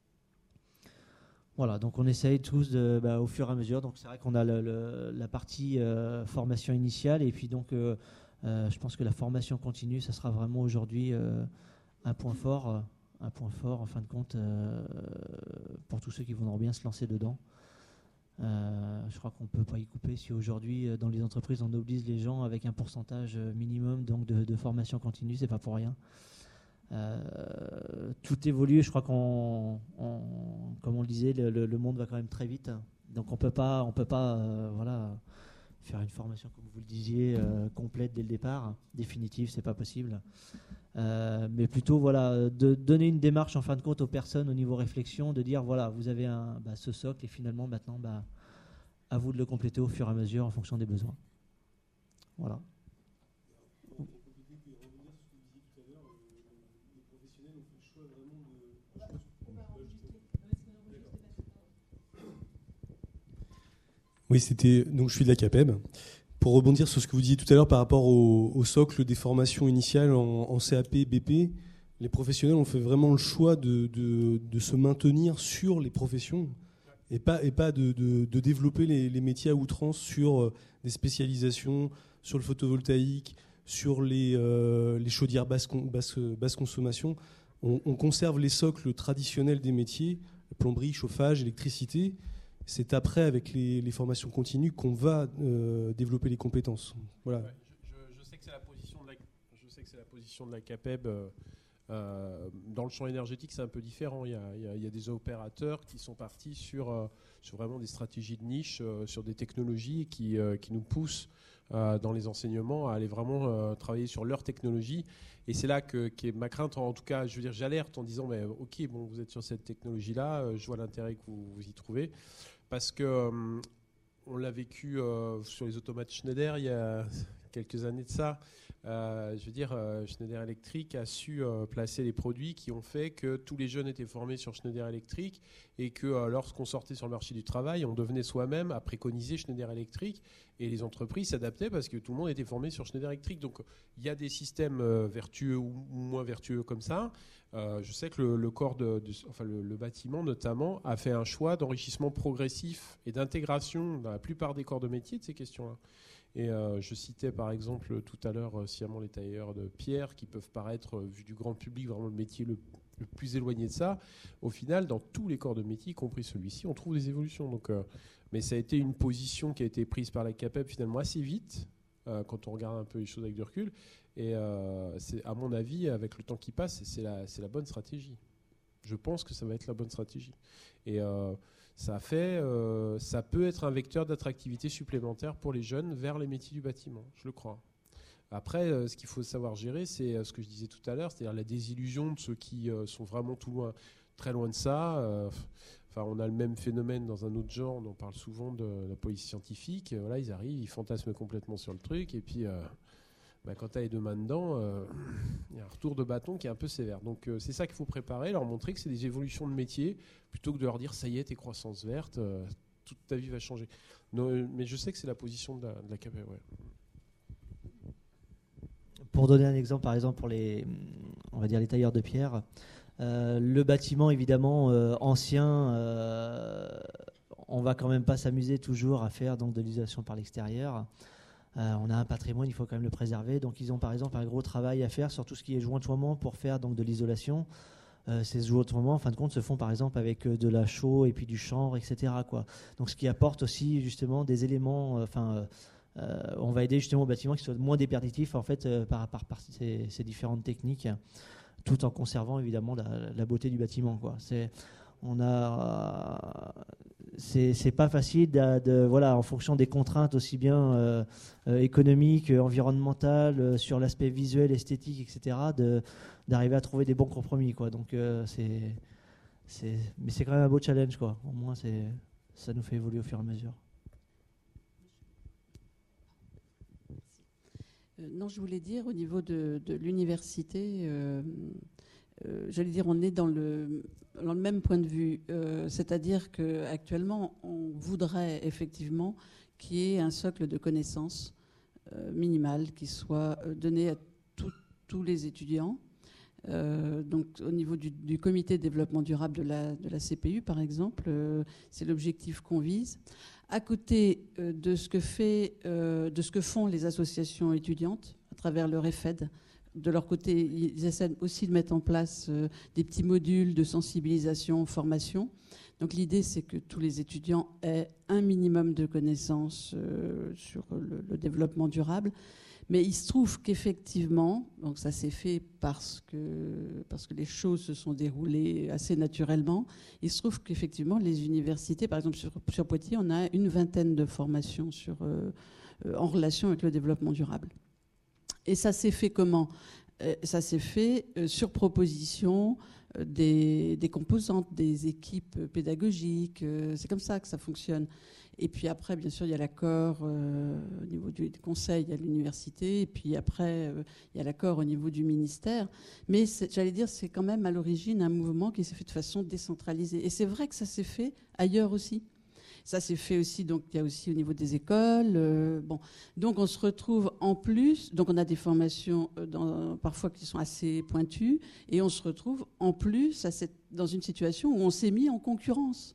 Voilà, donc on essaye tous de, bah, au fur et à mesure. Donc c'est vrai qu'on a le, le, la partie euh, formation initiale et puis donc euh, euh, je pense que la formation continue, ça sera vraiment aujourd'hui euh, un point fort, euh, un point fort en fin de compte euh, pour tous ceux qui voudront bien se lancer dedans. Euh, je crois qu'on ne peut pas y couper si aujourd'hui dans les entreprises on oblige les gens avec un pourcentage minimum donc de, de formation continue, c'est pas pour rien. Euh, tout évolue, je crois qu'on, on, comme on le disait, le, le, le monde va quand même très vite, donc on peut pas, on peut pas, euh, voilà, faire une formation comme vous le disiez euh, complète dès le départ, définitive, c'est pas possible. Euh, mais plutôt, voilà, de donner une démarche en fin de compte aux personnes au niveau réflexion, de dire voilà, vous avez un, bah, ce socle et finalement maintenant, bah, à vous de le compléter au fur et à mesure en fonction des besoins. Voilà. Oui, c'était donc je suis de la CAPEB. Pour rebondir sur ce que vous disiez tout à l'heure par rapport au, au socle des formations initiales en, en C A P, B P, les professionnels ont fait vraiment le choix de, de, de se maintenir sur les professions et pas, et pas de, de, de développer les, les métiers à outrance sur des spécialisations, sur le photovoltaïque, sur les, euh, les chaudières basse, basse, basse consommation. On, on conserve les socles traditionnels des métiers, plomberie, chauffage, électricité. C'est après, avec les, les formations continues, qu'on va euh, développer les compétences. Voilà. Ouais, je, je, je sais que c'est la position de la, je sais que c'est la position de la CAPEB. Euh, euh, dans le champ énergétique, c'est un peu différent. Il y a, il y a, il y a des opérateurs qui sont partis sur, euh, sur vraiment des stratégies de niche, euh, sur des technologies qui, euh, qui nous poussent euh, dans les enseignements à aller vraiment euh, travailler sur leur technologie. Et c'est là que qu'est ma crainte. En tout cas, je veux dire, j'alerte en disant, mais ok, bon, vous êtes sur cette technologie-là, euh, je vois l'intérêt que vous, vous y trouvez. Parce que euh, on l'a vécu euh, sur les automates Schneider il y a quelques années de ça. Euh, je veux dire, euh, Schneider Electric a su euh, placer les produits qui ont fait que tous les jeunes étaient formés sur Schneider Electric et que euh, lorsqu'on sortait sur le marché du travail, on devenait soi-même à préconiser Schneider Electric et les entreprises s'adaptaient parce que tout le monde était formé sur Schneider Electric. Donc il y a des systèmes euh, vertueux ou, ou moins vertueux comme ça. Euh, je sais que le, le corps de, de enfin le, le bâtiment notamment a fait un choix d'enrichissement progressif et d'intégration dans la plupart des corps de métier de ces questions-là. Et euh, je citais par exemple tout à l'heure euh, sciemment les tailleurs de pierre qui peuvent paraître, euh, vu du grand public, vraiment le métier le, le plus éloigné de ça. Au final, dans tous les corps de métier, y compris celui-ci, on trouve des évolutions. Donc, euh, mais ça a été une position qui a été prise par la CAPEB finalement assez vite, euh, quand on regarde un peu les choses avec du recul. Et euh, c'est, à mon avis, avec le temps qui passe, c'est la, c'est la bonne stratégie. Je pense que ça va être la bonne stratégie. Et euh, ça, fait, euh, ça peut être un vecteur d'attractivité supplémentaire pour les jeunes vers les métiers du bâtiment, je le crois. Après, euh, ce qu'il faut savoir gérer, c'est euh, ce que je disais tout à l'heure, c'est-à-dire la désillusion de ceux qui euh, sont vraiment tout loin, très loin de ça. Euh, enfin, on a le même phénomène dans un autre genre, on en parle souvent de la police scientifique. Euh, voilà, ils arrivent, ils fantasment complètement sur le truc, et puis... Euh, Ben, quand tu as les deux mains dedans, il euh, y a un retour de bâton qui est un peu sévère. Donc euh, c'est ça qu'il faut préparer, leur montrer que c'est des évolutions de métier, plutôt que de leur dire ça y est, t'es croissance verte, euh, toute ta vie va changer. Non, euh, mais je sais que c'est la position de la, de la CAPEB. Ouais. Pour donner un exemple, par exemple pour les, on va dire les tailleurs de pierre, euh, le bâtiment évidemment euh, ancien, euh, on va quand même pas s'amuser toujours à faire donc de l'isolation par l'extérieur. Euh, on a un patrimoine, il faut quand même le préserver. Donc ils ont par exemple un gros travail à faire sur tout ce qui est jointoiement pour faire donc de l'isolation. Euh, ces jointoiements, en fin de compte, se font par exemple avec de la chaux et puis du chanvre, et cetera, quoi. Donc ce qui apporte aussi justement des éléments. Enfin, euh, euh, on va aider justement au bâtiment qui soit moins déperditif en fait euh, par, par, par ces, ces différentes techniques, tout en conservant évidemment la, la beauté du bâtiment, quoi. C'est On a, c'est, c'est pas facile de, de, voilà, en fonction des contraintes aussi bien euh, euh, économiques, environnementales, euh, sur l'aspect visuel, esthétique, et cetera, de, d'arriver à trouver des bons compromis, quoi. Donc euh, c'est, c'est, mais c'est quand même un beau challenge, quoi. Au moins c'est, ça nous fait évoluer au fur et à mesure. Euh, non, je voulais dire au niveau de, de l'université. Euh, Euh, j'allais dire, on est dans le, dans le même point de vue. Euh, c'est-à-dire qu'actuellement, on voudrait effectivement qu'il y ait un socle de connaissances euh, minimal qui soit donné à tout, tous les étudiants. Euh, donc, au niveau du, du comité de développement durable de la, de la C P U, par exemple, euh, c'est l'objectif qu'on vise. À côté euh, de, ce que fait, euh, de ce que font les associations étudiantes à travers le REFED, de leur côté, ils essaient aussi de mettre en place euh, des petits modules de sensibilisation, formation. Donc l'idée, c'est que tous les étudiants aient un minimum de connaissances euh, sur le, le développement durable. Mais il se trouve qu'effectivement, donc ça s'est fait parce que, parce que les choses se sont déroulées assez naturellement, il se trouve qu'effectivement, les universités, par exemple sur, sur Poitiers, on a une vingtaine de formations sur, euh, euh, en relation avec le développement durable. Et ça s'est fait comment ? euh, Ça s'est fait euh, sur proposition euh, des, des composantes, des équipes pédagogiques. Euh, c'est comme ça que ça fonctionne. Et puis après, bien sûr, il y a l'accord euh, au niveau du conseil à l'université. Et puis après, euh, il y a l'accord au niveau du ministère. Mais j'allais dire, c'est quand même à l'origine un mouvement qui s'est fait de façon décentralisée. Et c'est vrai que ça s'est fait ailleurs aussi. Ça s'est fait aussi, donc il y a aussi au niveau des écoles. Euh, bon, donc on se retrouve en plus, donc on a des formations euh, dans, parfois qui sont assez pointues, et on se retrouve en plus à cette, dans une situation où on s'est mis en concurrence.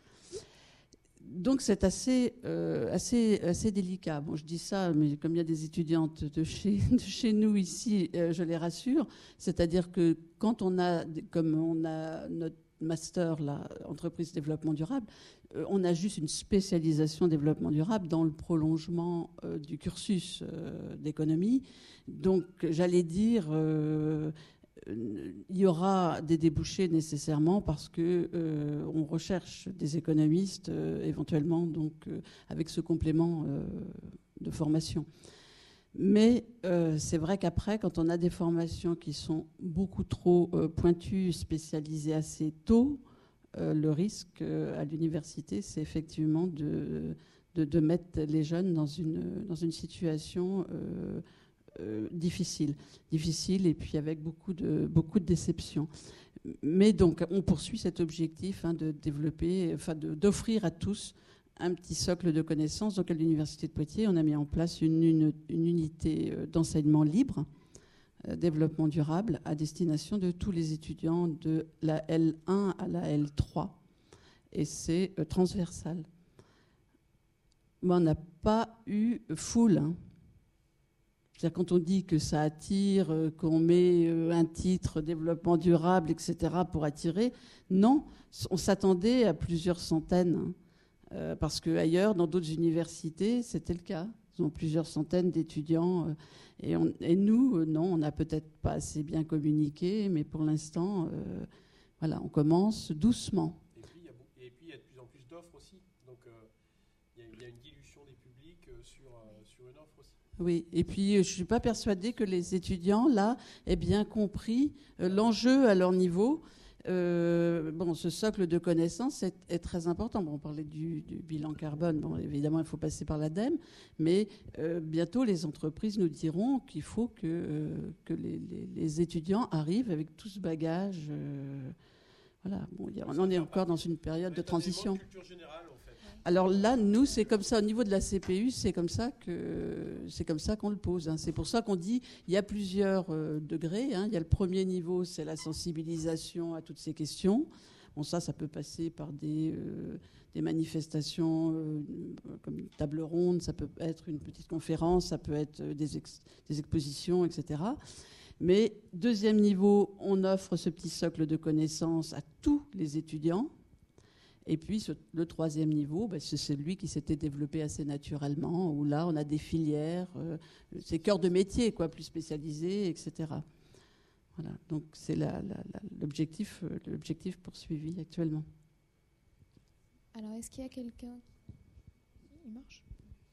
Donc c'est assez, euh, assez, assez délicat. Bon, je dis ça, mais comme il y a des étudiantes de chez, de chez nous ici, euh, je les rassure. C'est-à-dire que quand on a, comme on a notre master, là, entreprise développement durable, euh, on a juste une spécialisation développement durable dans le prolongement euh, du cursus euh, d'économie. Donc, j'allais dire, euh, il y aura des débouchés nécessairement parce que euh, on recherche des économistes euh, éventuellement, donc euh, avec ce complément euh, de formation. Mais euh, c'est vrai qu'après, quand on a des formations qui sont beaucoup trop euh, pointues, spécialisées assez tôt, euh, le risque euh, à l'université, c'est effectivement de, de, de mettre les jeunes dans une, dans une situation euh, euh, difficile. Difficile et puis avec beaucoup de, beaucoup de déceptions. Mais donc, on poursuit cet objectif hein, de développer, enfin de, d'offrir à tous un petit socle de connaissances. Donc à l'Université de Poitiers, on a mis en place une, une, une unité d'enseignement libre, euh, développement durable, à destination de tous les étudiants de la L un à la L trois. Et c'est euh, transversal. Mais on n'a pas eu foule. Hein. C'est-à-dire quand on dit que ça attire, euh, qu'on met euh, un titre développement durable, et cetera pour attirer, non, on s'attendait à plusieurs centaines. Hein. Euh, parce qu'ailleurs, dans d'autres universités, c'était le cas. Ils ont plusieurs centaines d'étudiants. Euh, et, on, et nous, euh, non, on n'a peut-être pas assez bien communiqué, mais pour l'instant, euh, voilà, on commence doucement. Et puis, il y a, et puis, il y a de plus en plus d'offres aussi. Donc, euh, il, y a, il y a une dilution des publics euh, sur, euh, sur une offre aussi. Oui, et puis je ne suis pas persuadée que les étudiants, là, aient bien compris euh, l'enjeu à leur niveau. Euh, bon, ce socle de connaissances est, est très important. Bon, on parlait du, du bilan carbone. Bon, évidemment, il faut passer par l'ADEME, mais euh, bientôt, les entreprises nous diront qu'il faut que, euh, que les, les, les étudiants arrivent avec tout ce bagage. Euh, voilà. Bon, y a, on en est encore dans une période de transition. Culture générale, en fait. Alors là, nous, c'est comme ça, au niveau de la C P U, c'est comme ça que c'est comme ça qu'on le pose. Hein. C'est pour ça qu'on dit il y a plusieurs euh, degrés. Hein. Il y a le premier niveau, c'est la sensibilisation à toutes ces questions. Bon, ça, ça peut passer par des, euh, des manifestations euh, comme une table ronde, ça peut être une petite conférence, ça peut être des, ex- des expositions, et cetera. Mais deuxième niveau, on offre ce petit socle de connaissances à tous les étudiants. Et puis ce, le troisième niveau, ben, c'est celui qui s'était développé assez naturellement, où là on a des filières, euh, c'est cœur de métier, quoi, plus spécialisés, et cetera. Voilà, donc c'est la, la, la, l'objectif, euh, l'objectif poursuivi actuellement. Alors, est-ce qu'il y a quelqu'un... Il marche ?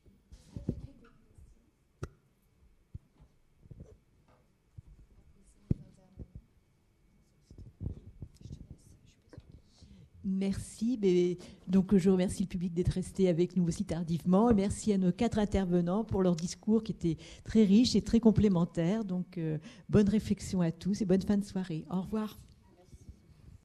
Merci. Mais, donc, je remercie le public d'être resté avec nous aussi tardivement. Merci à nos quatre intervenants pour leur discours qui était très riche et très complémentaire. Donc, euh, bonne réflexion à tous et bonne fin de soirée. Au revoir.